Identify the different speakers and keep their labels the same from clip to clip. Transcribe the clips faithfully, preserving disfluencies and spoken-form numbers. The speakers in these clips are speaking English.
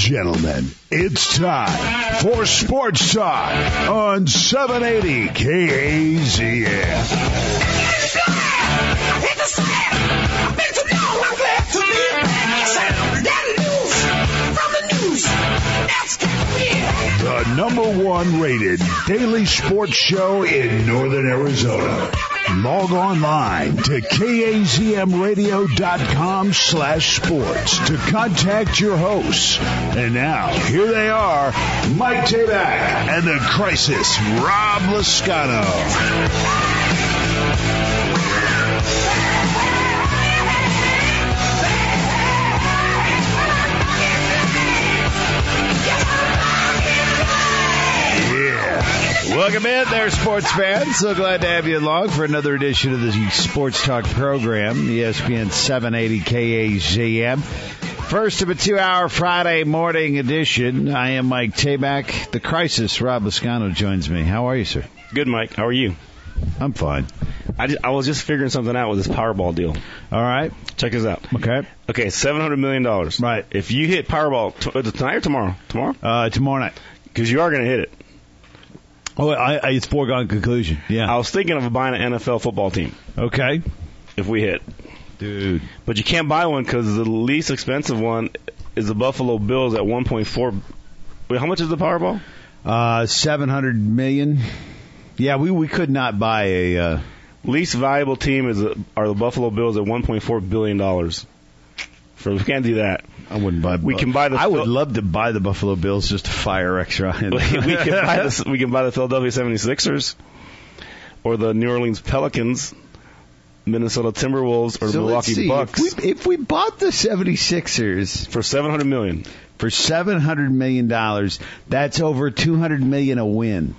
Speaker 1: gentlemen, it's time for Sports Talk on seven eighty K A Z M. The number one rated daily sports show in northern Arizona. Log online to kazmradio.com slash sports to contact your hosts. And now, here they are, Mike Tabak and the Crisis, Rob Lascano.
Speaker 2: Welcome in there, sports fans. So glad to have you along for another edition of the Sports Talk program, E S P N seven eighty K A Z M. First of a two-hour Friday morning edition. I am Mike Tabak. The Crisis, Rob Lascano, joins me. How are you, sir?
Speaker 3: Good, Mike. How are you?
Speaker 2: I'm fine.
Speaker 3: I, just, I was just figuring something out with this Powerball deal.
Speaker 2: All right.
Speaker 3: Check this out.
Speaker 2: Okay.
Speaker 3: Okay, seven hundred million dollars.
Speaker 2: Right.
Speaker 3: If you hit Powerball t- tonight or tomorrow? Tomorrow?
Speaker 2: Uh, tomorrow night.
Speaker 3: Because you are going to hit it.
Speaker 2: Oh, I, I, it's foregone conclusion. Yeah.
Speaker 3: I was thinking of buying an N F L football team.
Speaker 2: Okay.
Speaker 3: If we hit.
Speaker 2: Dude.
Speaker 3: But you can't buy one because the least expensive one is the Buffalo Bills at one point four. Wait, how much is the Powerball?
Speaker 2: Uh, seven hundred million dollars. Yeah, we, we could not buy a... Uh...
Speaker 3: Least valuable team is are the Buffalo Bills at one point four billion dollars. So we can't do that.
Speaker 2: I wouldn't buy.
Speaker 3: We can buy the.
Speaker 2: I would love to buy the Buffalo Bills just to fire Rex Ryan.
Speaker 3: we can buy the. We can buy the Philadelphia seventy-sixers, or the New Orleans Pelicans, Minnesota Timberwolves, or
Speaker 2: so
Speaker 3: Milwaukee
Speaker 2: let's see.
Speaker 3: Bucks.
Speaker 2: If we, if we bought the seventy-sixers
Speaker 3: for seven hundred million dollars,
Speaker 2: for seven hundred million dollars, that's over two hundred million dollars a win.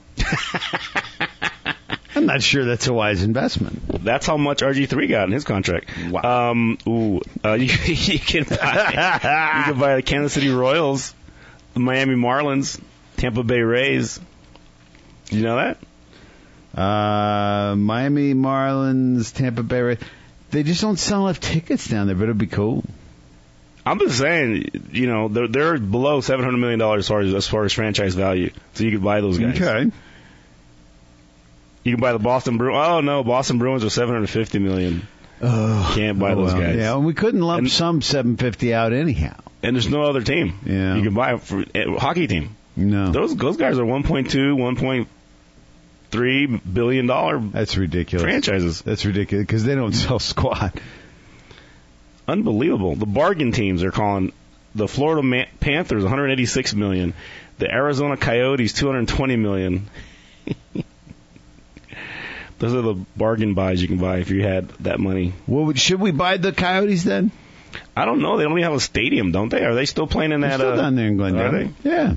Speaker 2: I'm not sure that's a wise investment.
Speaker 3: That's how much R G three got in his contract.
Speaker 2: Wow.
Speaker 3: Um, ooh, uh, you, you can buy, you can buy the Kansas City Royals, the Miami Marlins, Tampa Bay Rays. Did you know that?
Speaker 2: Uh, Miami Marlins, Tampa Bay Rays. They just don't sell enough tickets down there, but it'd be cool.
Speaker 3: I'm just saying, you know, they're they're below seven hundred million dollars as far as as far as franchise value, so you could buy those guys.
Speaker 2: Okay.
Speaker 3: You can buy the Boston Bruins. Oh, no, Boston Bruins are seven hundred fifty million dollars.
Speaker 2: Oh,
Speaker 3: Can't buy
Speaker 2: oh,
Speaker 3: those
Speaker 2: well.
Speaker 3: guys.
Speaker 2: Yeah, and we couldn't lump
Speaker 3: and,
Speaker 2: some seven fifty out anyhow.
Speaker 3: And there's no other team.
Speaker 2: Yeah.
Speaker 3: You can buy for a hockey team.
Speaker 2: No.
Speaker 3: Those those guys are one point two, one point three billion dollars.
Speaker 2: That's ridiculous.
Speaker 3: Franchises.
Speaker 2: That's ridiculous because they don't sell squat.
Speaker 3: Unbelievable. The bargain teams are calling the Florida Ma- Panthers one hundred eighty-six million dollars, the Arizona Coyotes two hundred twenty million dollars. Those are the bargain buys you can buy if you had that money.
Speaker 2: Well, should we buy the Coyotes then?
Speaker 3: I don't know. They only have a stadium, don't they? Are they still playing in
Speaker 2: They're
Speaker 3: that?
Speaker 2: Still
Speaker 3: uh,
Speaker 2: down there in Glendale.
Speaker 3: Are they?
Speaker 2: Yeah.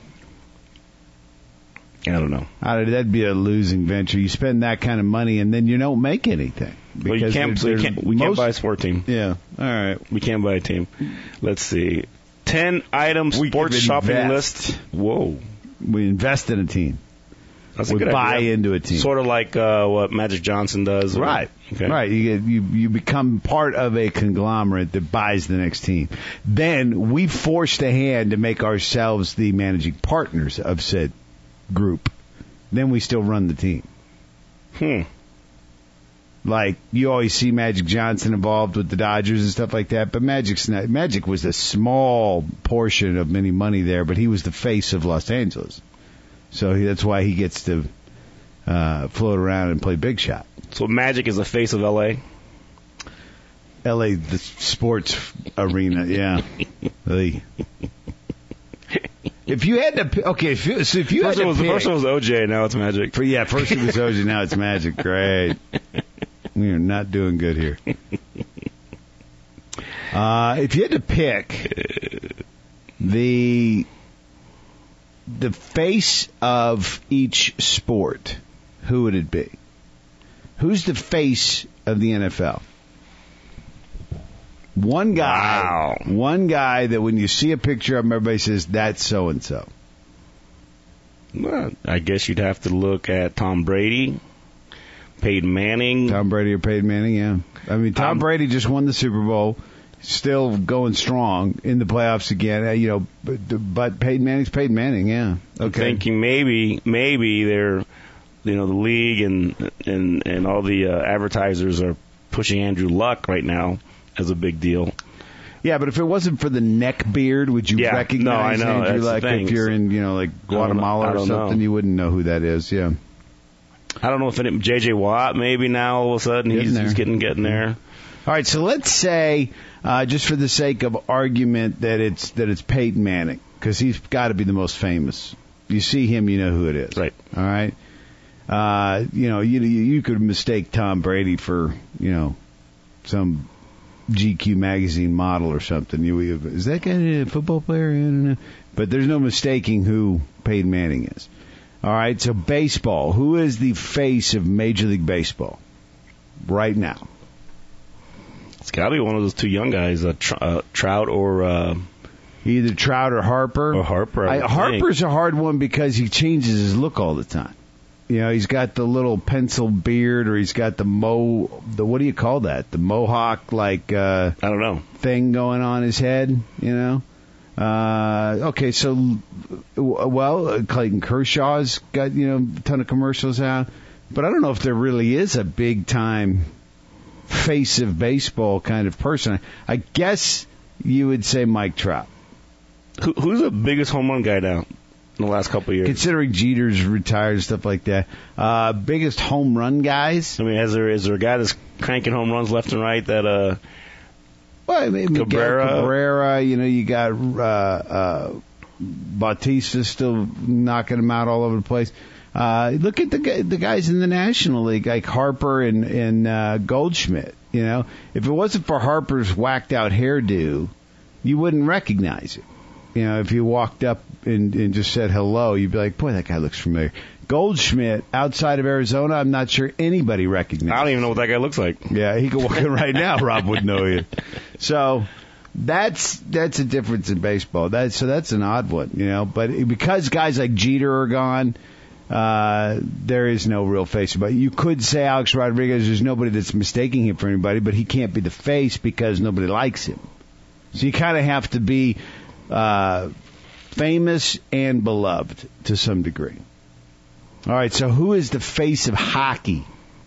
Speaker 3: I don't know.
Speaker 2: That'd be a losing venture. You spend that kind of money and then you don't make anything.
Speaker 3: Well, you can't, so you can't, we most, can't buy a sport team.
Speaker 2: Yeah. All right.
Speaker 3: We can't buy a team. Let's see. Ten item sports shopping list. Whoa.
Speaker 2: We invest in a team.
Speaker 3: That's a
Speaker 2: we
Speaker 3: good
Speaker 2: buy
Speaker 3: idea.
Speaker 2: into a team.
Speaker 3: Sort of like uh, what Magic Johnson does. Or,
Speaker 2: right.
Speaker 3: Okay.
Speaker 2: Right. You, get, you you become part of a conglomerate that buys the next team. Then we force the hand to make ourselves the managing partners of said group. Then we still run the team.
Speaker 3: Hmm.
Speaker 2: Like, you always see Magic Johnson involved with the Dodgers and stuff like that, but Magic's not, Magic was a small portion of any money there, but he was the face of Los Angeles. So he, that's why he gets to uh, float around and play big shot.
Speaker 3: So Magic is the face of L A?
Speaker 2: L A, the sports arena, yeah. The, if you had to, okay, if you, so if you
Speaker 3: first
Speaker 2: had to
Speaker 3: was,
Speaker 2: pick,
Speaker 3: the first one was O J, now it's Magic.
Speaker 2: For, yeah, first it was O J, now it's Magic. Great. We are not doing good here. Uh, if you had to pick the the face of each sport, who would it be? Who's the face of the N F L? One guy,
Speaker 3: wow.
Speaker 2: one guy that when you see a picture of him, everybody says, that's so-and-so.
Speaker 3: Well, I guess you'd have to look at Tom Brady, Peyton Manning.
Speaker 2: Tom Brady or Peyton Manning, yeah. I mean, Tom
Speaker 3: um,
Speaker 2: Brady just won the Super Bowl. still going strong in the playoffs again. Uh, you know, but, but Peyton Manning's Peyton Manning. Yeah. Okay.
Speaker 3: I'm thinking maybe maybe they're, you know, the league and and and all the uh, advertisers are pushing Andrew Luck right now as a big deal.
Speaker 2: Yeah, but if it wasn't for the neck beard, would you
Speaker 3: Yeah,
Speaker 2: recognize
Speaker 3: no, I know,
Speaker 2: Andrew
Speaker 3: that's the
Speaker 2: Luck
Speaker 3: thing.
Speaker 2: if you're in, you know, like Guatemala
Speaker 3: I
Speaker 2: or
Speaker 3: don't know.
Speaker 2: something? You wouldn't know who that is. Yeah.
Speaker 3: I don't know if it J J Watt maybe now all of a sudden
Speaker 2: Getting
Speaker 3: he's,
Speaker 2: there.
Speaker 3: he's getting getting there.
Speaker 2: All right, so let's say, uh, just for the sake of argument, that it's that it's Peyton Manning because he's got to be the most famous. You see him, you know who it is.
Speaker 3: Right.
Speaker 2: All right. Uh, you know, you you could mistake Tom Brady for, you know, some G Q magazine model or something. You, is that guy a football player? I don't know. But there's no mistaking who Peyton Manning is. All right, so baseball. Who is the face of Major League Baseball right now?
Speaker 3: It's got to be one of those two young guys, uh, Tr- uh, Trout or uh,
Speaker 2: Either Trout or Harper.
Speaker 3: or Harper. I
Speaker 2: I,
Speaker 3: would
Speaker 2: Harper's
Speaker 3: think.
Speaker 2: a hard one because he changes his look all the time. You know, he's got the little pencil beard, or he's got the mo, the what do you call that? The mohawk like uh,
Speaker 3: I don't know.
Speaker 2: thing going on his head. You know. Uh, okay, so well, Clayton Kershaw's got, you know, a ton of commercials out, but I don't know if there really is a big time face of baseball kind of person. I guess you would say Mike Trout.
Speaker 3: Who, who's the biggest home run guy now in the last couple of years?
Speaker 2: Considering Jeter's retired and stuff like that, uh, biggest home run guys.
Speaker 3: I mean, is there is there a guy that's cranking home runs left and right that uh
Speaker 2: Well, I mean, Miguel
Speaker 3: Cabrera.
Speaker 2: Cabrera, you know, you got uh, uh, Bautista still knocking them out all over the place. Uh, look at the gu- the guys in the National League, like Harper and, and uh, Goldschmidt. You know, if it wasn't for Harper's whacked out hairdo, you wouldn't recognize it. You know, if you walked up and, and just said hello, you'd be like, boy, that guy looks familiar. Goldschmidt, outside of Arizona, I'm not sure anybody
Speaker 3: I
Speaker 2: recognizes.
Speaker 3: don't even know what that guy looks like.
Speaker 2: Yeah, he could walk in right now. Rob would know you. So that's that's a difference in baseball. That so that's an odd one, you know. But because guys like Jeter are gone, uh, there is no real face about it. You could say Alex Rodriguez. There's nobody that's mistaking him for anybody, but he can't be the face because nobody likes him. So you kind of have to be uh, famous and beloved to some degree. All right, so who is the face of hockey?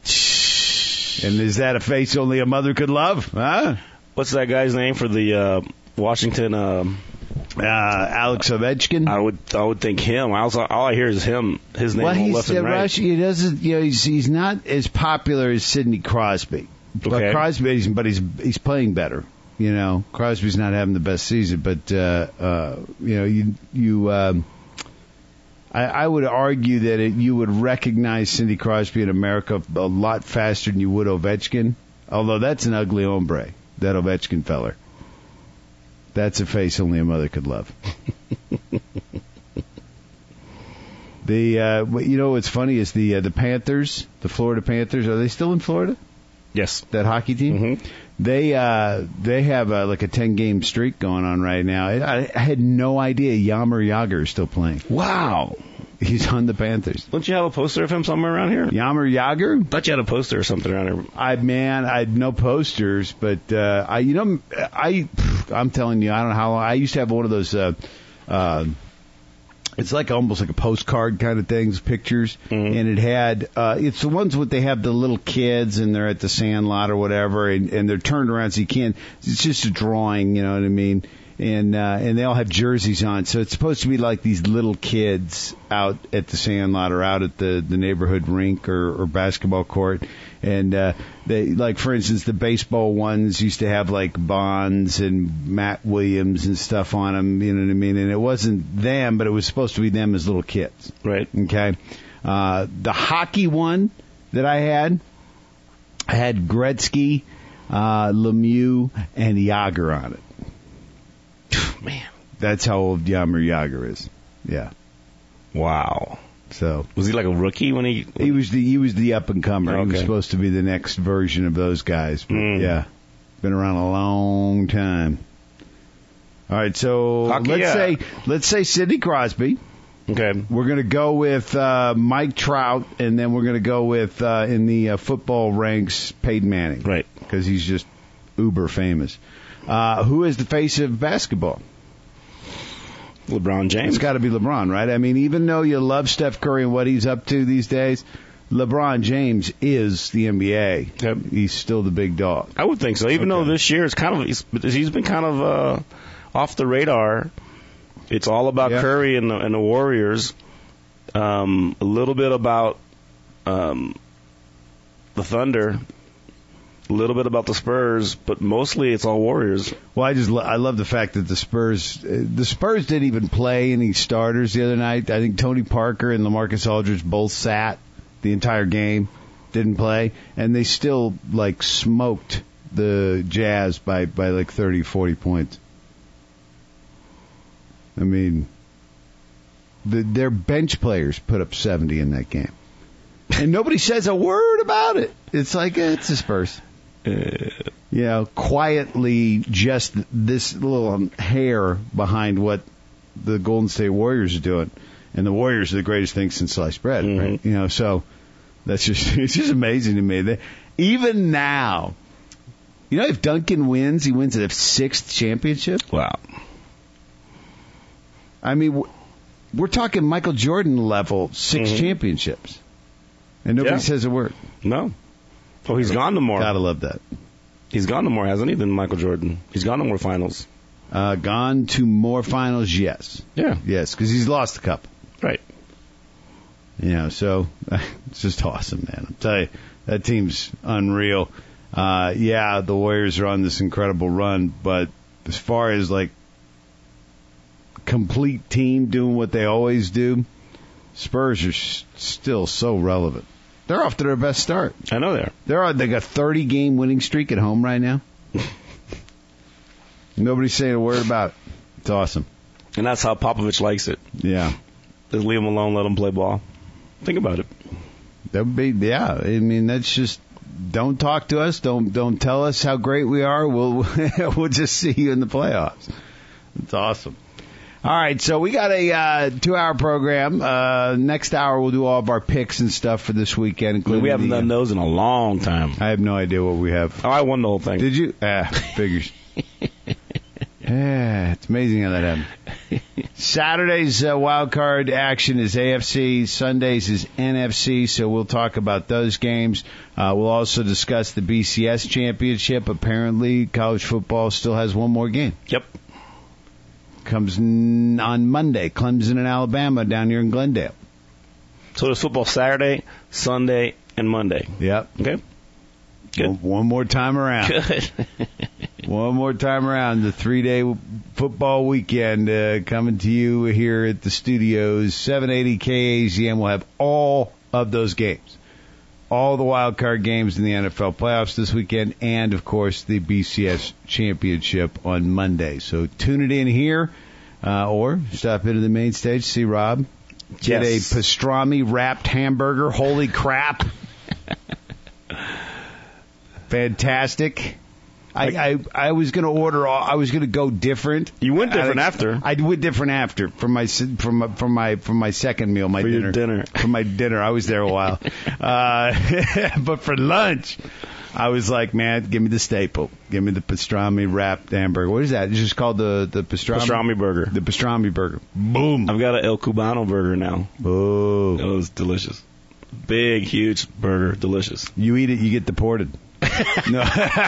Speaker 2: And is that a face only a mother could love? Huh?
Speaker 3: What's that guy's name for the uh, Washington? Um,
Speaker 2: Uh, Alex Ovechkin?
Speaker 3: I would I would think him. I also all I hear is him. His name
Speaker 2: Well, he's
Speaker 3: left
Speaker 2: uh,
Speaker 3: and right.
Speaker 2: Rush, he doesn't. You know, he's he's not as popular as Sidney Crosby. But
Speaker 3: Okay.
Speaker 2: Crosby, but he's he's playing better. You know, Crosby's not having the best season, but uh, uh, you know, you you. Um, I, I would argue that it, you would recognize Sidney Crosby in America a lot faster than you would Ovechkin. Although that's an ugly hombre, that Ovechkin feller. That's a face only a mother could love. The uh, what- you know what's funny is the uh, the Panthers, the Florida Panthers. Are they still in Florida?
Speaker 3: Yes.
Speaker 2: That hockey team.
Speaker 3: Mhm.
Speaker 2: They uh, they have uh, like a ten game streak going on right now. I, I had no idea Yammer Yager is still playing.
Speaker 3: Wow.
Speaker 2: He's on the Panthers.
Speaker 3: Don't you have a poster of him somewhere around here?
Speaker 2: Yammer Yager?
Speaker 3: Thought you had a poster or something around here.
Speaker 2: I man, I had no posters, but uh, I you know I I'm telling you, I don't know how long. I used to have one of those. Uh, uh, It's like almost like a postcard kind of things, pictures,
Speaker 3: Mhm.
Speaker 2: and it had. Uh, it's the ones with they have the little kids and they're at the Sandlot or whatever, and, and they're turned around so you can't. It's just a drawing, you know what I mean? And uh, and they all have jerseys on, so it's supposed to be like these little kids out at the Sandlot or out at the the neighborhood rink or, or basketball court, and uh, they like for instance the baseball ones used to have like Bonds and Matt Williams and stuff on them, you know what I mean? And it wasn't them, but it was supposed to be them as little kids.
Speaker 3: Right.
Speaker 2: Okay. Uh, the hockey one that I had, I had Gretzky, uh, Lemieux, and Yager on it.
Speaker 3: Man.
Speaker 2: That's how old Yammer Yager is. Yeah.
Speaker 3: Wow.
Speaker 2: So
Speaker 3: Was he like a rookie when he?
Speaker 2: he was the he was the up and comer. He was
Speaker 3: Okay.
Speaker 2: supposed to be the next version of those guys. But
Speaker 3: Mm.
Speaker 2: yeah, been around a long time. All right, so
Speaker 3: Hockey,
Speaker 2: let's
Speaker 3: yeah.
Speaker 2: say let's say Sidney Crosby.
Speaker 3: Okay.
Speaker 2: We're going to go with uh, Mike Trout, and then we're going to go with uh, in the uh, football ranks Peyton Manning,
Speaker 3: Right.
Speaker 2: Because he's just uber famous. Uh, who is the face of basketball?
Speaker 3: LeBron James.
Speaker 2: It's got to be LeBron, right? I mean, even though you love Steph Curry and what he's up to these days, LeBron James is the N B A.
Speaker 3: Yep.
Speaker 2: He's still the big dog.
Speaker 3: I would think so. Even okay. though this year it's kind of he's, he's been kind of uh, off the radar. It's all about yep. Curry and the, and the Warriors. Um, a little bit about um, the Thunder. A little bit about the Spurs, but mostly it's all Warriors.
Speaker 2: Well, I just lo- I love the fact that the Spurs uh, the Spurs didn't even play any starters the other night. I think Tony Parker and LaMarcus Aldridge both sat the entire game, didn't play, and they still like smoked the Jazz by by like thirty, forty points. I mean, the, their bench players put up seventy in that game, and nobody says a word about it. It's like eh, it's the Spurs. Uh, you know, quietly just this little hair behind what the Golden State Warriors are doing. And the Warriors are the greatest thing since sliced bread, mm-hmm. right? You know, so that's just, it's just amazing to me. That even now, you know, if Duncan wins, he wins a sixth championship.
Speaker 3: Wow.
Speaker 2: I mean, we're talking Michael Jordan level six mm-hmm. championships. And nobody yeah. says a word.
Speaker 3: No. Oh, he's gone to more.
Speaker 2: Gotta love that.
Speaker 3: He's gone to more, hasn't he, than Michael Jordan? He's gone to more finals.
Speaker 2: Uh, gone to more finals, yes.
Speaker 3: Yeah.
Speaker 2: Yes, because he's lost a couple.
Speaker 3: Right.
Speaker 2: You know, so it's just awesome, man. I'll tell you, that team's unreal. Uh, yeah, the Warriors are on this incredible run, but as far as, like, complete team doing what they always do, Spurs are s- still so relevant. They're off to their best start.
Speaker 3: I know they are.
Speaker 2: They're on like a thirty-game winning streak at home right now. Nobody's saying a word about it. It's awesome.
Speaker 3: And that's how Popovich likes it.
Speaker 2: Yeah.
Speaker 3: Just leave them alone, let them play ball. Think about it.
Speaker 2: That would be, yeah. I mean, that's just, don't talk to us. Don't don't tell us how great we are. We'll we'll just see you in the playoffs. It's awesome. All right, so we got a uh, two-hour program. Uh, next hour, we'll do all of our picks and stuff for this weekend. Including
Speaker 3: we haven't
Speaker 2: the,
Speaker 3: done those in a long time.
Speaker 2: I have no idea what we have.
Speaker 3: Oh, I won the whole thing.
Speaker 2: Did you? Ah, figures. Yeah, it's amazing how that happened. Saturday's uh, wild card action is A F C. Sundays is N F C, so we'll talk about those games. Uh, we'll also discuss the B C S championship. Apparently, college football still has one more game.
Speaker 3: Yep.
Speaker 2: Comes n- on Monday, Clemson and Alabama down here in Glendale.
Speaker 3: So there's football Saturday, Sunday, and Monday.
Speaker 2: Yep.
Speaker 3: Okay. Good.
Speaker 2: One, one more time around.
Speaker 3: Good.
Speaker 2: One more time around, the three-day football weekend uh, coming to you here at the studios. seven eighty K A Z M will have all of those games. All the wild card games in the N F L playoffs this weekend, and, of course, the B C S championship on Monday. So tune it in here, uh, or stop into the main stage, see Rob. Get yes. a pastrami-wrapped hamburger. Holy crap. Fantastic. I, I I was going to order. All, I was going to go different.
Speaker 3: You went different
Speaker 2: I,
Speaker 3: after.
Speaker 2: I went different after from my from my, from my from my second meal, my
Speaker 3: for
Speaker 2: dinner.
Speaker 3: Your dinner.
Speaker 2: For my dinner, I was there a while. uh, but for lunch, I was like, man, give me the staple. Give me the pastrami wrapped hamburger. What is that? It's just called the the pastrami
Speaker 3: pastrami burger.
Speaker 2: The pastrami burger. Boom.
Speaker 3: I've got an El Cubano burger now.
Speaker 2: Oh,
Speaker 3: it was delicious. Big, huge burger, delicious.
Speaker 2: You eat it, you get deported. No.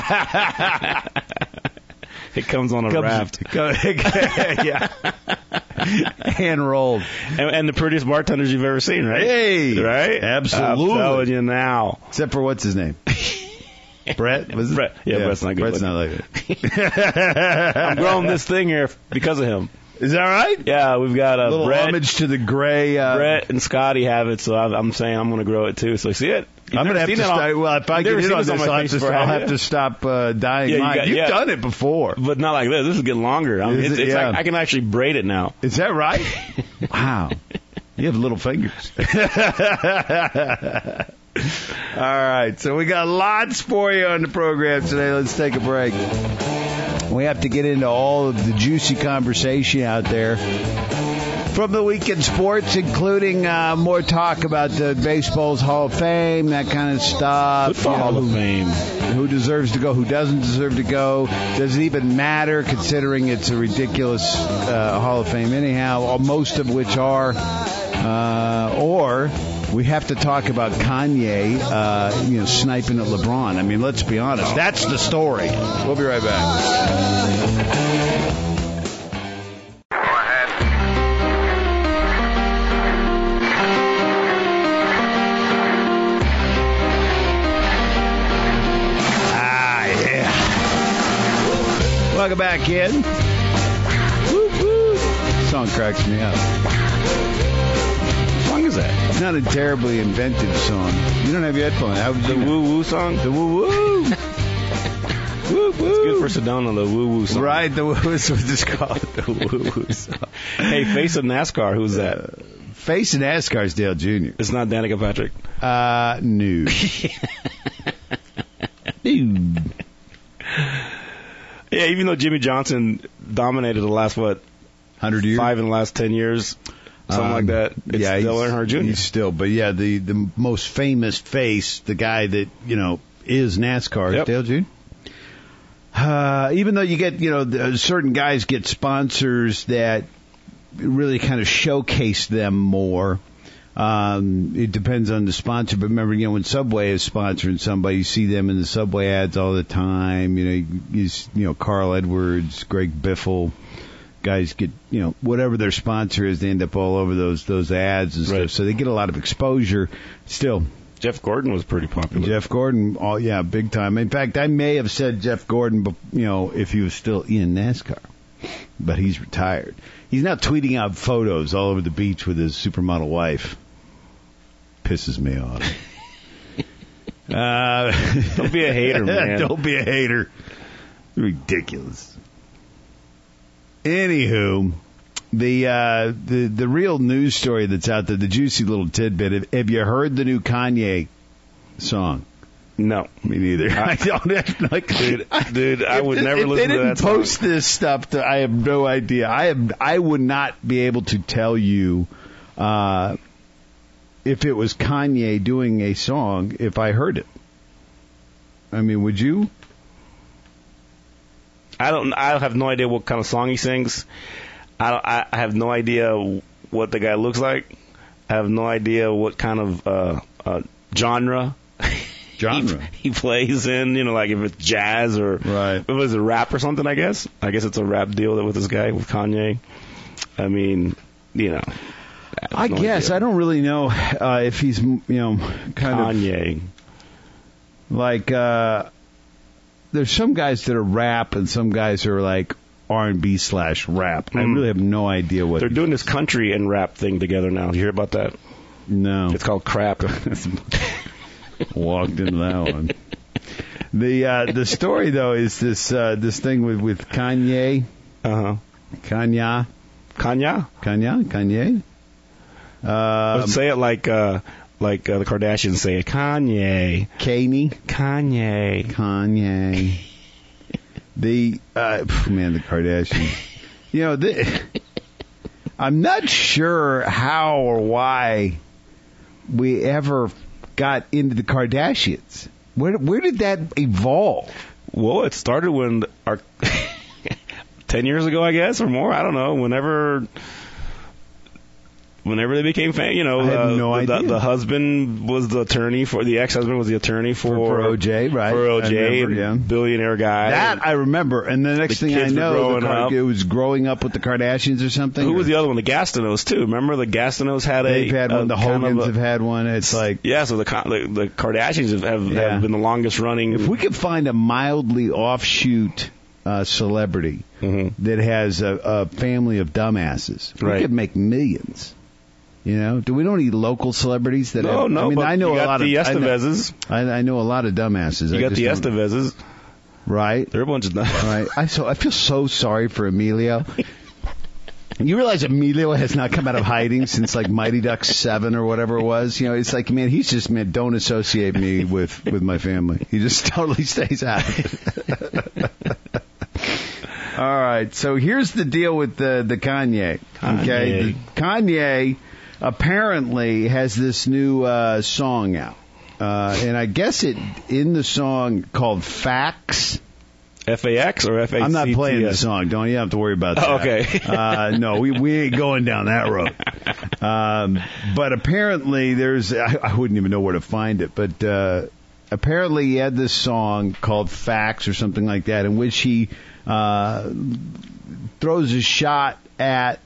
Speaker 3: It comes on a
Speaker 2: comes,
Speaker 3: raft.
Speaker 2: Yeah. Hand rolled.
Speaker 3: And, and the prettiest bartenders you've ever seen, right?
Speaker 2: Hey.
Speaker 3: Right?
Speaker 2: Absolutely.
Speaker 3: I'm telling you now.
Speaker 2: Except for what's his name? Brett? Was it?
Speaker 3: Brett. Yeah, yeah, Brett's not good.
Speaker 2: Brett's not like it.
Speaker 3: I'm growing this thing here because of him.
Speaker 2: Is that right?
Speaker 3: Yeah, we've got a
Speaker 2: little
Speaker 3: Brett,
Speaker 2: homage to the gray. Uh,
Speaker 3: Brett and Scotty have it, so I'm saying I'm going to grow it too. So see it. You've
Speaker 2: I'm going to have to start. Well, if I get in on this, I'll have to, I'll have to stop uh, dyeing
Speaker 3: yeah,
Speaker 2: mine.
Speaker 3: you got,
Speaker 2: You've
Speaker 3: yeah.
Speaker 2: done it before.
Speaker 3: But not like this. This is getting longer. I mean, it's,
Speaker 2: it?
Speaker 3: it's
Speaker 2: Yeah.
Speaker 3: like I can actually braid it now.
Speaker 2: Is that right? Wow. You have little fingers. All right. So we got lots for you on the program today. Let's take a break. We have to get into all of the juicy conversation out there. from the week in sports, including uh, more talk about the baseball's Hall of Fame, that kind of stuff.
Speaker 3: Football
Speaker 2: you know,
Speaker 3: Hall of Fame.
Speaker 2: Who deserves to go, who doesn't deserve to go. Does it even matter, considering it's a ridiculous uh, Hall of Fame anyhow, most of which are. Uh, or we have to talk about Kanye, uh, you know, sniping at LeBron. I mean, let's be honest. That's the story. We'll be right back. Welcome back in. Woo, woo. Song cracks me up.
Speaker 3: What song is that?
Speaker 2: It's not a terribly inventive song. You don't have your headphones. How would
Speaker 3: The
Speaker 2: you know?
Speaker 3: woo woo song?
Speaker 2: The woo woo. Woo woo.
Speaker 3: It's good for Sedona, the woo woo song.
Speaker 2: Right, the woo woo is what it's called.
Speaker 3: The woo woo song. Hey, face of NASCAR, who's that?
Speaker 2: Uh, face of NASCAR's Dale Junior
Speaker 3: It's not Danica Patrick.
Speaker 2: Uh, no. Dude.
Speaker 3: Yeah, even though Jimmy Johnson dominated the last, what,
Speaker 2: Hundred years,
Speaker 3: five in the last ten years, something
Speaker 2: Um,
Speaker 3: like that, it's
Speaker 2: yeah,
Speaker 3: Dale
Speaker 2: he's-
Speaker 3: Earnhardt Junior
Speaker 2: He's still, but yeah, the the most famous face, the guy that you know is NASCAR,
Speaker 3: Yep.
Speaker 2: is Dale Junior Uh, even though you get, you know, the, certain guys get sponsors that really kind of showcase them more. Um, it depends on the sponsor, but remember, you know, when Subway is sponsoring somebody, you see them in the Subway ads all the time. You know, you, you, you know, Carl Edwards, Greg Biffle, guys get, you know, whatever their sponsor is, they end up all over those those ads and stuff.
Speaker 3: Right.
Speaker 2: So they get a lot of exposure. Still,
Speaker 3: Jeff Gordon was pretty popular.
Speaker 2: Jeff Gordon, oh yeah, big time. In fact, I may have said Jeff Gordon, but you know, if he was still in NASCAR, but he's retired. He's now tweeting out photos all over the beach with his supermodel wife. Pisses me off. uh,
Speaker 3: Don't be a hater, man.
Speaker 2: Don't be a hater. Ridiculous. Anywho, the uh, the the real news story that's out there, the juicy little tidbit. Have, have you heard the new Kanye song?
Speaker 3: No.
Speaker 2: Me neither. I don't have, like,
Speaker 3: Dude, dude, I
Speaker 2: if
Speaker 3: would
Speaker 2: th-
Speaker 3: never
Speaker 2: if
Speaker 3: listen
Speaker 2: they
Speaker 3: to
Speaker 2: didn't
Speaker 3: that song.
Speaker 2: post this stuff, to, I have no idea. I have, I would not be able to tell you uh, if it was Kanye doing a song if I heard it. I mean, would you?
Speaker 3: I don't. I have no idea what kind of song he sings. I don't, I I have no idea what the guy looks like. I have no idea what kind of uh, uh, genre.
Speaker 2: Genre.
Speaker 3: he, he plays in, you know, like if it's jazz or
Speaker 2: Right.
Speaker 3: if it was a rap or something, I guess. I guess it's a rap deal with this guy, with Kanye. I mean, you know. I,
Speaker 2: I
Speaker 3: have no
Speaker 2: guess.
Speaker 3: idea.
Speaker 2: I don't really know uh, if he's, you know, kind of
Speaker 3: Kanye.
Speaker 2: like, uh, there's some guys that are rap and some guys are like R and B slash rap. I
Speaker 3: Mm.
Speaker 2: really have no idea what.
Speaker 3: They're doing this country and rap thing together now. Did you hear about that?
Speaker 2: No.
Speaker 3: It's called Crap.
Speaker 2: Walked into that one. The uh, the story though is this uh, this thing with with Kanye,
Speaker 3: Uh-huh.
Speaker 2: Kanye,
Speaker 3: Kanye?
Speaker 2: Kanye, Kanye. Um,
Speaker 3: Let's say it like uh, like uh, the Kardashians say it. Kanye.
Speaker 2: Kanye,
Speaker 3: Kanye.
Speaker 2: Kanye. The uh, phew, man, the Kardashians. You know, the, I'm not sure how or why we ever got into the Kardashians. Where where did that evolve?
Speaker 3: Well, it started when our ten years ago, I guess, or more. I don't know. Whenever, whenever they became famous, you know,
Speaker 2: I had
Speaker 3: uh,
Speaker 2: no
Speaker 3: the,
Speaker 2: idea.
Speaker 3: the husband was the attorney for the ex-husband was the attorney for,
Speaker 2: For- for O J, right.
Speaker 3: For O
Speaker 2: I
Speaker 3: J,
Speaker 2: remember, yeah.
Speaker 3: billionaire guy.
Speaker 2: That I remember, and the next
Speaker 3: The
Speaker 2: thing I
Speaker 3: kids were
Speaker 2: know, the
Speaker 3: growing
Speaker 2: Car-
Speaker 3: up.
Speaker 2: it was growing up with the Kardashians or something.
Speaker 3: Who
Speaker 2: or-
Speaker 3: was the other one? The Gastineaus too. Remember the Gastineaus had a.
Speaker 2: They've had
Speaker 3: a
Speaker 2: one. The
Speaker 3: kind of
Speaker 2: Hogans
Speaker 3: a-
Speaker 2: have had one. It's like,
Speaker 3: Yeah, so the Con- the, the Kardashians have, have,
Speaker 2: Yeah.
Speaker 3: have been the longest running.
Speaker 2: if we could find a mildly offshoot uh, celebrity
Speaker 3: Mhm.
Speaker 2: that has a, a family of dumbasses, we
Speaker 3: Right.
Speaker 2: could make millions. You know, do we know any local celebrities that?
Speaker 3: No,
Speaker 2: have,
Speaker 3: no,
Speaker 2: I mean,
Speaker 3: but
Speaker 2: I know
Speaker 3: you
Speaker 2: a
Speaker 3: got
Speaker 2: lot
Speaker 3: the
Speaker 2: of I know,
Speaker 3: Estevezes.
Speaker 2: I, I know a lot of dumbasses.
Speaker 3: You
Speaker 2: I
Speaker 3: got
Speaker 2: just
Speaker 3: the
Speaker 2: don't-
Speaker 3: Estevezes.
Speaker 2: right?
Speaker 3: They're a bunch of dumb.
Speaker 2: Right. I so I feel so sorry for Emilio. You realize Emilio has not come out of hiding since like Mighty Ducks seven or whatever it was. You know, it's like, man, he's just, man, don't associate me with with my family. He just totally stays out. All right. So here's the deal with the the Kanye.
Speaker 3: Kanye.
Speaker 2: Okay. The Kanye apparently has this new uh, song out, uh, and I guess it in the song called Facts.
Speaker 3: F A X or F A C T S?
Speaker 2: I'm not playing the song. Don't you have to worry about that.
Speaker 3: Oh, okay.
Speaker 2: uh, no, we we ain't going down that road. Um, but apparently there's I, I wouldn't even know where to find it, but uh, apparently he had this song called Facts or something like that, in which he uh, throws a shot at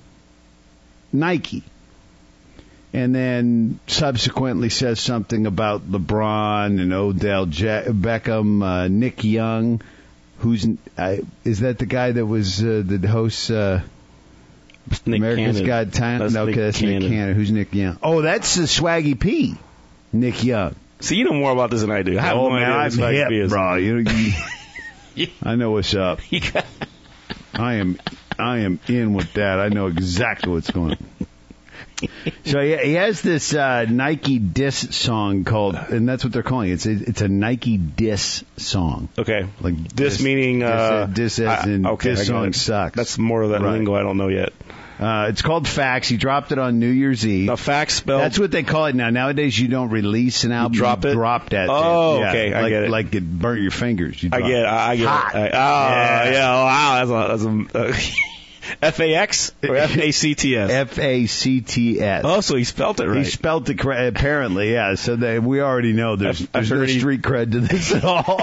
Speaker 2: Nike. And then subsequently says something about LeBron and Odell Je- Beckham, uh, Nick Young, who's uh, is that the guy that was uh, the host uh,
Speaker 3: Nick
Speaker 2: America's
Speaker 3: Cannon.
Speaker 2: Got Talent?
Speaker 3: That's
Speaker 2: No, okay,
Speaker 3: Nick
Speaker 2: that's
Speaker 3: Cannon.
Speaker 2: Nick Cannon. Who's Nick Young? Oh, that's the Swaggy P, Nick Young.
Speaker 3: See, you know more about this than I do. I have
Speaker 2: oh
Speaker 3: no
Speaker 2: man,
Speaker 3: idea
Speaker 2: I'm
Speaker 3: who Swaggy
Speaker 2: hip,
Speaker 3: P is.
Speaker 2: bro. You, you, I know what's up. I am, I am in with that. I know exactly what's going on. So he, he has this uh, Nike diss song called, and that's what they're calling it. It's a, it's a Nike diss song.
Speaker 3: Okay.
Speaker 2: Like
Speaker 3: This meaning, uh,
Speaker 2: diss, diss as in
Speaker 3: I- okay, I
Speaker 2: this
Speaker 3: got
Speaker 2: song
Speaker 3: it.
Speaker 2: sucks.
Speaker 3: That's more of that
Speaker 2: Right.
Speaker 3: lingo I don't know yet.
Speaker 2: Uh, it's called Facts. He dropped it on New Year's Eve.
Speaker 3: Now, facts spelled.
Speaker 2: That's what they call it now. Nowadays, you don't release an album.
Speaker 3: drop
Speaker 2: you
Speaker 3: it?
Speaker 2: drop that.
Speaker 3: Oh,
Speaker 2: yeah,
Speaker 3: okay, I
Speaker 2: like,
Speaker 3: get it.
Speaker 2: Like it burnt your fingers. You
Speaker 3: I
Speaker 2: drop
Speaker 3: get it. I I get
Speaker 2: Hot.
Speaker 3: it. I, oh,
Speaker 2: Yeah.
Speaker 3: yeah. Wow. That's a, that's a, uh, F A X or F A C T S?
Speaker 2: F A C T S.
Speaker 3: Oh, so he spelled it right.
Speaker 2: He spelled it correct, apparently, yeah. So they, we already know there's,
Speaker 3: I've-
Speaker 2: there's
Speaker 3: I've
Speaker 2: no
Speaker 3: heard he-
Speaker 2: street cred to this at all.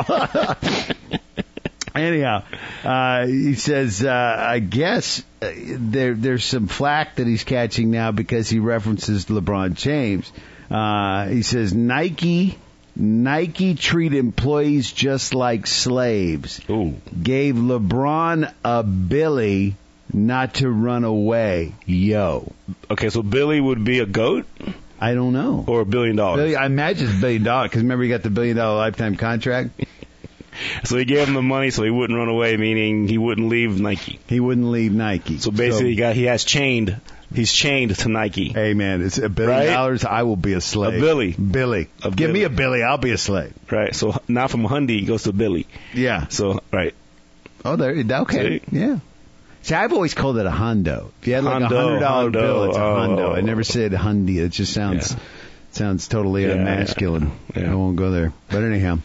Speaker 2: Anyhow, uh, he says, uh, I guess uh, there there's some flack that he's catching now because he references LeBron James. Uh, he says Nike Nike treat employees just like slaves.
Speaker 3: Ooh.
Speaker 2: Gave LeBron a billy not to run away. Yo.
Speaker 3: Okay, so Billy would be a goat
Speaker 2: I don't know.
Speaker 3: or a billion dollars?
Speaker 2: Billion, I imagine it's a billion dollars because remember he got the billion dollar lifetime contract.
Speaker 3: So he gave him the money so he wouldn't run away, meaning he wouldn't leave Nike.
Speaker 2: He wouldn't leave Nike.
Speaker 3: So basically, he got he has chained. He's chained to Nike.
Speaker 2: hey man, it's a billion
Speaker 3: Right?
Speaker 2: dollars. I will be a slave.
Speaker 3: A Billy.
Speaker 2: Billy.
Speaker 3: A
Speaker 2: Give
Speaker 3: Billy.
Speaker 2: me a Billy. I'll be a slave.
Speaker 3: Right. So now from Hyundai he goes to Billy.
Speaker 2: Yeah.
Speaker 3: So right.
Speaker 2: Oh, there. Okay.
Speaker 3: See?
Speaker 2: Yeah. See, I've always called it a hundo. If you had like a
Speaker 3: Hundo,
Speaker 2: hundred dollar
Speaker 3: hundo,
Speaker 2: bill, it's a
Speaker 3: oh.
Speaker 2: hundo. I never said Hyundai. It just sounds
Speaker 3: Yeah.
Speaker 2: sounds totally
Speaker 3: Yeah,
Speaker 2: uh, masculine.
Speaker 3: yeah.
Speaker 2: I won't go there. But anyhow.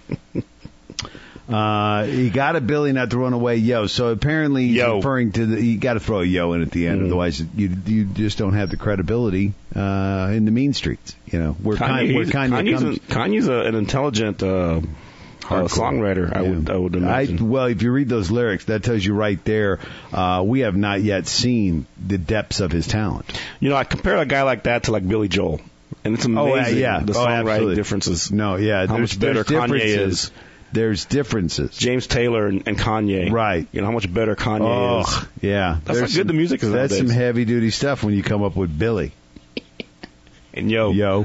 Speaker 2: Uh, he got a billy not to run away, yo. So apparently he's
Speaker 3: Yo.
Speaker 2: referring to the, you got to throw a yo in at the end,
Speaker 3: Mm.
Speaker 2: otherwise you you just don't have the credibility uh, in the mean streets. You know, where Kanye,
Speaker 3: Kanye,
Speaker 2: where
Speaker 3: he's-
Speaker 2: Kanye
Speaker 3: Kanye's,
Speaker 2: comes.
Speaker 3: an, Kanye's a, an intelligent uh, uh, songwriter. I
Speaker 2: Yeah.
Speaker 3: would I would
Speaker 2: I,
Speaker 3: imagine.
Speaker 2: well, if you read those lyrics, that tells you right there. Uh, we have not yet seen the depths of his talent.
Speaker 3: You know, I compare a guy like that to like Billy Joel, and it's amazing
Speaker 2: Oh, uh, yeah.
Speaker 3: the
Speaker 2: Oh,
Speaker 3: songwriting
Speaker 2: absolutely.
Speaker 3: differences.
Speaker 2: No, yeah,
Speaker 3: How
Speaker 2: there's,
Speaker 3: much better
Speaker 2: there's
Speaker 3: Kanye
Speaker 2: differences.
Speaker 3: is.
Speaker 2: There's differences.
Speaker 3: James Taylor and, and Kanye.
Speaker 2: Right.
Speaker 3: You know how much better Kanye
Speaker 2: Oh,
Speaker 3: is.
Speaker 2: yeah.
Speaker 3: That's
Speaker 2: There's
Speaker 3: how good the music is
Speaker 2: That's
Speaker 3: nowadays.
Speaker 2: some heavy duty stuff when you come up with Billy.
Speaker 3: And yo,
Speaker 2: Yo.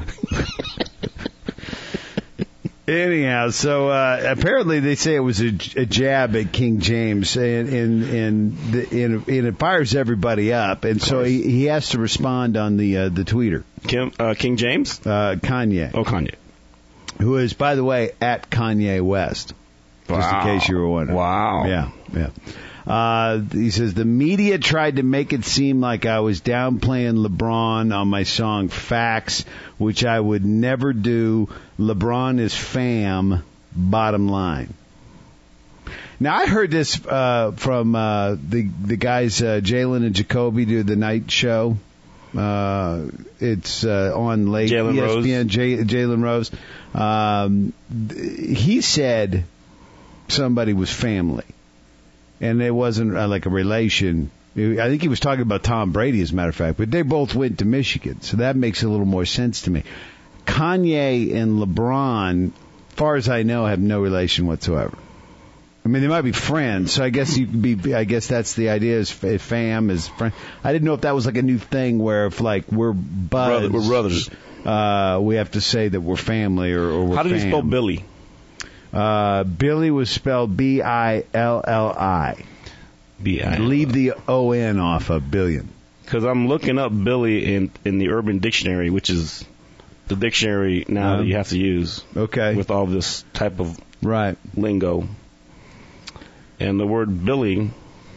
Speaker 2: Anyhow, so uh, apparently they say it was a, a jab at King James, and and and, the, and, and it fires everybody up, and so he, he has to respond on the uh, the tweeter.
Speaker 3: Kim, uh, King James.
Speaker 2: Uh, Kanye,
Speaker 3: Oh, Kanye.
Speaker 2: who is, by the way, at Kanye West, just
Speaker 3: Wow.
Speaker 2: in case you were wondering.
Speaker 3: Wow.
Speaker 2: Yeah, yeah. Uh, he says, the media tried to make it seem like I was downplaying LeBron on my song Facts, which I would never do. LeBron is fam, bottom line. Now, I heard this uh, from uh, the the guys, uh, Jalen and Jacoby, do the night show. Uh, it's uh, on late
Speaker 3: Jalen
Speaker 2: E S P N,
Speaker 3: Rose.
Speaker 2: J- Jalen Rose. Um, th- he said somebody was family. And it wasn't uh, like a relation. I think he was talking about Tom Brady, as a matter of fact. But they both went to Michigan, so that makes a little more sense to me. Kanye and LeBron, far as I know, have no relation whatsoever. I mean, they might be friends, so I guess you could be. I guess that's the idea. Is f- fam is friend. I didn't know if that was like a new thing where if like we're buds,
Speaker 3: Brother- we're brothers.
Speaker 2: Uh, we have to say that we're family or, or we're
Speaker 3: How did he
Speaker 2: fam.
Speaker 3: spell Billy?
Speaker 2: Uh, Billy was spelled B I L L I.
Speaker 3: B I.
Speaker 2: Leave the O N off of billion.
Speaker 3: Because I'm looking up Billy in in the Urban Dictionary, which is the dictionary now
Speaker 2: Um,
Speaker 3: that you have to use
Speaker 2: Okay.
Speaker 3: with all this type of
Speaker 2: Right.
Speaker 3: lingo. And the word Billy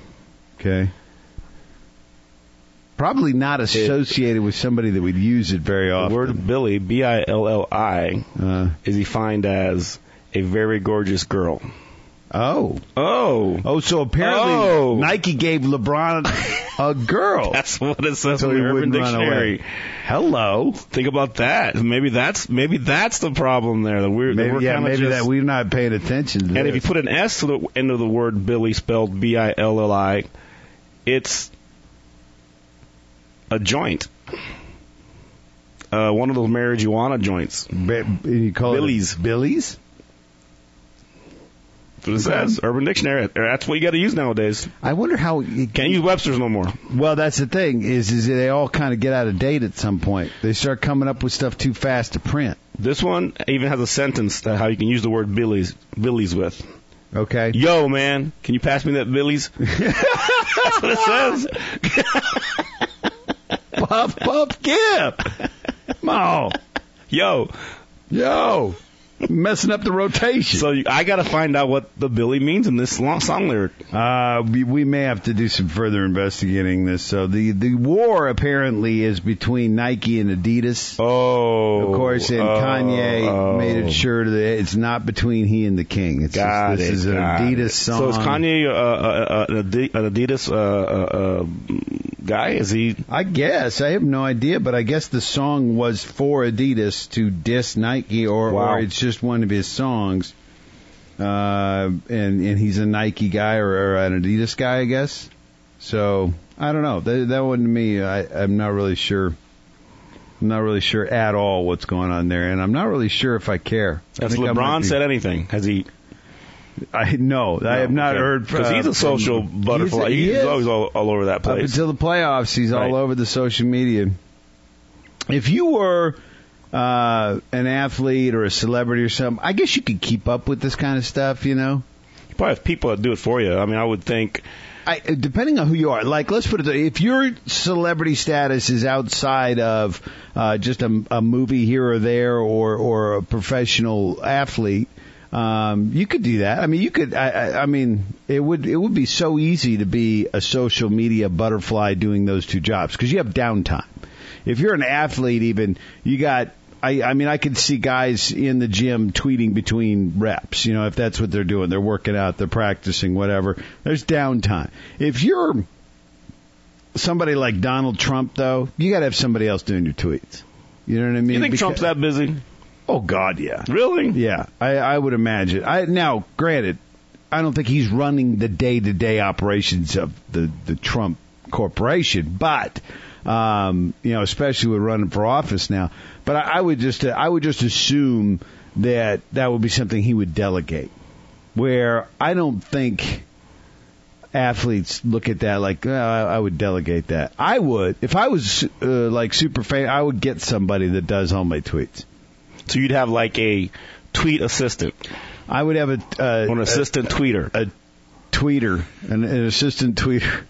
Speaker 2: Okay. Probably not associated it, with somebody that would use it very often.
Speaker 3: The word Billy, B I L L I,
Speaker 2: uh,
Speaker 3: is defined as a very gorgeous girl.
Speaker 2: Oh.
Speaker 3: Oh.
Speaker 2: Oh, so apparently
Speaker 3: oh.
Speaker 2: Nike gave LeBron a girl.
Speaker 3: That's what it says
Speaker 2: so
Speaker 3: in the Urban Dictionary.
Speaker 2: Hello.
Speaker 3: Think about that. Maybe that's maybe that's the problem there. That we're,
Speaker 2: maybe,
Speaker 3: that we're
Speaker 2: yeah, maybe
Speaker 3: just,
Speaker 2: that we're not paying attention to
Speaker 3: And
Speaker 2: this.
Speaker 3: if you put an S to the end of the word Billy, spelled B I L L I, it's a joint. Uh, one of those marijuana joints.
Speaker 2: Ba- you call
Speaker 3: Billy's.
Speaker 2: It Billy's?
Speaker 3: That's what it says. Urban Dictionary. That's what you got to use nowadays.
Speaker 2: I wonder how... You,
Speaker 3: Can't use Webster's no more.
Speaker 2: Well, that's the thing, is, is they all kind of get out of date at some point. They start coming up with stuff too fast to print.
Speaker 3: This one even has a sentence that how you can use the word Billy's, Billy's with.
Speaker 2: Okay.
Speaker 3: Yo, man, can you pass me that Billy's? That's what it says.
Speaker 2: Puff, puff, Gip. Come on.
Speaker 3: Yo.
Speaker 2: Yo. Messing up the rotation.
Speaker 3: So I got to find out what the Billy means in this long song lyric.
Speaker 2: Uh, we, we may have to do some further investigating this. So the, the war apparently is between Nike and Adidas.
Speaker 3: Oh.
Speaker 2: Of course, and
Speaker 3: oh,
Speaker 2: Kanye
Speaker 3: oh.
Speaker 2: made it sure that it's not between he and the king. It's
Speaker 3: got
Speaker 2: just, this
Speaker 3: it,
Speaker 2: is an Adidas it. song.
Speaker 3: So is Kanye uh, uh, uh, an Adidas uh, uh, uh, guy? Is he?
Speaker 2: I guess. I have no idea, but I guess the song was for Adidas to diss Nike, or,
Speaker 3: wow.
Speaker 2: or it's just one of his songs. Uh, and, and he's a Nike guy or, or an Adidas guy, I guess. So, I don't know. That, that one to me, I, I'm not really sure. I'm not really sure at all what's going on there, and I'm not really sure if I care.
Speaker 3: Has
Speaker 2: I
Speaker 3: LeBron
Speaker 2: be,
Speaker 3: said anything? Has he?
Speaker 2: I no, no I have not
Speaker 3: okay.
Speaker 2: heard
Speaker 3: because
Speaker 2: uh,
Speaker 3: he's a social
Speaker 2: from,
Speaker 3: butterfly.
Speaker 2: He's, he
Speaker 3: he's
Speaker 2: is.
Speaker 3: always all, all over that place.
Speaker 2: Up until the playoffs, he's
Speaker 3: right.
Speaker 2: all over the social media. If you were uh, an athlete or a celebrity or something, I guess you could keep up with this kind of stuff. You know,
Speaker 3: you probably have people that do it for you. I mean, I would think.
Speaker 2: I, depending on who you are, like let's put it, if your celebrity status is outside of uh, just a, a movie here or there, or or a professional athlete, um, you could do that. I mean, you could. I, I, I mean, it would it would be so easy to be a social media butterfly doing those two jobs because you have downtime. If you're an athlete, even you got. I, I mean, I could see guys in the gym tweeting between reps, you know, if that's what they're doing. They're working out, they're practicing, whatever. There's downtime. If you're somebody like Donald Trump, though, you got to have somebody else doing your tweets. You know what I mean?
Speaker 3: You think
Speaker 2: because,
Speaker 3: Trump's that busy?
Speaker 2: Oh, God, yeah.
Speaker 3: Really?
Speaker 2: Yeah, I, I would imagine. I Now, granted, I don't think he's running the day-to-day operations of the, the Trump Corporation, but... Um, you know, especially with running for office now. But I, I would just, uh, I would just assume that that would be something he would delegate. Where I don't think athletes look at that like, oh, I, I would delegate that. I would, if I was uh, like super famous, I would get somebody that does all my tweets.
Speaker 3: So you'd have like a tweet assistant.
Speaker 2: I would have a uh,
Speaker 3: an assistant
Speaker 2: a,
Speaker 3: tweeter,
Speaker 2: a tweeter, an, an assistant tweeter.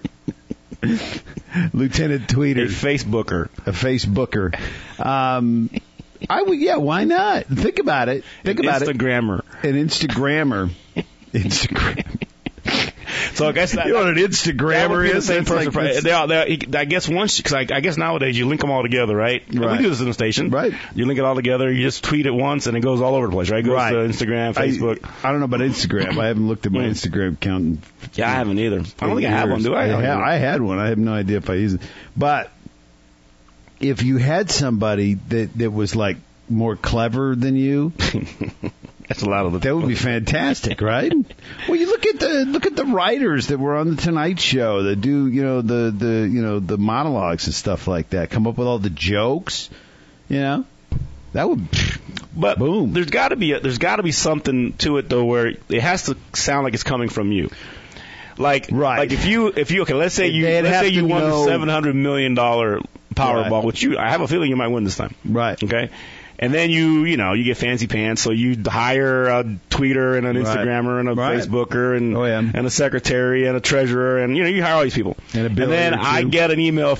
Speaker 2: Lieutenant Tweeter.
Speaker 3: A Facebooker.
Speaker 2: A Facebooker. Um, I would, yeah, why not? Think about it. Think
Speaker 3: An
Speaker 2: about
Speaker 3: Instagrammer.
Speaker 2: it. An Instagrammer. Instagram.
Speaker 3: So I guess that,
Speaker 2: you know what an Instagrammer
Speaker 3: is?
Speaker 2: is?
Speaker 3: The same person.
Speaker 2: Like
Speaker 3: they are, they are, I guess once, because I, I guess nowadays you link them all together, right?
Speaker 2: Right.
Speaker 3: We do this in the station.
Speaker 2: Right.
Speaker 3: You link it all together. You just tweet it once, and it goes all over the place, right? It goes
Speaker 2: right.
Speaker 3: to Instagram, Facebook.
Speaker 2: I, I don't know about Instagram. I haven't looked at my Instagram account. In,
Speaker 3: yeah, I haven't either. I don't think I have one, do I?
Speaker 2: I,
Speaker 3: I,
Speaker 2: ha- I had one. I have no idea if I use it. But if you had somebody that, that was like more clever than you.
Speaker 3: That's a lot of the.
Speaker 2: That would be fantastic, right? Well, you look at the look at the writers that were on the Tonight Show that do, you know, the the you know the monologues and stuff like that. Come up with all the jokes, you know. That would.
Speaker 3: But
Speaker 2: boom.
Speaker 3: There's got to be a, there's got to be something to it though, where it has to sound like it's coming from you. Like,
Speaker 2: right.
Speaker 3: like if you if you okay, let's say you
Speaker 2: They'd
Speaker 3: let's say you won
Speaker 2: know.
Speaker 3: the seven hundred million dollar Powerball,
Speaker 2: Right.
Speaker 3: which you I have a feeling you might win this time.
Speaker 2: Right.
Speaker 3: Okay. And then you, you know, you get fancy pants, so you hire a tweeter and an
Speaker 2: Right.
Speaker 3: Instagrammer and a
Speaker 2: Right.
Speaker 3: Facebooker and
Speaker 2: Oh, yeah.
Speaker 3: and a secretary and a treasurer, and you know, you hire all these people.
Speaker 2: And a Billy
Speaker 3: then
Speaker 2: or two.
Speaker 3: I get an email,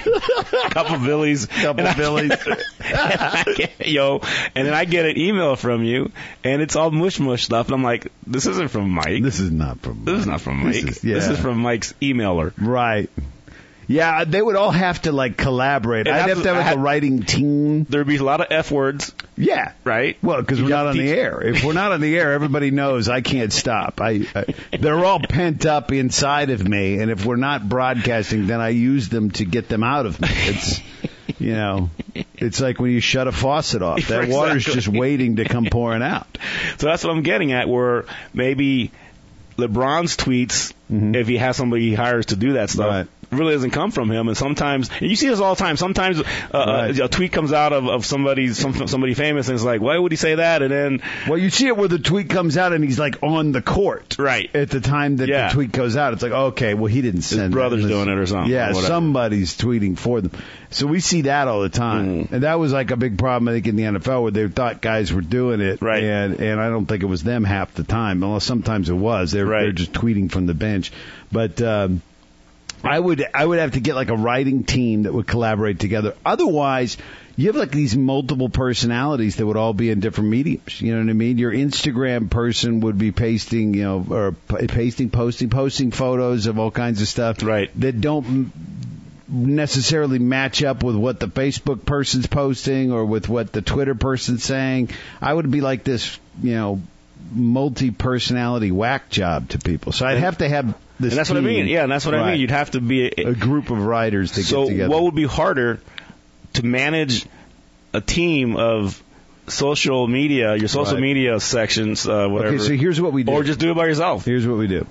Speaker 3: a couple Billies,
Speaker 2: Couple
Speaker 3: and I
Speaker 2: Billies.
Speaker 3: get- and I get- yo, and then I get an email from you, and it's all mush mush stuff, and I'm like, this isn't from Mike.
Speaker 2: This is not from.
Speaker 3: This is not from Mike.
Speaker 2: This
Speaker 3: This
Speaker 2: is-
Speaker 3: is,
Speaker 2: yeah.
Speaker 3: from Mike's emailer.
Speaker 2: Right. Yeah, they would all have to like collaborate.
Speaker 3: It
Speaker 2: I'd
Speaker 3: has
Speaker 2: have
Speaker 3: to-
Speaker 2: to have
Speaker 3: I
Speaker 2: like
Speaker 3: had-
Speaker 2: a writing team.
Speaker 3: There'd be a lot of F words,
Speaker 2: Yeah.
Speaker 3: right?
Speaker 2: Well, because
Speaker 3: You
Speaker 2: we're not
Speaker 3: got
Speaker 2: on
Speaker 3: to
Speaker 2: the
Speaker 3: teach-
Speaker 2: air. If we're not on the air, everybody knows I can't stop. I, I they're all pent up inside of me, and if we're not broadcasting, then I use them to get them out of me. It's you know, it's like when you shut a faucet off. That
Speaker 3: Exactly.
Speaker 2: water's just waiting to come pouring out.
Speaker 3: So that's what I'm getting at, where maybe LeBron's tweets,
Speaker 2: Mhm.
Speaker 3: if he has somebody he hires to do that stuff,
Speaker 2: Right.
Speaker 3: really doesn't come from him. And sometimes, and you see this all the time, sometimes uh,
Speaker 2: Right.
Speaker 3: a, a tweet comes out of, of somebody, some, somebody famous, and it's like, why would he say that? And then,
Speaker 2: Well, you see it where the tweet comes out and he's like on the court.
Speaker 3: right,
Speaker 2: At the time that
Speaker 3: Yeah.
Speaker 2: the tweet goes out, it's like, okay, well, he didn't send
Speaker 3: his
Speaker 2: that.
Speaker 3: brother's
Speaker 2: This-
Speaker 3: doing it or something.
Speaker 2: Yeah,
Speaker 3: or whatever.
Speaker 2: somebody's tweeting for them. So we see that all the time.
Speaker 3: Mm.
Speaker 2: And that was like a big problem, I think, in the N F L where they thought guys were doing it.
Speaker 3: Right.
Speaker 2: And, and I don't think it was them half the time, unless sometimes it was. They're,
Speaker 3: Right.
Speaker 2: they're just tweeting from the bench. But, um, I would, I would have to get like a writing team that would collaborate together. Otherwise, you have like these multiple personalities that would all be in different mediums. You know what I mean? Your Instagram person would be pasting, you know, or p- pasting, posting, posting photos of all kinds of stuff
Speaker 3: Right.
Speaker 2: that don't m- necessarily match up with what the Facebook person's posting or with what the Twitter person's saying. I would be like this, you know, multi-personality whack job to people. So I'd have to have this
Speaker 3: and that's what I
Speaker 2: team.
Speaker 3: mean. Yeah, and that's what I
Speaker 2: Right.
Speaker 3: mean. You'd have to be a,
Speaker 2: a group of writers to
Speaker 3: so
Speaker 2: get together.
Speaker 3: what would be harder to manage a team of social media, your social
Speaker 2: Right.
Speaker 3: media sections, uh, whatever,
Speaker 2: okay, so here's what we do.
Speaker 3: or just do it by yourself.
Speaker 2: Here's what we do.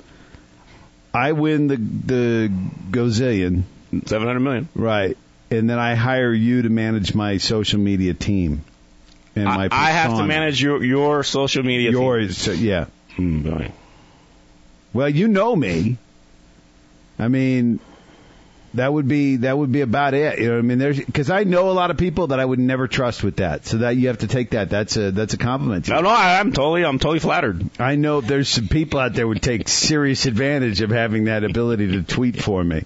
Speaker 2: I win the the gazillion,
Speaker 3: Seven hundred million.
Speaker 2: right, and then I hire you to manage my social media team. And my
Speaker 3: I, I have to
Speaker 2: persona.
Speaker 3: manage your your social media. team.
Speaker 2: yours. So, yeah.
Speaker 3: Mm, boy.
Speaker 2: Well, you know me. I mean, that would be that would be about it. You know what I mean? There's because I know a lot of people that I would never trust with that. So that you have to take that. That's a that's a compliment to
Speaker 3: No,
Speaker 2: you.
Speaker 3: no, I, I'm totally, I'm totally flattered.
Speaker 2: I know there's some people out there who would take serious advantage of having that ability to tweet for me.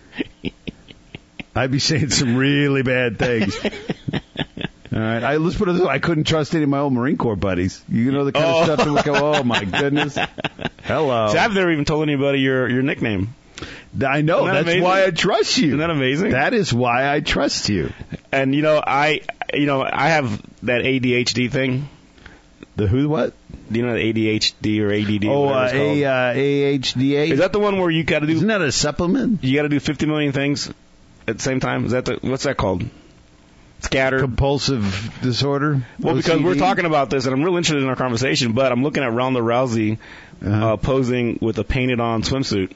Speaker 2: I'd be saying some really bad things. All right, I, let's put it this way: I couldn't trust any of my old Marine Corps buddies. You know the kind
Speaker 3: Oh.
Speaker 2: of stuff that would go. Oh my goodness! Hello.
Speaker 3: See, I've never even told anybody your your nickname.
Speaker 2: I know.
Speaker 3: Isn't that
Speaker 2: That's
Speaker 3: amazing?
Speaker 2: why I trust you.
Speaker 3: Isn't that amazing?
Speaker 2: That is why I trust you.
Speaker 3: And you know, I, you know, I have that A D H D thing.
Speaker 2: The who? What?
Speaker 3: Do you know the A D H D or A D D?
Speaker 2: Oh,
Speaker 3: whatever
Speaker 2: uh,
Speaker 3: it's called?
Speaker 2: A uh, A H D A.
Speaker 3: Is that the one where you got to do
Speaker 2: Isn't that a supplement?
Speaker 3: you got to do fifty million things at the same time? Is that the what's that called? Scattered.
Speaker 2: Compulsive disorder.
Speaker 3: Well, because
Speaker 2: O C D?
Speaker 3: we're talking about this, and I'm real interested in our conversation, but I'm looking at Ronda Rousey
Speaker 2: Uh-huh.
Speaker 3: uh, posing with a painted-on swimsuit,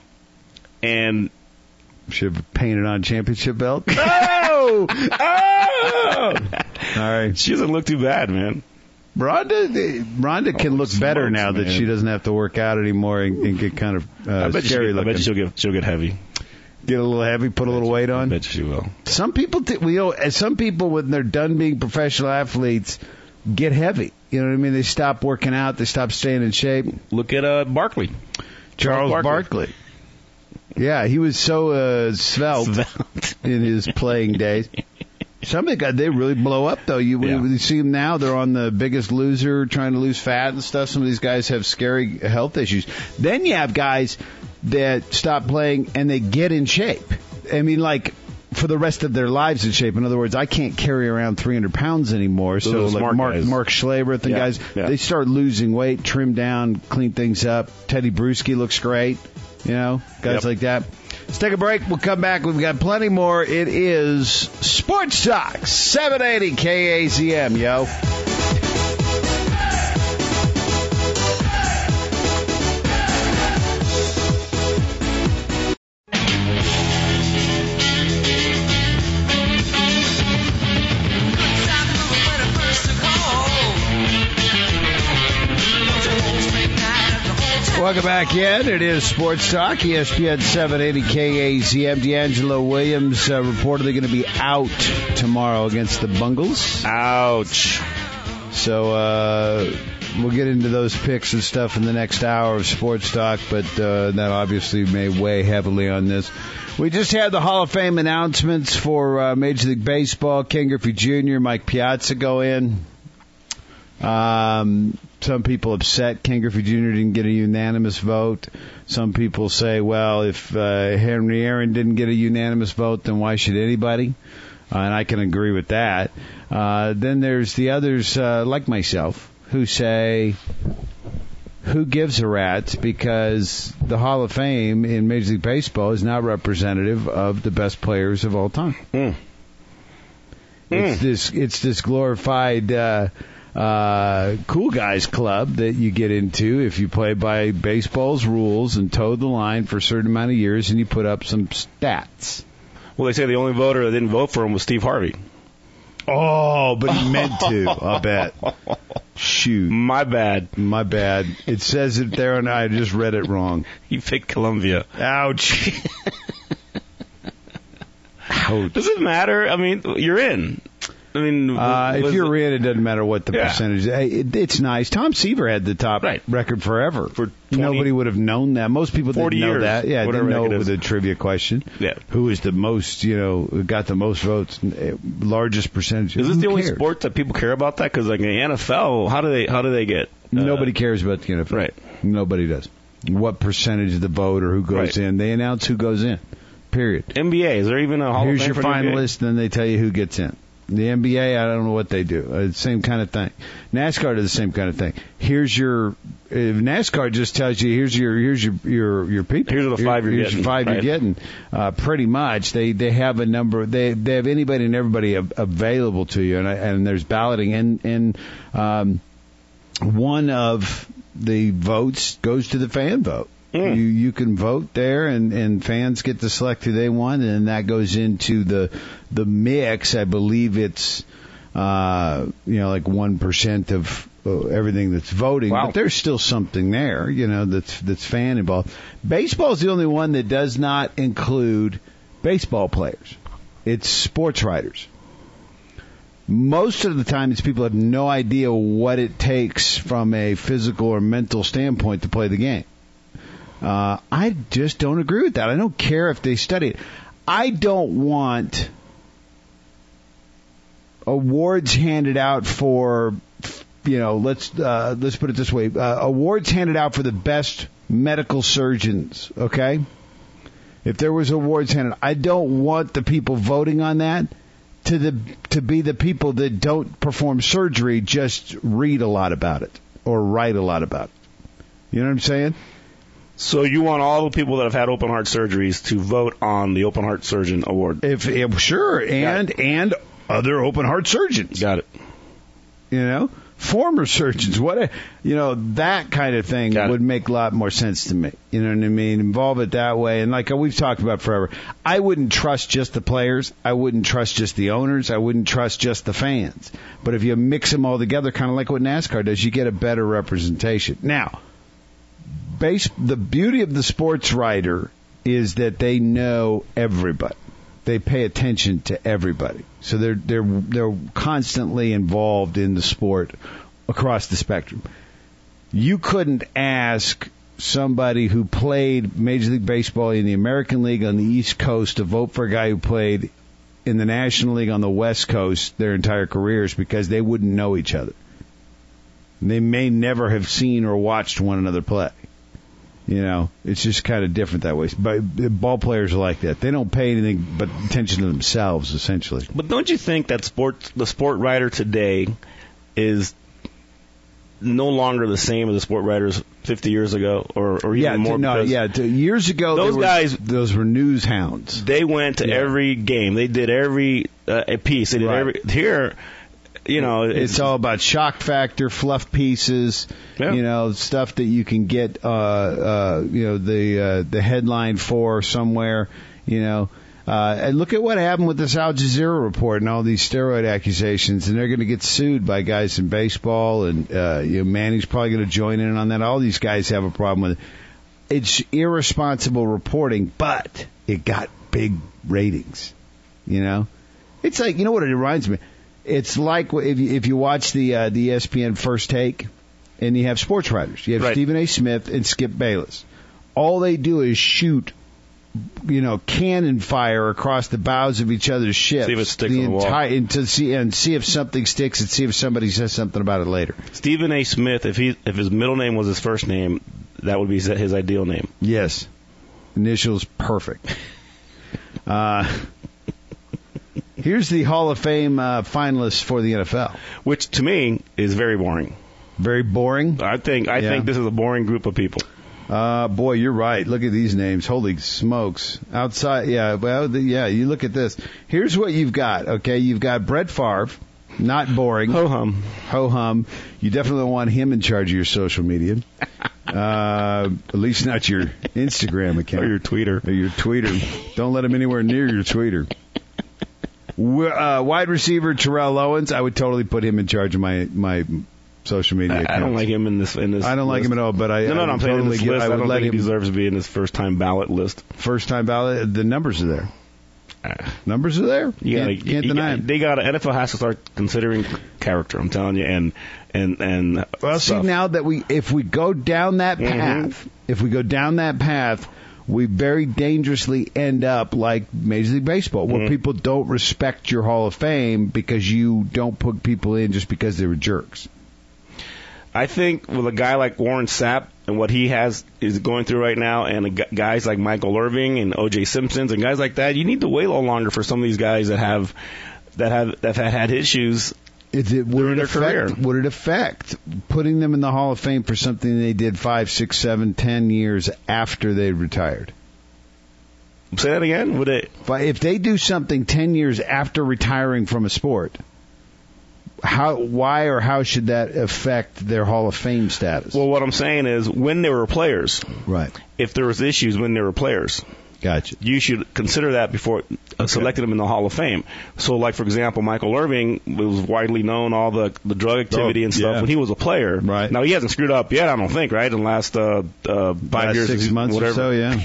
Speaker 3: and
Speaker 2: Should have painted on championship belt.
Speaker 3: oh, oh,
Speaker 2: All right.
Speaker 3: she doesn't look too bad, man.
Speaker 2: Rhonda, Rhonda can
Speaker 3: Oh,
Speaker 2: look better
Speaker 3: smokes,
Speaker 2: now that
Speaker 3: man.
Speaker 2: she doesn't have to work out anymore and, and get kind of uh,
Speaker 3: I bet
Speaker 2: scary
Speaker 3: she, I
Speaker 2: looking.
Speaker 3: bet she'll get she'll get heavy.
Speaker 2: Get a little heavy, put a little weight
Speaker 3: I
Speaker 2: on.
Speaker 3: bet she will.
Speaker 2: Some people, t- we know, as some people when they're done being professional athletes, get heavy. You know what I mean? They stop working out. They stop staying in shape.
Speaker 3: Look at uh, Barkley.
Speaker 2: Charles
Speaker 3: Barkley.
Speaker 2: Barkley. Yeah, he was so uh, svelte
Speaker 3: Svelte.
Speaker 2: in his playing days. Some of the guys, they really blow up, though. You,
Speaker 3: Yeah.
Speaker 2: you see them now, they're on The Biggest Loser, trying to lose fat and stuff. Some of these guys have scary health issues. Then you have guys that stop playing and they get in shape. I mean, like, for the rest of their lives in shape. In other words, I can't carry around three hundred pounds anymore.
Speaker 3: Those
Speaker 2: So,
Speaker 3: are the
Speaker 2: like
Speaker 3: smart
Speaker 2: Mark,
Speaker 3: guys.
Speaker 2: Mark Schlabrith and
Speaker 3: Yeah,
Speaker 2: guys,
Speaker 3: yeah.
Speaker 2: they start losing weight, trim down, clean things up. Teddy Bruschi looks great. You know, guys
Speaker 3: Yep.
Speaker 2: like that. Let's take a break. We'll come back. We've got plenty more. It is Sports Talk, seven eighty K A Z M, yo. Welcome back in. It is Sports Talk, E S P N seven eighty K A Z M. D'Angelo Williams uh, reportedly going to be out tomorrow against the Bungles.
Speaker 3: Ouch.
Speaker 2: So uh, we'll get into those picks and stuff in the next hour of Sports Talk, but uh, that obviously may weigh heavily on this. We just had the Hall of Fame announcements for uh, Major League Baseball. Ken Griffey Junior, Mike Piazza go in. Um, some people upset Ken Griffey Junior didn't get a unanimous vote. Some people say, well, if uh, Henry Aaron didn't get a unanimous vote, then why should anybody? Uh, and I can agree with that. Uh, then there's the others, uh, like myself, who say, who gives a rat's, because the Hall of Fame in Major League Baseball is not representative of the best players of all time.
Speaker 3: Mm.
Speaker 2: It's
Speaker 3: Mm.
Speaker 2: this, it's this glorified uh, uh, cool guys club that you get into if you play by baseball's rules and toe the line for a certain amount of years and you put up some stats.
Speaker 3: Well, they say the only voter that didn't vote for him was Steve Harvey.
Speaker 2: Oh, but he meant to, I bet. Shoot.
Speaker 3: My bad.
Speaker 2: My bad. It says it there, and I just read it wrong.
Speaker 3: He picked Columbia.
Speaker 2: Ouch. Ouch.
Speaker 3: Does it matter? I mean, you're in. I mean,
Speaker 2: Uh, if
Speaker 3: was
Speaker 2: you're
Speaker 3: it-
Speaker 2: in, it doesn't matter what the
Speaker 3: Yeah.
Speaker 2: percentage. Hey, it, it's nice. Tom Seaver had the top
Speaker 3: Right.
Speaker 2: record forever.
Speaker 3: For twenty
Speaker 2: Nobody would have known that. Most people didn't
Speaker 3: forty
Speaker 2: know
Speaker 3: years,
Speaker 2: that. Yeah,
Speaker 3: whatever
Speaker 2: didn't know
Speaker 3: it
Speaker 2: it
Speaker 3: is.
Speaker 2: was a trivia question.
Speaker 3: Yeah.
Speaker 2: Who is the most, you know, who got the most votes, uh, largest percentage?
Speaker 3: Is this
Speaker 2: Who
Speaker 3: the only
Speaker 2: cares?
Speaker 3: sport that people care about that? Because like in the N F L, how do they how do they get? uh,
Speaker 2: Nobody cares about the N F L.
Speaker 3: Right.
Speaker 2: Nobody does. What percentage of the vote or who goes
Speaker 3: Right.
Speaker 2: in? They announce who goes in. Period.
Speaker 3: N B A, is there even a Hall
Speaker 2: Here's
Speaker 3: of Fame
Speaker 2: your
Speaker 3: for the N B A?
Speaker 2: finalist, then they tell you who gets in. The N B A, I don't know what they do. Uh, same kind of thing. NASCAR does the same kind of thing. Here's your if NASCAR just tells you here's your here's your your your people.
Speaker 3: Here's the five you're
Speaker 2: here's
Speaker 3: getting,
Speaker 2: your five
Speaker 3: right?
Speaker 2: you're getting. Uh, pretty much, they they have a number. They they have anybody and everybody av- available to you, and I, and there's balloting, and and um, one of the votes goes to the fan vote.
Speaker 3: Mm.
Speaker 2: You you can vote there, and, and fans get to select who they want, and that goes into the the mix. I believe it's uh, you know like one percent of uh, everything that's voting,
Speaker 3: Wow.
Speaker 2: but there's still something there, you know, that's that's fan involved. Baseball is the only one that does not include baseball players. It's sports writers. Most of the time, these people have no idea what it takes from a physical or mental standpoint to play the game. Uh, I just don't agree with that. I don't care if they study it. I don't want awards handed out for, you know, let's uh, let's put it this way: uh, awards handed out for the best medical surgeons. Okay, if there was awards handed, I don't want the people voting on that to the to be the people that don't perform surgery, just read a lot about it or write a lot about it. You know what I'm saying?
Speaker 3: So you want all the people that have had open heart surgeries to vote on the open heart surgeon award?
Speaker 2: If, if sure, and and other open heart surgeons.
Speaker 3: Got it.
Speaker 2: You know, former surgeons. What a, you know, that kind of thing
Speaker 3: Got it.
Speaker 2: would make a lot more sense to me. You know what I mean? Involve it that way, and like we've talked about forever, I wouldn't trust just the players. I wouldn't trust just the owners. I wouldn't trust just the fans. But if you mix them all together, kind of like what NASCAR does, you get a better representation. Now. Base, the beauty of the sports writer is that they know everybody. They pay attention to everybody. So they're they're they're constantly involved in the sport across the spectrum. You couldn't ask somebody who played Major League Baseball in the American League on the East Coast to vote for a guy who played in the National League on the West Coast their entire careers, because they wouldn't know each other. They may never have seen or watched one another play. You know, it's just kind of different that way. But ball players are like that. They don't pay anything but attention to themselves, essentially.
Speaker 3: But don't you think that sport, the sport writer today is no longer the same as the sport writers fifty years ago, or, or even
Speaker 2: Yeah,
Speaker 3: more?
Speaker 2: to, no,
Speaker 3: because
Speaker 2: yeah. To, years ago,
Speaker 3: those
Speaker 2: they were,
Speaker 3: guys-
Speaker 2: those were news hounds.
Speaker 3: They went to
Speaker 2: Yeah.
Speaker 3: every game. They did every uh, a piece. They did
Speaker 2: Right.
Speaker 3: every here. You know,
Speaker 2: It's,
Speaker 3: it's,
Speaker 2: all about shock factor, fluff pieces,
Speaker 3: Yeah.
Speaker 2: you know, stuff that you can get, uh, uh, you know, the uh, the headline for somewhere, you know. Uh, and look at what happened with this Al Jazeera report and all these steroid accusations, and they're going to get sued by guys in baseball, and uh, you know, Manning's probably going to join in on that. All these guys have a problem with it. It's irresponsible reporting, but it got big ratings. You know, it's like, you know what it reminds me. It's like if you, if you watch the uh, the E S P N First Take, and you have sports writers. You have
Speaker 3: right.
Speaker 2: Stephen A. Smith and Skip Bayless. All they do is shoot, you know, cannon fire across the bows of each other's ships.
Speaker 3: See if it sticks
Speaker 2: the
Speaker 3: on the
Speaker 2: entire,
Speaker 3: wall.
Speaker 2: and to see and see if something sticks, and see if somebody says something about it later.
Speaker 3: Stephen A. Smith, if he if his middle name was his first name, that would be his ideal name.
Speaker 2: Yes, initials perfect. uh, here's the Hall of Fame uh, finalists for the N F L,
Speaker 3: which to me is very boring.
Speaker 2: Very boring.
Speaker 3: I think I
Speaker 2: Yeah.
Speaker 3: think this is a boring group of people.
Speaker 2: Uh, boy, you're right. Look at these names. Holy smokes. Outside, yeah, well, the, yeah, you look at this. Here's what you've got, okay? You've got Brett Favre, not boring.
Speaker 3: Ho-hum.
Speaker 2: Ho-hum. You definitely don't want him in charge of your social media. Uh, at least not your Instagram account.
Speaker 3: Or your tweeter.
Speaker 2: Or your tweeter. Don't let him anywhere near your tweeter. Uh, wide receiver Terrell Owens, I would totally put him in charge of my, my social media accounts.
Speaker 3: I don't like him in this. In this
Speaker 2: I don't like
Speaker 3: list.
Speaker 2: him at all, but I
Speaker 3: no, no,
Speaker 2: I
Speaker 3: no I'm
Speaker 2: would
Speaker 3: saying in
Speaker 2: totally
Speaker 3: this
Speaker 2: get,
Speaker 3: list.
Speaker 2: I
Speaker 3: I,
Speaker 2: would
Speaker 3: don't
Speaker 2: let
Speaker 3: think
Speaker 2: him
Speaker 3: he deserves to be in this first time ballot list.
Speaker 2: first time ballot. The numbers are there. Numbers are there.
Speaker 3: You
Speaker 2: Can't,
Speaker 3: gotta,
Speaker 2: can't
Speaker 3: you
Speaker 2: deny
Speaker 3: gotta,
Speaker 2: them.
Speaker 3: They got N F L has to start considering character. I'm telling you, and and and
Speaker 2: Well,
Speaker 3: stuff.
Speaker 2: see now that we, if we go down that path,
Speaker 3: Mhm.
Speaker 2: if we go down that path, we very dangerously end up like Major League Baseball, where
Speaker 3: Mhm.
Speaker 2: people don't respect your Hall of Fame because you don't put people in just because they were jerks.
Speaker 3: I think with a guy like Warren Sapp and what he has is going through right now, and a gu- guys like Michael Irving and O J Simpsons and guys like that, you need to wait a little longer for some of these guys that have that have that have had issues.
Speaker 2: Is it, would,
Speaker 3: During
Speaker 2: it
Speaker 3: their
Speaker 2: affect,
Speaker 3: career.
Speaker 2: would it affect putting them in the Hall of Fame for something they did five, six, seven, ten years after they retired?
Speaker 3: Say that again. Would it?
Speaker 2: If I- If they do something ten years after retiring from a sport, how, why or how should that affect their Hall of Fame status?
Speaker 3: Well, what I'm saying is when they were players,
Speaker 2: right.
Speaker 3: if there was issues when they were players,
Speaker 2: Gotcha.
Speaker 3: you should consider that before uh, selecting them in the Hall of Fame. So, like for example, Michael Irving was widely known all the the drug activity
Speaker 2: Oh,
Speaker 3: and stuff
Speaker 2: yeah.
Speaker 3: when he was a player.
Speaker 2: Right.
Speaker 3: Now he hasn't screwed up yet, I don't think. Right in the last uh, uh, five
Speaker 2: Last
Speaker 3: years,
Speaker 2: six months
Speaker 3: whatever.
Speaker 2: or so, yeah.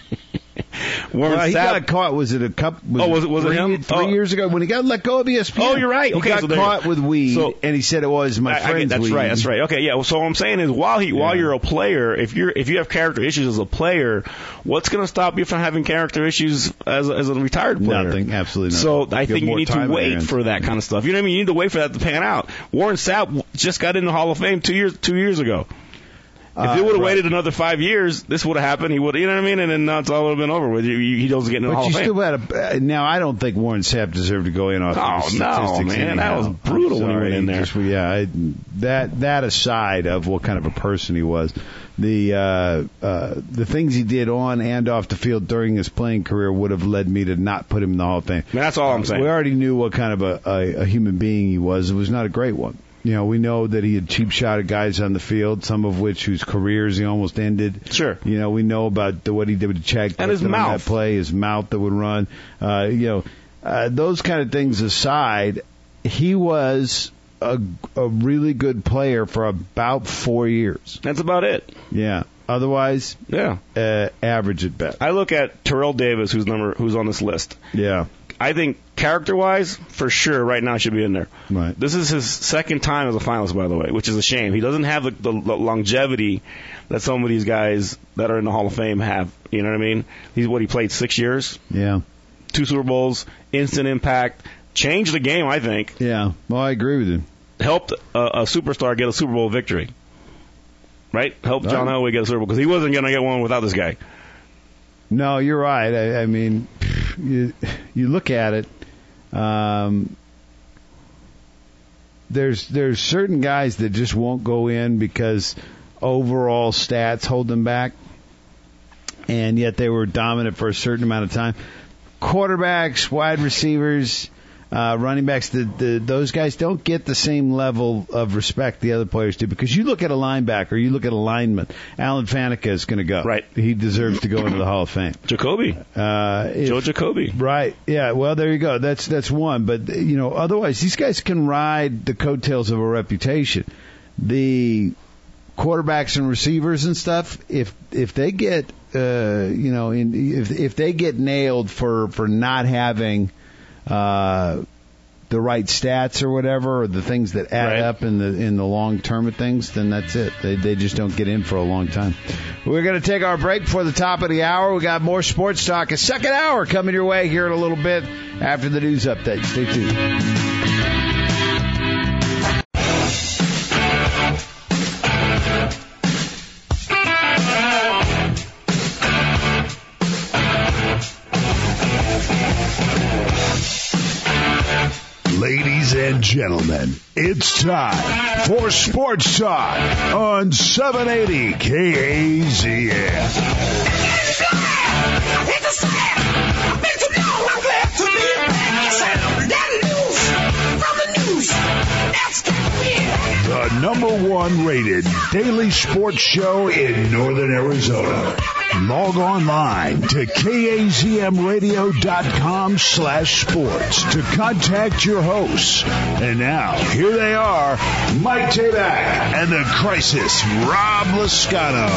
Speaker 3: Warren
Speaker 2: Well, he
Speaker 3: Sapp-
Speaker 2: got caught. Was it a cup? Was
Speaker 3: Oh, was it- was it
Speaker 2: three,
Speaker 3: him?
Speaker 2: Three
Speaker 3: Oh.
Speaker 2: years ago when he got let go of E S P N.
Speaker 3: Oh, you're right.
Speaker 2: He
Speaker 3: Okay,
Speaker 2: got
Speaker 3: so there you
Speaker 2: caught
Speaker 3: go.
Speaker 2: with weed,
Speaker 3: So-
Speaker 2: and he said it was my
Speaker 3: I- I get-
Speaker 2: friend's
Speaker 3: that's
Speaker 2: weed.
Speaker 3: right. That's right. Okay, yeah. Well, so what I'm saying is, while he, while
Speaker 2: Yeah.
Speaker 3: you're a player, if you're if you have character issues as a player, what's going to stop you from having character issues as a, as a retired player?
Speaker 2: Nothing. Absolutely
Speaker 3: So
Speaker 2: nothing.
Speaker 3: I
Speaker 2: You have
Speaker 3: think you
Speaker 2: more
Speaker 3: need
Speaker 2: time
Speaker 3: to
Speaker 2: on your
Speaker 3: wait
Speaker 2: hands.
Speaker 3: for that kind of stuff. You know what I mean? You need to wait for that to pan out. Warren Sapp just got in the Hall of Fame two years two years ago. If
Speaker 2: Uh,
Speaker 3: they would have
Speaker 2: right.
Speaker 3: waited another five years, this would have happened. He would, you know what I mean? And then now it's all would have been over with. You- you- He doesn't get in the
Speaker 2: But
Speaker 3: Hall
Speaker 2: you
Speaker 3: of Fame.
Speaker 2: still had a. Uh, now I don't think Warren Sapp deserved to go in off
Speaker 3: Oh,
Speaker 2: of the
Speaker 3: no,
Speaker 2: statistics.
Speaker 3: man, that
Speaker 2: anyhow.
Speaker 3: was brutal
Speaker 2: I'm
Speaker 3: when he went
Speaker 2: sorry,
Speaker 3: in there.
Speaker 2: Just, yeah, I, that that aside of what kind of a person he was, the uh, uh, the things he did on and off the field during his playing career would have led me to not put him in the Hall of Fame.
Speaker 3: I mean, that's all I'm saying.
Speaker 2: We already knew what kind of a, a, a human being he was. It was not a great one. You know, we know that he had cheap shot at guys on the field, some of which whose careers he almost ended.
Speaker 3: Sure.
Speaker 2: You know, we know about the, what he did with Chad
Speaker 3: And his
Speaker 2: Clifton on
Speaker 3: mouth.
Speaker 2: that play, his mouth that would run. Uh, you know, uh, those kind of things aside, he was a, a really good player for about four years.
Speaker 3: That's about it.
Speaker 2: Yeah. Otherwise,
Speaker 3: Yeah.
Speaker 2: uh, average at best.
Speaker 3: I look at Terrell Davis, who's number who's on this list.
Speaker 2: Yeah.
Speaker 3: I think character-wise, for sure, right now should be in there.
Speaker 2: Right.
Speaker 3: This is his second time as a finalist, by the way, which is a shame. He doesn't have the, the, the longevity that some of these guys that are in the Hall of Fame have. You know what I mean? He's what he played six years,
Speaker 2: Yeah.
Speaker 3: two Super Bowls, instant impact, changed the game. I think
Speaker 2: Yeah. Well, I agree with you.
Speaker 3: helped a, a superstar get a Super Bowl victory. Right? Helped John
Speaker 2: Right.
Speaker 3: Elway get a Super Bowl because he wasn't going to get one without this guy.
Speaker 2: No, you're right. I, I mean, you you look at it. Um, there's there's certain guys that just won't go in because overall stats hold them back, and yet they were dominant for a certain amount of time. Quarterbacks, wide receivers, uh, running backs, the, the, those guys don't get the same level of respect the other players do. Because you look at a linebacker, you look at a lineman, Alan Faneca is going to go.
Speaker 3: Right.
Speaker 2: He deserves to go into the Hall of Fame.
Speaker 3: Jacoby.
Speaker 2: Uh, if,
Speaker 3: Joe Jacoby.
Speaker 2: Right. Yeah. Well, there you go. That's that's one. But, you know, otherwise, these guys can ride the coattails of a reputation. The quarterbacks and receivers and stuff, if if they get, uh, you know, in, if if they get nailed for, for not having uh, the right stats or whatever, or the things that add
Speaker 3: right.
Speaker 2: up in the in the long term of things, then that's it. They they just don't get in for a long time. We're going to take our break before the top of the hour. We got more sports talk. A second hour coming your way here in a little bit after the news update. Stay tuned.
Speaker 1: Ladies and gentlemen, it's time for Sports Talk on seven eighty K A Z M. The number one rated daily sports show in northern Arizona. Log online to K A Z M radio dot com slash sports to contact your hosts. And now, here they are, Mike Tabak and the Crisis, Rob Lascano.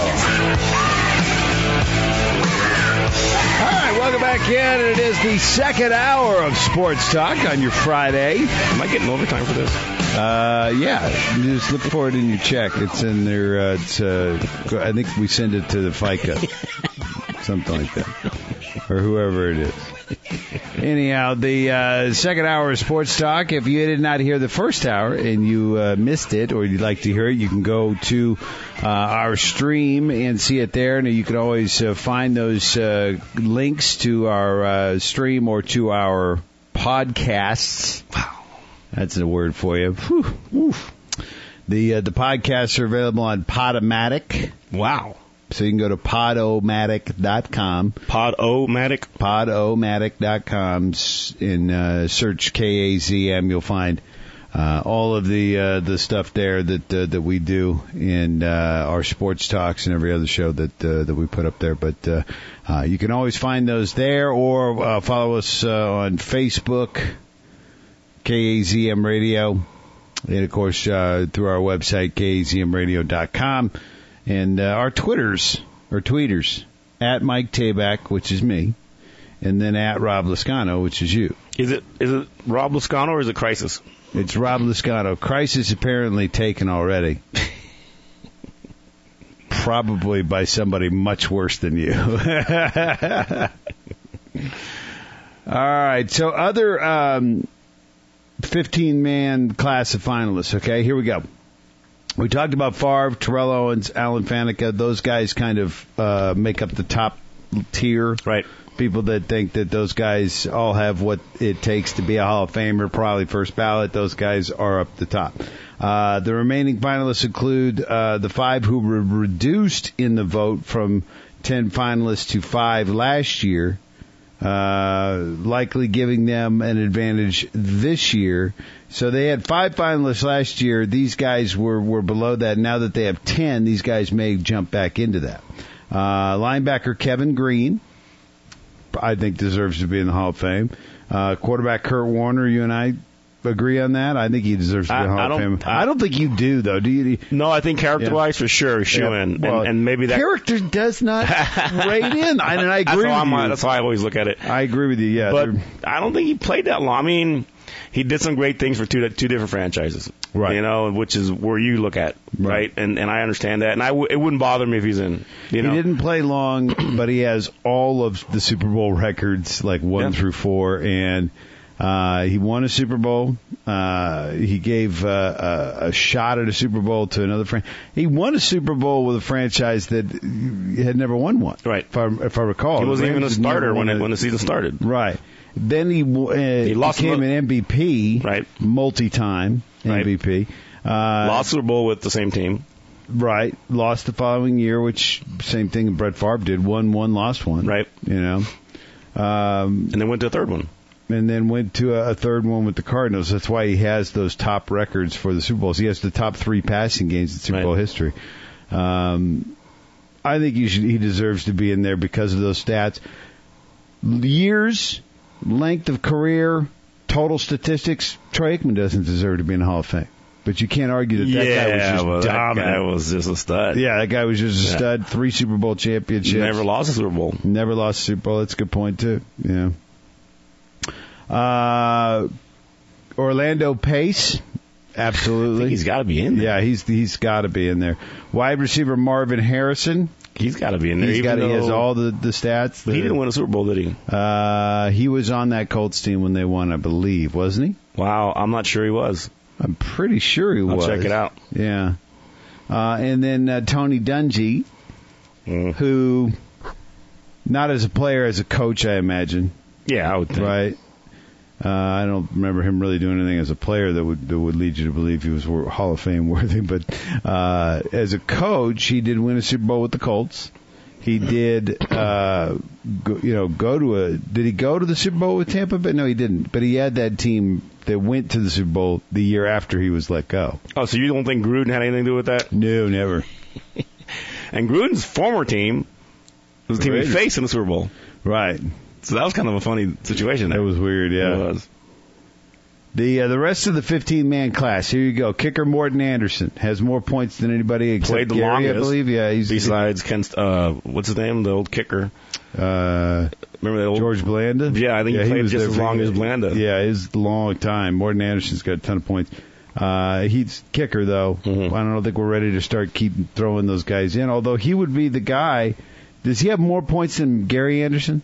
Speaker 2: All right, welcome back in. It is the second hour of Sports Talk on your Friday.
Speaker 3: Am I getting overtime for this?
Speaker 2: Uh, yeah, just look for it in your check. It's in there. Uh, it's, uh, I think we send it to the FICA, something like that, or whoever it is. Anyhow, the uh, second hour of Sports Talk. If you did not hear the first hour and you uh, missed it, or you'd like to hear it, you can go to uh, our stream and see it there. And you can always uh, find those uh, links to our uh, stream or to our podcasts. Wow. That's a word for you. Whew, whew. The uh, the podcasts are available on Podomatic.
Speaker 3: Wow.
Speaker 2: So you can go to podomatic dot com.
Speaker 3: Podomatic?
Speaker 2: Podomatic dot com and uh, search K A Z M. You'll find uh, all of the uh, the stuff there that uh, that we do in uh, our sports talks and every other show that uh, that we put up there. But uh, uh, you can always find those there, or uh, follow us uh, on Facebook. K A Z M Radio, and of course uh, through our website K A Z M radio dot com, and uh, our Twitters or tweeters at Mike Tabak, which is me, and then at Rob Lascano, which is you.
Speaker 3: Is it is it Rob Lascano or is it Crisis?
Speaker 2: It's Rob Lascano. Crisis apparently taken already, probably by somebody much worse than you. All right, so other. Um, fifteen-man class of finalists, okay? Here we go. We talked about Favre, Terrell Owens, Alan Faneca. Those guys kind of uh, make up the top tier.
Speaker 3: Right.
Speaker 2: People that think that those guys all have what it takes to be a Hall of Famer, probably first ballot. Those guys are up the top. Uh, the remaining finalists include uh, the five who were reduced in the vote from ten finalists to five last year. Uh, likely giving them an advantage this year. So they had five finalists last year. These guys were, were below that. Now that they have ten, these guys may jump back into that. Uh, linebacker Kevin Green, I think deserves to be in the Hall of Fame. Uh, quarterback Kurt Warner, you and I agree on that? I think he deserves to be in the Hall
Speaker 3: I, I
Speaker 2: of Fame.
Speaker 3: I,
Speaker 2: I don't think you do, though. Do you?
Speaker 3: No, I think character-wise, yeah. for sure, shoe yeah. in.
Speaker 2: Well,
Speaker 3: and, and maybe that
Speaker 2: character does not rate in. I, and I agree
Speaker 3: that's
Speaker 2: with
Speaker 3: how
Speaker 2: you.
Speaker 3: I'm, that's how I always look at it.
Speaker 2: I agree with you, yeah.
Speaker 3: But I don't think he played that long. I mean, he did some great things for two two different franchises.
Speaker 2: Right.
Speaker 3: You know, which is where you look at, right? right? And and I understand that. And I w- it wouldn't bother me if he's in. You know?
Speaker 2: He didn't play long, but he has all of the Super Bowl records, like one yeah. through four, and uh, he won a Super Bowl. Uh, he gave uh, a, a shot at a Super Bowl to another franchise. He won a Super Bowl with a franchise that had never won one.
Speaker 3: Right.
Speaker 2: If I, if I recall.
Speaker 3: He wasn't even a starter when, it,
Speaker 2: a,
Speaker 3: when the season started.
Speaker 2: Right. Then he, uh, he lost became an M V P,
Speaker 3: right?
Speaker 2: Multi-time
Speaker 3: right.
Speaker 2: M V P. Uh,
Speaker 3: lost Super Bowl with the same team.
Speaker 2: Right. Lost the following year, which same thing Brett Favre did. Won one, lost one.
Speaker 3: Right.
Speaker 2: You know. Um,
Speaker 3: and then went to a third one.
Speaker 2: and then went to a, a third one with the Cardinals. That's why he has those top records for the Super Bowls. He has the top three passing games in Super
Speaker 3: Right.
Speaker 2: Bowl history. Um, I think he should, he deserves to be in there because of those stats. Years, length of career, total statistics. Troy Aikman doesn't deserve to be in the Hall of Fame. But you can't argue that that
Speaker 3: yeah,
Speaker 2: guy was just
Speaker 3: well, that
Speaker 2: dominant.
Speaker 3: guy was just a stud.
Speaker 2: Yeah, that guy was just a
Speaker 3: Yeah.
Speaker 2: stud. Three Super Bowl championships.
Speaker 3: Never lost a Super Bowl.
Speaker 2: Never lost a Super Bowl. That's a good point, too. Yeah. Uh, Orlando Pace. Absolutely.
Speaker 3: I think he's got to be in there.
Speaker 2: Yeah, he's he's got to be in there. Wide receiver Marvin Harrison.
Speaker 3: He's got to be in there.
Speaker 2: He's
Speaker 3: even
Speaker 2: got. He has
Speaker 3: though-
Speaker 2: all the, the stats.
Speaker 3: But he didn't win a Super Bowl, did he?
Speaker 2: Uh, he was on that Colts team when they won, I believe, wasn't he?
Speaker 3: Wow, I'm not sure he was.
Speaker 2: I'm pretty sure he
Speaker 3: I'll
Speaker 2: was.
Speaker 3: check it out.
Speaker 2: Yeah. Uh, and then uh, Tony Dungy,
Speaker 3: Mm.
Speaker 2: who, not as a player, as a coach, I imagine.
Speaker 3: Yeah, I would think.
Speaker 2: Right. Uh, I don't remember him really doing anything as a player that would that would lead you to believe he was Hall of Fame worthy. But uh, as a coach, he did win a Super Bowl with the Colts. He did, uh, go, you know, go to a. Did he go to the Super Bowl with Tampa Bay? No, he didn't. But he had that team that went to the Super Bowl the year after he was let go.
Speaker 3: Oh, so you don't think Gruden had anything to do with that?
Speaker 2: No, never.
Speaker 3: And Gruden's former team was the team he
Speaker 2: Raiders.
Speaker 3: faced in the Super Bowl.
Speaker 2: Right.
Speaker 3: So that was kind of a funny situation there.
Speaker 2: That was weird. Yeah.
Speaker 3: It was.
Speaker 2: The uh, the rest of the fifteen-man class. Here you go. Kicker Morton Anderson has more points than anybody except
Speaker 3: Played the
Speaker 2: Gary,
Speaker 3: longest.
Speaker 2: I believe. Yeah, he's
Speaker 3: Besides Ken, uh, what's his name? The old kicker.
Speaker 2: uh,
Speaker 3: Remember that old
Speaker 2: George Blanda.
Speaker 3: Yeah, I think he played
Speaker 2: was
Speaker 3: just
Speaker 2: there
Speaker 3: as
Speaker 2: for-
Speaker 3: long as Blanda.
Speaker 2: Yeah, it's a long time. Morton Anderson's got a ton of points. Uh, he's kicker though.
Speaker 3: Mhm.
Speaker 2: I don't think we're ready to start keep throwing those guys in. Although he would be the guy. Does he have more points than Gary Anderson?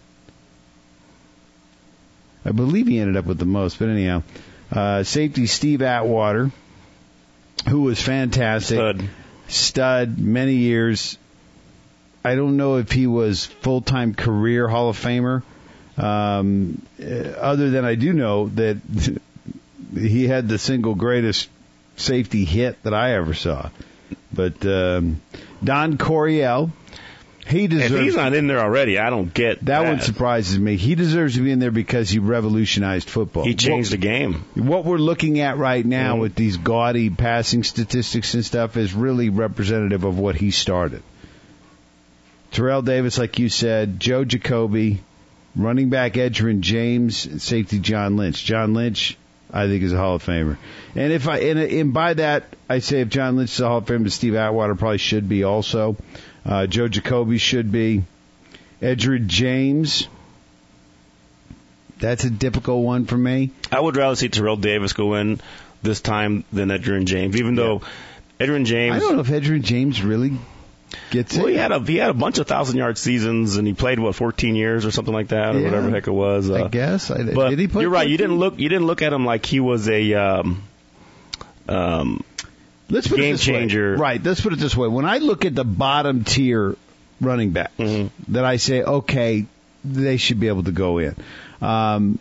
Speaker 2: I believe he ended up with the most, but anyhow. Uh, safety Steve Atwater, who was fantastic.
Speaker 3: Stud.
Speaker 2: Stud, many years. I don't know if he was full-time career Hall of Famer, um, uh, other than I do know that he had the single greatest safety hit that I ever saw. But um, Don Coryell, he deserves...
Speaker 3: If he's not in there already, I don't get
Speaker 2: that
Speaker 3: that.
Speaker 2: one surprises me. He deserves to be in there because he revolutionized football.
Speaker 3: He changed the game.
Speaker 2: What we're looking at right now
Speaker 3: Mhm.
Speaker 2: with these gaudy passing statistics and stuff is really representative of what he started. Terrell Davis, like you said, Joe Jacoby, running back Edgerrin James, and safety John Lynch. John Lynch, I think, is a Hall of Famer. And if I and, and by that I say if John Lynch is a Hall of Famer, Steve Atwater probably should be also. Uh, Joe Jacoby should be. Edgerrin James. That's a difficult one for me.
Speaker 3: I would rather see Terrell Davis go in this time than Edgerrin James, even though Edgerrin James.
Speaker 2: I don't know if Edgerrin James really gets
Speaker 3: Well,
Speaker 2: it.
Speaker 3: he had a he had a bunch of thousand yard seasons, and he played what fourteen years or something like that, or
Speaker 2: Yeah.
Speaker 3: whatever the heck it was. Uh,
Speaker 2: I guess. I,
Speaker 3: but
Speaker 2: did he play
Speaker 3: you're right. You
Speaker 2: fourteen?
Speaker 3: didn't look you didn't look at him like he was a um, um,
Speaker 2: Let's put it
Speaker 3: game
Speaker 2: this way.
Speaker 3: changer.
Speaker 2: Right. Let's put it this way. When I look at the bottom tier running backs,
Speaker 3: Mhm.
Speaker 2: that I say, okay, they should be able to go in. Um,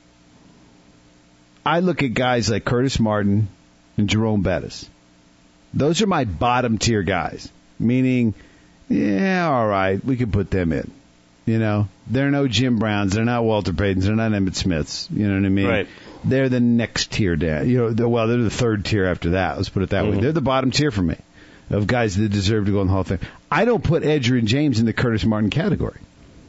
Speaker 2: I look at guys like Curtis Martin and Jerome Bettis. Those are my bottom tier guys. Meaning, yeah, all right, we can put them in. You know, they're no Jim Browns, they're not Walter Paytons, they're not Emmitt Smiths. You know what I mean?
Speaker 3: Right.
Speaker 2: They're the next tier down. You know, they're- well, they're the third tier after that. Let's put it that way.
Speaker 3: Mhm.
Speaker 2: They're the bottom tier for me of guys that deserve to go in the Hall of Fame. I don't put Edgerrin James in the Curtis Martin category.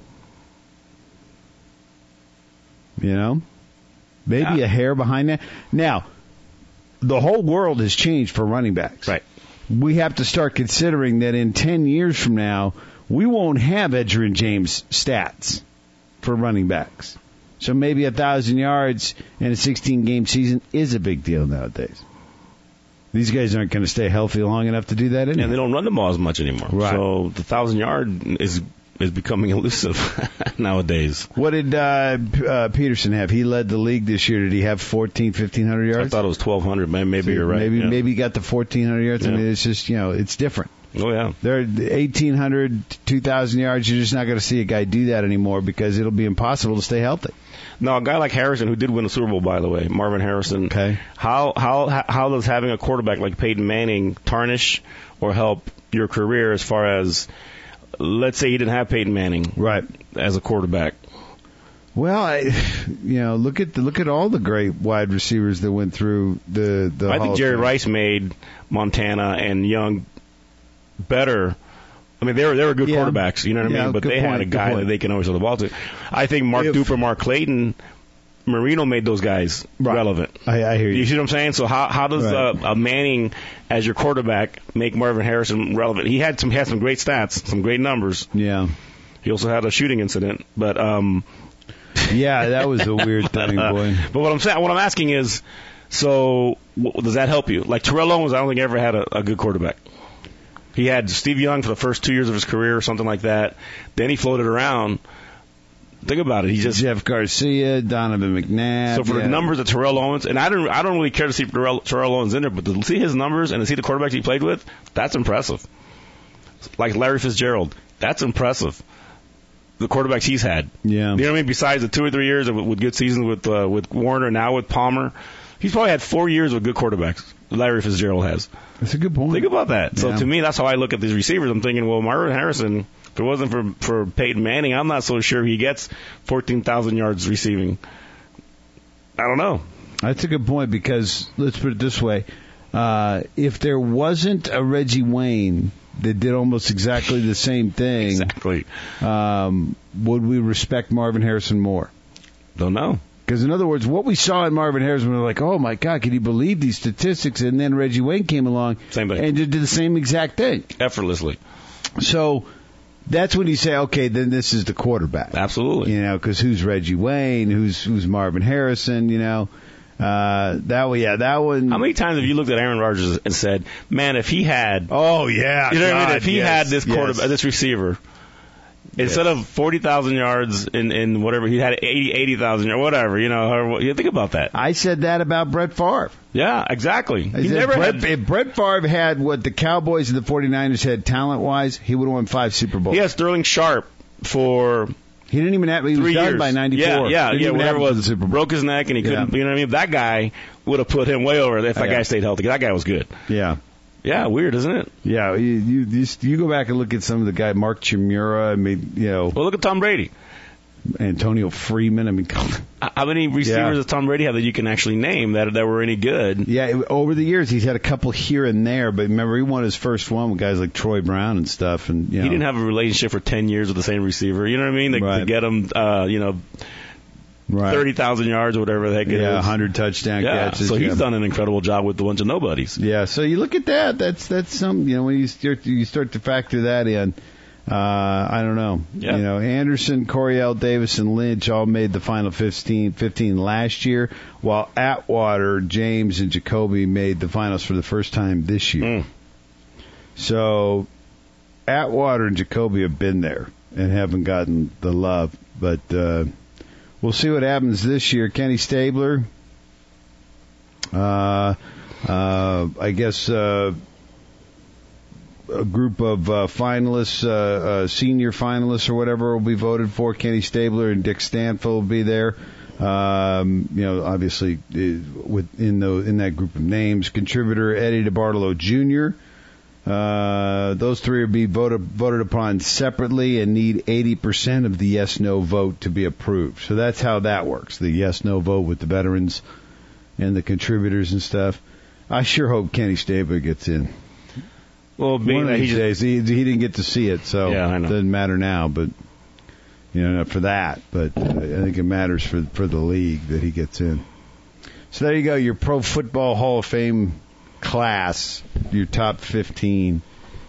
Speaker 2: You know, maybe
Speaker 3: Yeah.
Speaker 2: a hair behind that. Now, the whole world has changed for running backs.
Speaker 3: Right.
Speaker 2: We have to start considering that in ten years from now, we won't have Edgerrin James stats for running backs. So maybe a thousand yards in a sixteen game season is a big deal nowadays. These guys aren't going to stay healthy long enough to do that anyway.
Speaker 3: and they don't run the ball as much anymore.
Speaker 2: Right.
Speaker 3: So the thousand yard is is becoming elusive nowadays.
Speaker 2: What did uh, P- uh, Peterson have? He led the league this year. Did he have fourteen, fifteen hundred yards?
Speaker 3: I thought it was twelve hundred. Man, maybe you're right.
Speaker 2: Maybe
Speaker 3: yeah.
Speaker 2: maybe he got the fourteen hundred yards. I
Speaker 3: Yeah.
Speaker 2: mean, it's just, you know, it's different.
Speaker 3: Oh yeah.
Speaker 2: They're eighteen hundred, two thousand yards. You're just not going to see a guy do that anymore because it'll be impossible to stay healthy.
Speaker 3: Now, a guy like Harrison, who did win a Super Bowl, by the way, Marvin Harrison.
Speaker 2: Okay.
Speaker 3: How how how does having a quarterback like Peyton Manning tarnish or help your career as far as, let's say, you didn't have Peyton Manning
Speaker 2: Right.
Speaker 3: as a quarterback?
Speaker 2: Well, I, you know, look at the, look at all the great wide receivers that went through the the.
Speaker 3: I
Speaker 2: Hall
Speaker 3: think Jerry
Speaker 2: of Fame.
Speaker 3: Rice made Montana and Young better. I mean, they were they were good
Speaker 2: Yeah.
Speaker 3: quarterbacks, you know what I
Speaker 2: Yeah,
Speaker 3: mean. But
Speaker 2: good
Speaker 3: they had
Speaker 2: point,
Speaker 3: a
Speaker 2: good
Speaker 3: guy
Speaker 2: point.
Speaker 3: that they can always throw the ball to. I think Mark
Speaker 2: If-
Speaker 3: Duper, Mark Clayton, Marino made those guys
Speaker 2: Right.
Speaker 3: relevant.
Speaker 2: I, I hear you.
Speaker 3: You see what I'm saying? So how how does
Speaker 2: Right.
Speaker 3: uh, a Manning as your quarterback make Marvin Harrison relevant? He had some he had some great stats, some great numbers.
Speaker 2: Yeah,
Speaker 3: He also had a shooting incident, but um,
Speaker 2: yeah, that was a weird thing, boy.
Speaker 3: but what I'm saying, what I'm asking is, so w- does that help you? Like Terrell Owens, I don't think ever had a, a good quarterback. He had Steve Young for the first two years of his career, or something like that. Then he floated around. Think about it. He just
Speaker 2: Jeff Garcia, Donovan McNabb.
Speaker 3: so for
Speaker 2: yeah.
Speaker 3: the numbers of Terrell Owens, and I don't I don't really care to see Terrell, Terrell Owens in there, but to see his numbers and to see the quarterbacks he played with, that's impressive. Like Larry Fitzgerald, that's impressive. The quarterbacks he's had.
Speaker 2: Yeah.
Speaker 3: You know what I mean? Besides the two or three years with, with good seasons with uh, with Warner, now with Palmer, he's probably had four years with good quarterbacks. Larry Fitzgerald has.
Speaker 2: That's a good point.
Speaker 3: Think about that. So
Speaker 2: Yeah.
Speaker 3: to me, that's how I look at these receivers. I'm thinking, well, Marvin Harrison, if it wasn't for for Peyton Manning, I'm not so sure he gets fourteen thousand yards receiving. I don't know.
Speaker 2: That's a good point because let's put it this way: uh, if there wasn't a Reggie Wayne that did almost exactly the same thing,
Speaker 3: Exactly.
Speaker 2: um, would we respect Marvin Harrison more?
Speaker 3: Don't know.
Speaker 2: Because in other words, what we saw in Marvin Harrison, we were like, "Oh my God, can you believe these statistics?" And then Reggie Wayne came along
Speaker 3: Same thing.
Speaker 2: and did the same exact thing.
Speaker 3: Effortlessly.
Speaker 2: So that's when you say, "Okay, then this is the quarterback."
Speaker 3: Absolutely.
Speaker 2: You know, because who's Reggie Wayne? Who's who's Marvin Harrison? You know, uh, that one, yeah, that one.
Speaker 3: How many times have you looked at Aaron Rodgers and said, "Man, if he had,
Speaker 2: Oh yeah,
Speaker 3: you know what I mean?
Speaker 2: God,
Speaker 3: If he
Speaker 2: yes,
Speaker 3: had this quarterback,
Speaker 2: yes.
Speaker 3: this receiver, instead of forty thousand yards in, in whatever he had, eighty eighty thousand or whatever, you know, however, you think about that.
Speaker 2: I said that about Brett Favre.
Speaker 3: Yeah, exactly.
Speaker 2: I
Speaker 3: He
Speaker 2: said
Speaker 3: never
Speaker 2: Brett,
Speaker 3: had.
Speaker 2: if Brett Favre had what the Cowboys and the 49ers had talent-wise, he would have won five Super Bowls.
Speaker 3: He had Sterling Sharp for
Speaker 2: He didn't even have. He was
Speaker 3: three
Speaker 2: done
Speaker 3: years
Speaker 2: by ninety-four.
Speaker 3: Yeah, yeah,
Speaker 2: Didn't
Speaker 3: yeah.
Speaker 2: even
Speaker 3: Whatever
Speaker 2: have
Speaker 3: it
Speaker 2: him for
Speaker 3: was,
Speaker 2: the Super Bowl.
Speaker 3: broke his neck and he couldn't.
Speaker 2: Yeah.
Speaker 3: You know what I mean? That guy would have put him way over if that
Speaker 2: Yeah.
Speaker 3: guy stayed healthy. That guy was good.
Speaker 2: Yeah,
Speaker 3: Yeah, weird, isn't it?
Speaker 2: yeah. You, you you you go back and look at some of the guy Mark Chimura. I mean, you know,
Speaker 3: Well, look at Tom Brady.
Speaker 2: Antonio Freeman. I mean,
Speaker 3: How many receivers
Speaker 2: Yeah.
Speaker 3: does Tom Brady have that you can actually name that that were any good?
Speaker 2: yeah. it- Over the years, he's had a couple here and there, but remember, he won his first one with guys like Troy Brown and stuff. And you know,
Speaker 3: He didn't have a relationship for ten years with the same receiver. You know what I mean? To, to
Speaker 2: Right.
Speaker 3: get him, uh, you know,
Speaker 2: right.
Speaker 3: thirty thousand yards or whatever the heck it
Speaker 2: yeah,
Speaker 3: is.
Speaker 2: one hundred touchdown
Speaker 3: Yeah,
Speaker 2: catches.
Speaker 3: so he's
Speaker 2: yeah.
Speaker 3: done an incredible job with a bunch of nobodies.
Speaker 2: Yeah, so you look at that. That's that's some. You know, when you start you start to factor that in. Uh, I don't know.
Speaker 3: Yeah.
Speaker 2: You know, Anderson, Coryell, Davis, and Lynch all made the final fifteen, fifteen last year, while Atwater, James, and Jacoby made the finals for the first time this year.
Speaker 3: Mm.
Speaker 2: So Atwater and Jacoby have been there and haven't gotten the love, but uh, we'll see what happens this year. Kenny Stabler, uh, uh, I guess. Uh, a group of uh, finalists, uh, uh, senior finalists or whatever, will be voted for. Kenny Stabler and Dick Stanfield will be there. Um, you know, obviously uh, within the in that group of names, contributor Eddie DeBartolo Junior Uh, those three will be voted voted upon separately and need eighty percent of the yes/no vote to be approved. So that's how that works. The yes/no vote with the veterans and the contributors and stuff. I sure hope Kenny Stabler gets in.
Speaker 3: Well, being
Speaker 2: One of
Speaker 3: that he
Speaker 2: these
Speaker 3: just,
Speaker 2: days, he, he didn't get to see it, so
Speaker 3: Yeah, I know.
Speaker 2: it doesn't matter now. But you know, for that, but uh, I think it matters for for the league that he gets in. So there you go, your Pro Football Hall of Fame class, your top fifteen.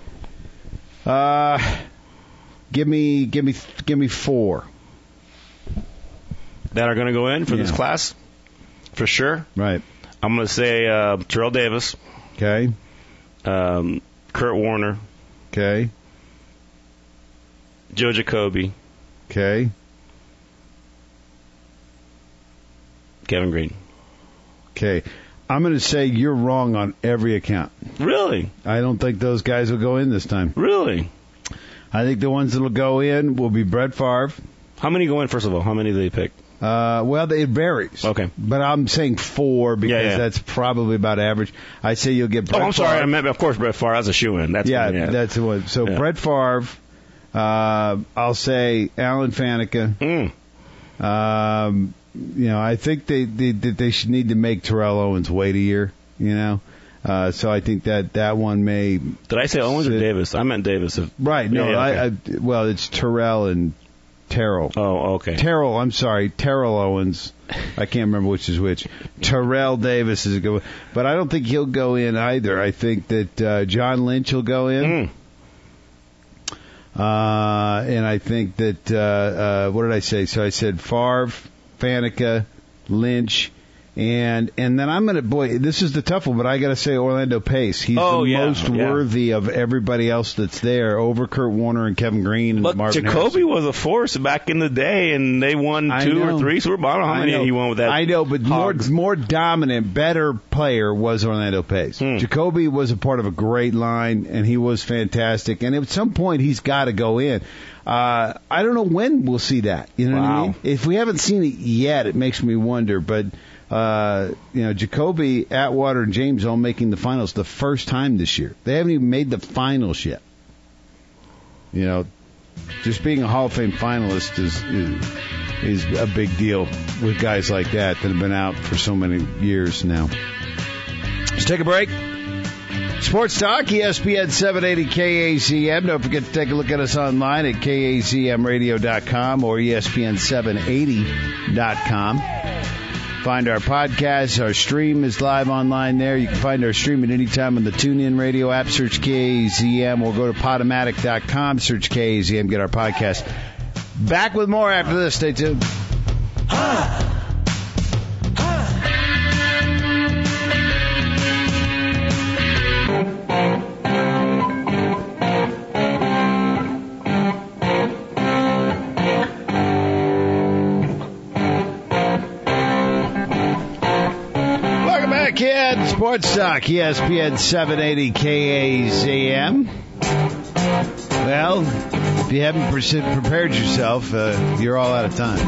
Speaker 2: Uh, give me, give me, give me four.
Speaker 3: that are going to go in for this
Speaker 2: Yeah.
Speaker 3: class, for sure.
Speaker 2: Right.
Speaker 3: I'm going to say uh, Terrell Davis,
Speaker 2: Okay.
Speaker 3: um, Kurt Warner,
Speaker 2: Okay.
Speaker 3: Joe Jacoby,
Speaker 2: Okay.
Speaker 3: Kevin Green.
Speaker 2: Okay. I'm going to say you're wrong on every account.
Speaker 3: Really?
Speaker 2: I don't think those guys will go in this time.
Speaker 3: Really?
Speaker 2: I think the ones that will go in will be Brett Favre.
Speaker 3: How many go in, first of all? How many do they pick?
Speaker 2: Uh, well, it varies.
Speaker 3: Okay.
Speaker 2: But I'm saying four because
Speaker 3: Yeah, yeah.
Speaker 2: that's probably about average. I say you'll get Brett
Speaker 3: Oh, I'm sorry.
Speaker 2: Favre.
Speaker 3: I meant, of course, Brett Favre. That's a shoe-in. That's
Speaker 2: yeah,
Speaker 3: yeah.
Speaker 2: that's the one. So
Speaker 3: Yeah.
Speaker 2: Brett Favre, uh, I'll say Alan Faneca,
Speaker 3: Mm.
Speaker 2: Um, you know, I think they, they they should need to make Terrell Owens wait a year. You know, uh, so I think that that one may.
Speaker 3: Did I say Owens sit. or Davis? I meant Davis. If,
Speaker 2: right. No.
Speaker 3: Yeah,
Speaker 2: I,
Speaker 3: okay.
Speaker 2: I well, it's Terrell and Terrell.
Speaker 3: Oh, okay.
Speaker 2: Terrell. I'm sorry, Terrell Owens. I can't remember which is which. Terrell Davis is a good one, but I don't think he'll go in either. I think that uh, John Lynch will go in.
Speaker 3: Mm.
Speaker 2: Uh, and I think that, uh, uh, what did I say? So I said Favre, Faneca, Lynch, and and then I'm going to, boy, this is the tough one, but I got to say Orlando Pace. He's
Speaker 3: oh,
Speaker 2: the
Speaker 3: yeah,
Speaker 2: most
Speaker 3: yeah.
Speaker 2: worthy of everybody else that's there over Kurt Warner and Kevin Green and
Speaker 3: Look,
Speaker 2: Marvin
Speaker 3: Jacoby
Speaker 2: Harrison.
Speaker 3: was a force back in the day, and they won two or three Super Bowls. I don't know how many he won with that.
Speaker 2: I know, but more, more dominant, better player was Orlando Pace.
Speaker 3: Hmm.
Speaker 2: Jacoby was a part of a great line, and he was fantastic. And at some point, he's got to go in. Uh, I don't know when we'll see that. You know
Speaker 3: wow.
Speaker 2: what I mean? If we haven't seen it yet, it makes me wonder. But uh, you know, Jacoby, Atwater, and James all making the finals the first time this year. They haven't even made the finals yet. You know, just being a Hall of Fame finalist is is, is a big deal with guys like that that have been out for so many years now. Let's take a break. Sports Talk, E S P N seven eighty K A Z M. Don't forget to take a look at us online at K A Z M radio dot com or E S P N seven eighty dot com. Find our podcast. Our stream is live online there. You can find our stream at any time on the TuneIn Radio app. Search K A Z M or go to Podomatic dot com. Search K A Z M. Get our podcast. Back with more after this. Stay tuned. Kid, Sports Talk, E S P N seven eighty K A Z M. Well, if you haven't pre- prepared yourself, uh, you're all out of time.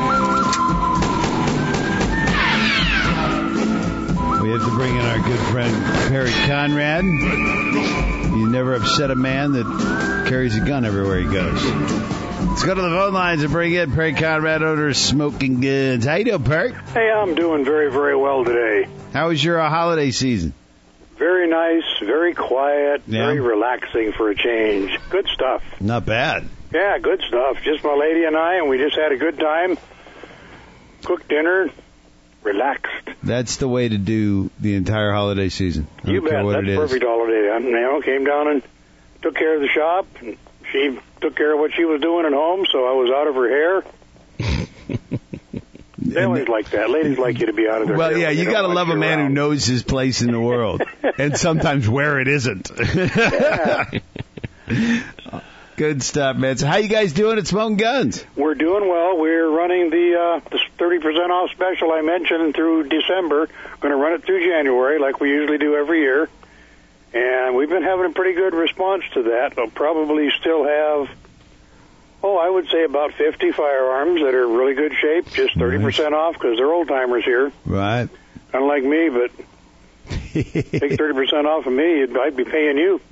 Speaker 2: We have to bring in our good friend Perry Conrad. You never upset a man that carries a gun everywhere he goes. Let's go to the phone lines and bring in Perry Conrad, owner of Smoking Goods. How you doing, Perry?
Speaker 4: Hey, I'm doing very, very well today.
Speaker 2: How was your uh, holiday season?
Speaker 4: Very nice, very quiet,
Speaker 2: Yeah.
Speaker 4: very relaxing for a change. Good stuff.
Speaker 2: Not bad.
Speaker 4: Yeah, good stuff. Just my lady and I, and we just had a good time. Cooked dinner, relaxed.
Speaker 2: That's the way to do the entire holiday season. I don't
Speaker 4: You
Speaker 2: care
Speaker 4: bet.
Speaker 2: what
Speaker 4: That's
Speaker 2: it is.
Speaker 4: perfect holiday. I you know, came down and took care of the shop. And she took care of what she was doing at home, so I was out of her hair. They always like that. Ladies like you to be out of their
Speaker 2: Well,
Speaker 4: hair.
Speaker 2: yeah,
Speaker 4: when they
Speaker 2: you
Speaker 4: don't
Speaker 2: got to
Speaker 4: want
Speaker 2: love
Speaker 4: you
Speaker 2: a man
Speaker 4: around.
Speaker 2: who knows his place in the world, and sometimes where it isn't.
Speaker 4: Yeah.
Speaker 2: Good stuff, man. So how you guys doing at Smoking Guns?
Speaker 4: We're doing well. We're running the uh, the thirty percent off special I mentioned through December. Going to run it through January like we usually do every year. And we've been having a pretty good response to that. We'll probably still have, oh, I would say about fifty firearms that are in really good shape, just thirty percent off because they're old-timers here.
Speaker 2: Right.
Speaker 4: Kind of like me, but take thirty percent off of me, I'd be paying you.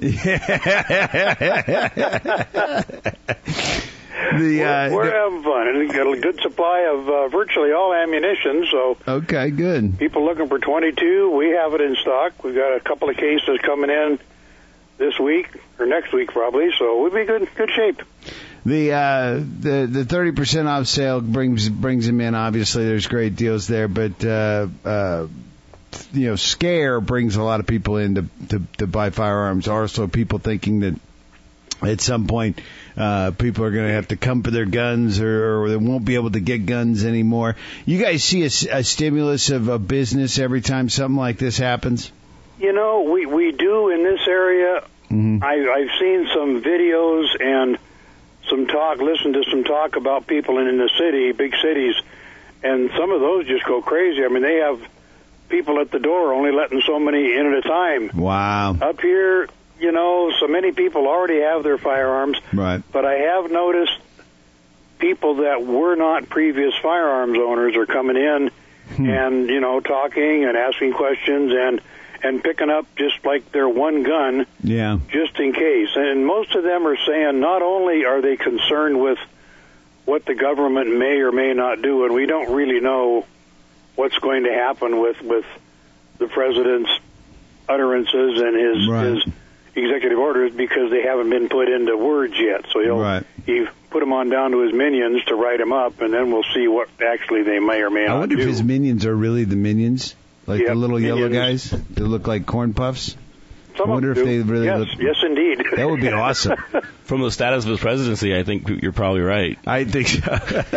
Speaker 2: the,
Speaker 4: We're,
Speaker 2: uh,
Speaker 4: we're
Speaker 2: the-
Speaker 4: having fun, and we've got a good supply of uh, virtually all ammunition, so
Speaker 2: okay, good.
Speaker 4: people looking for twenty-two, we have it in stock. We've got a couple of cases coming in this week, or next week probably, so we'll be good good shape.
Speaker 2: The uh, the the thirty percent off sale brings brings them in. Obviously, there's great deals there, but uh, uh, you know, scare brings a lot of people in to, to to buy firearms. Also, people thinking that at some point uh, people are going to have to come for their guns, or, or they won't be able to get guns anymore. You guys see a, a stimulus of a business every time something like this happens?
Speaker 4: You know, we we do in this area.
Speaker 2: Mm-hmm.
Speaker 4: I, I've seen some videos and some talk, listened to some talk about people in, in the city, big cities, and some of those just go crazy. I mean, they have people at the door only letting so many in at a time.
Speaker 2: Wow.
Speaker 4: Up here, you know, so many people already have their firearms.
Speaker 2: Right.
Speaker 4: But I have noticed people that were not previous firearms owners are coming in
Speaker 2: Hmm.
Speaker 4: and, you know, talking and asking questions and, and picking up just like their one gun
Speaker 2: Yeah.
Speaker 4: just in case. And most of them are saying not only are they concerned with what the government may or may not do, and we don't really know what's going to happen with, with the president's utterances and his,
Speaker 2: right.
Speaker 4: his executive orders, because they haven't been put into words yet. So he'll
Speaker 2: right.
Speaker 4: he put them on down to his minions to write them up, and then we'll see what actually they may or may not do.
Speaker 2: I wonder if his minions are really the minions, like
Speaker 4: yep,
Speaker 2: the little
Speaker 4: minions.
Speaker 2: yellow guys that look like corn puffs.
Speaker 4: Some
Speaker 2: I wonder
Speaker 4: if
Speaker 2: do. they really
Speaker 4: yes,
Speaker 2: look.
Speaker 4: Yes, indeed.
Speaker 2: That would be awesome.
Speaker 3: From the status of his presidency, I think you're probably right.
Speaker 2: I think so.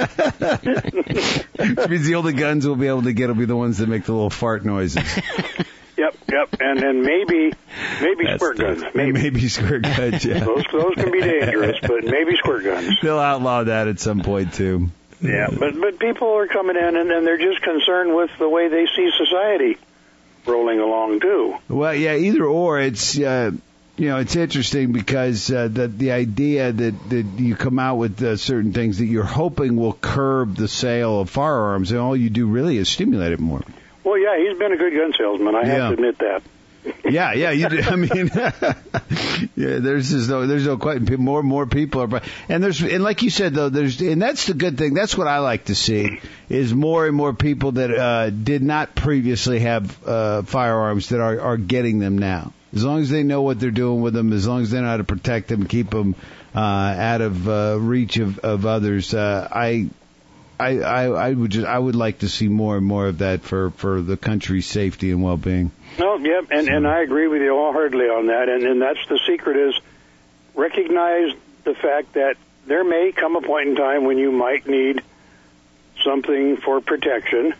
Speaker 2: Which means the only guns we'll be able to get will be the ones that make the little fart noises.
Speaker 4: Yep, yep, and then maybe, maybe
Speaker 3: That's
Speaker 4: squirt guns.
Speaker 2: Maybe,
Speaker 4: Maybe.
Speaker 2: maybe squirt guns. Yeah.
Speaker 4: Those those can be dangerous, but maybe squirt guns.
Speaker 2: They'll outlaw that at some point too.
Speaker 4: Yeah, but but people are coming in and, and they're just concerned with the way they see society rolling along too.
Speaker 2: Well, yeah, either or. It's uh, you know, it's interesting because uh, the the idea that, that you come out with uh, certain things that you're hoping will curb the sale of firearms, and all you do really is stimulate it more.
Speaker 4: Well, yeah, he's been a good gun salesman. I
Speaker 2: Yeah.
Speaker 4: have to admit that.
Speaker 2: Yeah, yeah, you do. I mean, yeah, there's just no, there's no question. More and more people are, and there's, and like you said though, there's, and that's the good thing. That's what I like to see is more and more people that uh, did not previously have uh, firearms that are, are getting them now. As long as they know what they're doing with them, as long as they know how to protect them, keep them uh, out of uh, reach of, of others. Uh, I. I, I, I would just I would like to see more and more of that for, for the country's safety and well-being.
Speaker 4: No, yep, and, and I agree with you wholeheartedly on that. And, and that's the secret is recognize the fact that there may come a point in time when you might need something for protection,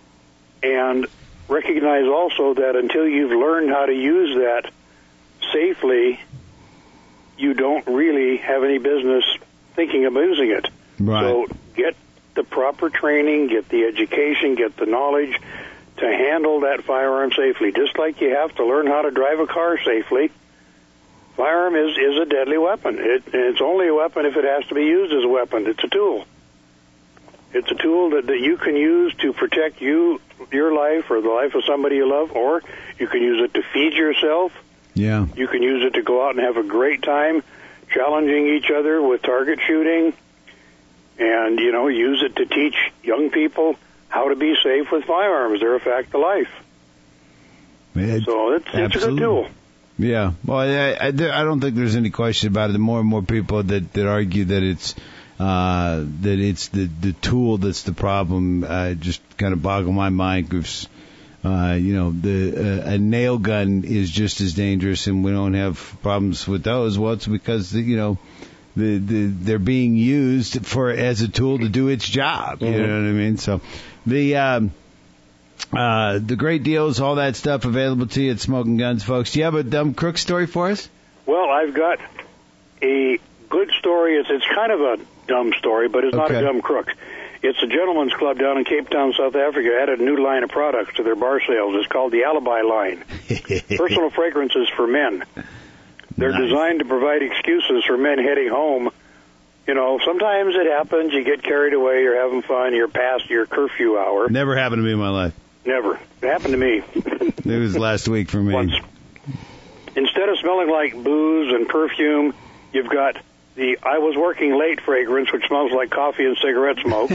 Speaker 4: and recognize also that until you've learned how to use that safely, you don't really have any business thinking of using it.
Speaker 2: Right.
Speaker 4: So get the proper training, get the education, get the knowledge to handle that firearm safely. Just like you have to learn how to drive a car safely, firearm is, is a deadly weapon. It, it's only a weapon if it has to be used as a weapon. It's a tool. It's a tool that, that you can use to protect you, your life, or the life of somebody you love, or you can use it to feed yourself.
Speaker 2: Yeah.
Speaker 4: You can use it to go out and have a great time challenging each other with target shooting. And, you know, use it to teach young people how to be safe with firearms. They're a fact of life.
Speaker 2: It,
Speaker 4: so it's, it's a good tool.
Speaker 2: Yeah. Well, I, I, I don't think there's any question about it. The more and more people that, that argue that it's uh, that it's the, the tool that's the problem, uh, just kind of boggle my mind. Because, uh, you know, the uh, a nail gun is just as dangerous, and we don't have problems with those. Well, it's because, the, you know, The, the, they're being used for as a tool to do its job. You mm-hmm. know what I mean? So the um, uh, the great deals, all that stuff available to you at Smoking Guns, folks. Do you have a dumb crook story for us?
Speaker 4: Well, I've got a good story. It's it's kind of a dumb story, but it's not
Speaker 2: okay.
Speaker 4: a dumb crook. It's a gentleman's club down in Cape Town, South Africa. Added a new line of products to their bar sales. It's called the Alibi line. Personal fragrances for men. They're nice. Designed to provide excuses for men heading home. You know, sometimes it happens. You get carried away. You're having fun. You're past your curfew hour.
Speaker 2: Never happened to me in my life.
Speaker 4: Never. It happened to me.
Speaker 2: It was last week for me.
Speaker 4: Once. Instead of smelling like booze and perfume, you've got the I was working late fragrance, which smells like coffee and cigarette smoke.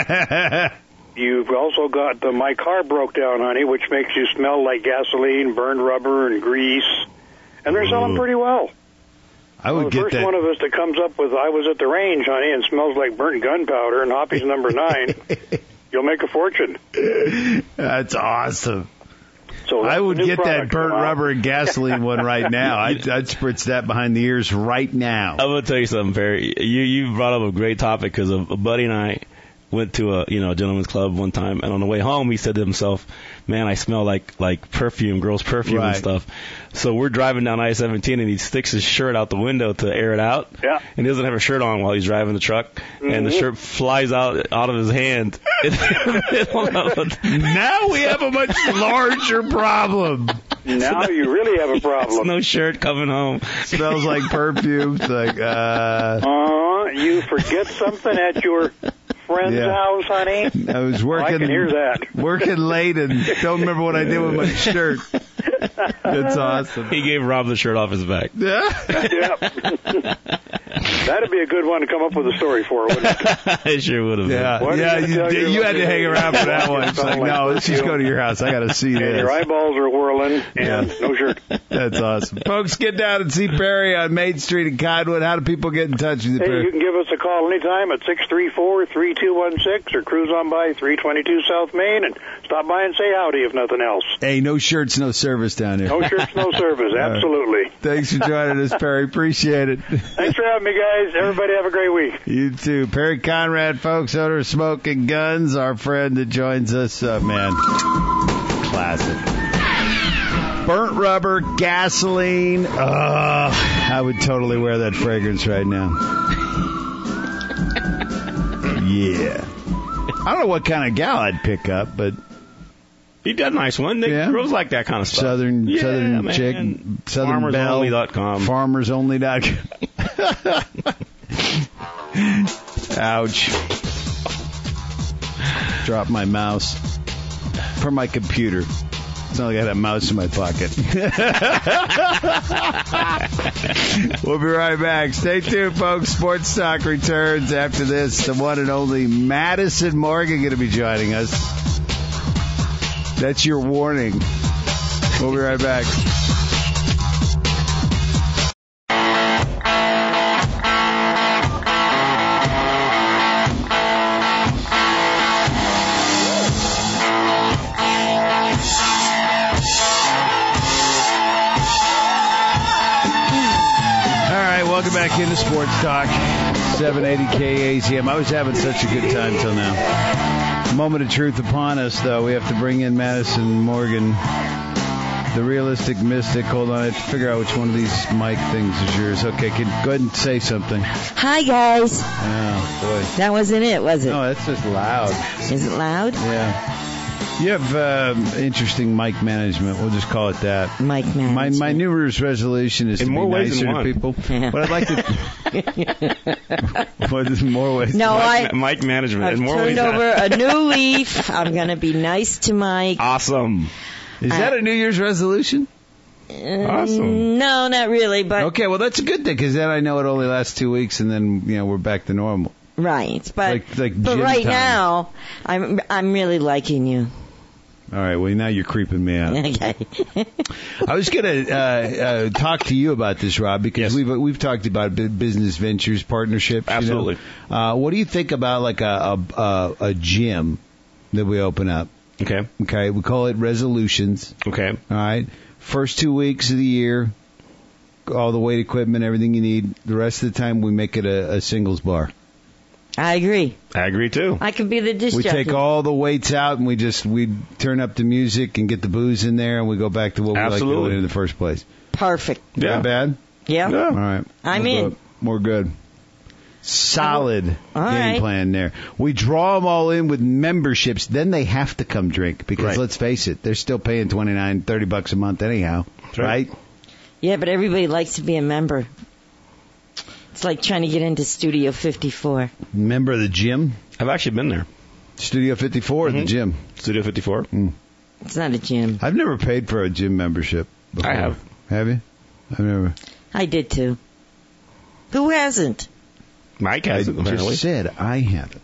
Speaker 4: You've also got the My Car Broke Down, honey, which makes you smell like gasoline, burned rubber, and grease. And they're selling pretty well.
Speaker 2: I would
Speaker 4: well, the
Speaker 2: get
Speaker 4: first
Speaker 2: that.
Speaker 4: one of us that comes up with I was at the range, honey, and smells like burnt gunpowder, and Hoppy's number nine, you'll make a fortune.
Speaker 2: That's awesome.
Speaker 4: So
Speaker 2: I would get that burnt
Speaker 4: wow.
Speaker 2: rubber and gasoline one right now. I'd, I'd spritz that behind the ears right now.
Speaker 3: I'm going to tell you something, Perry. You, you brought up a great topic because a, a buddy and I went to a you know a gentleman's club one time, and on the way home he said to himself, man, I smell like like perfume, girls' perfume
Speaker 2: right.
Speaker 3: and stuff. So we're driving down I seventeen, and he sticks his shirt out the window to air it out.
Speaker 4: Yeah.
Speaker 3: And he doesn't have a shirt on while he's driving the truck, mm-hmm. and the shirt flies out out of his hand.
Speaker 2: Now we have a much larger problem.
Speaker 4: Now you really have a problem.
Speaker 3: No shirt coming home.
Speaker 2: Smells like perfume. It's like, uh...
Speaker 4: Uh, you forget something at your friend's
Speaker 2: yeah.
Speaker 4: house, honey?
Speaker 2: I was working...
Speaker 4: Oh, I can hear that.
Speaker 2: Working late and don't remember what I did with my shirt. That's awesome.
Speaker 3: He gave Rob the shirt off his back.
Speaker 4: Yep. That'd be a good one to come up with a story for, wouldn't it?
Speaker 3: It sure would have been.
Speaker 2: Yeah,
Speaker 4: What
Speaker 2: yeah.
Speaker 4: are you
Speaker 2: You,
Speaker 4: gonna tell your
Speaker 2: you had to
Speaker 4: lucky
Speaker 2: hang around for that one. It's like,
Speaker 4: Something
Speaker 2: no,
Speaker 4: like
Speaker 2: let's just
Speaker 4: that.
Speaker 2: go to your house. I got to see
Speaker 4: And your
Speaker 2: this.
Speaker 4: eyeballs are whirling, and
Speaker 2: Yeah.
Speaker 4: no shirt.
Speaker 2: That's awesome, folks. Get down and see Perry on Main Street in Cottonwood. How do people get in touch with you,
Speaker 4: Hey,
Speaker 2: Perry?
Speaker 4: you can give us a call anytime at six three four, three two one six or cruise on by three twenty-two South Main and stop by and say howdy if nothing else.
Speaker 2: Hey, no shirts, no service down here.
Speaker 4: No shirts, no service. Absolutely.
Speaker 2: Thanks for joining us, Perry. Appreciate it.
Speaker 4: Thanks for having me, guys. Everybody have a great week.
Speaker 2: You too. Perry Conrad, folks, owner of Smoking Guns, our friend that joins us. Uh, man, classic. Burnt rubber, gasoline. Uh, I would totally wear that fragrance right now. Yeah. I don't know what kind of gal I'd pick up, but
Speaker 3: He did a nice one. Nick
Speaker 2: Yeah.
Speaker 3: Girls like that kind of stuff.
Speaker 2: Southern
Speaker 3: yeah,
Speaker 2: Southern
Speaker 3: man.
Speaker 2: chick, Southern
Speaker 3: Farmers
Speaker 2: Belle,
Speaker 3: Only dot com.
Speaker 2: Farmers Only dot com. Ouch. Drop my mouse from my computer. It's not like I had a mouse in my pocket. We'll be right back. Stay tuned, folks. Sports Talk returns after this. The one and only Madison Morgan going to be joining us. That's your warning. We'll be right back. Welcome back into Sports Talk, seven eighty K A Z M. I was having such a good time till now. Moment of truth upon us, though. We have to bring in Madison Morgan, the realistic mystic. Hold on, I have to figure out which one of these mic things is yours. Okay, can, go ahead and say something.
Speaker 5: Hi, guys.
Speaker 2: Oh, boy.
Speaker 5: That wasn't it, was it?
Speaker 2: No, that's just loud.
Speaker 5: Is it loud?
Speaker 2: Yeah. You have uh, interesting mic management. We'll just call it that.
Speaker 5: Mic management.
Speaker 2: My my New Year's resolution is
Speaker 3: In
Speaker 2: to
Speaker 3: more
Speaker 2: be
Speaker 3: ways
Speaker 2: nicer
Speaker 3: than
Speaker 2: to
Speaker 3: one.
Speaker 2: people.
Speaker 5: Yeah.
Speaker 2: But I'd like to. What is more ways?
Speaker 5: No, I,
Speaker 3: Mike, Mike management.
Speaker 5: I've
Speaker 3: In more
Speaker 5: turned
Speaker 3: ways than-
Speaker 5: over a new leaf. I'm going to be nice to Mike.
Speaker 3: Awesome.
Speaker 2: Is that a New Year's resolution?
Speaker 3: Awesome.
Speaker 5: No, not really, but
Speaker 2: Okay, well that's a good thing because then I know it only lasts two weeks and then you know we're back to normal.
Speaker 5: right. But
Speaker 2: Like- like
Speaker 5: but
Speaker 2: gym
Speaker 5: right
Speaker 2: time.
Speaker 5: now, I'm I'm really liking you.
Speaker 2: All right, well now you're creeping me out.
Speaker 5: Okay.
Speaker 2: I was going to uh, uh, talk to you about this, Rob, because
Speaker 3: Yes.
Speaker 2: we've we've talked about bu- business ventures, partnerships. you know.
Speaker 3: Absolutely.
Speaker 2: Uh, what do you think about like a, a a a gym that we open up?
Speaker 3: Okay.
Speaker 2: Okay, we call it resolutions.
Speaker 3: Okay.
Speaker 2: All right, first two weeks of the year, all the weight equipment, everything you need. The rest of the time, we make it a, a singles bar.
Speaker 5: I agree.
Speaker 3: I agree too.
Speaker 5: I could be the disc
Speaker 2: We
Speaker 5: jockey.
Speaker 2: take all the weights out and we just we turn up the music and get the booze in there and we go back to what we like
Speaker 3: Absolutely.
Speaker 2: doing in the first place.
Speaker 5: Perfect.
Speaker 3: Yeah.
Speaker 2: Not bad.
Speaker 5: Yeah.
Speaker 3: Yeah.
Speaker 2: All right.
Speaker 5: I'm
Speaker 2: We'll
Speaker 5: in.
Speaker 2: do it. We're good. Solid
Speaker 5: All
Speaker 2: game
Speaker 5: right.
Speaker 2: plan there. We draw them all in with memberships. Then they have to come drink because
Speaker 3: Right.
Speaker 2: let's face it, they're still paying twenty-nine, thirty bucks a month anyhow.
Speaker 3: That's right.
Speaker 2: Right?
Speaker 5: Yeah, but everybody likes to be a member. It's like trying to get into Studio fifty-four.
Speaker 2: Member of the gym?
Speaker 3: I've actually been there.
Speaker 2: Studio fifty-four or the
Speaker 3: Mhm.
Speaker 2: gym?
Speaker 3: Studio fifty-four.
Speaker 5: It's not a gym.
Speaker 2: I've never paid for a gym membership before.
Speaker 3: I have.
Speaker 2: Have you? I've never.
Speaker 5: I did too. Who hasn't?
Speaker 3: Mike
Speaker 2: I
Speaker 3: has it, apparently.
Speaker 2: just said I haven't.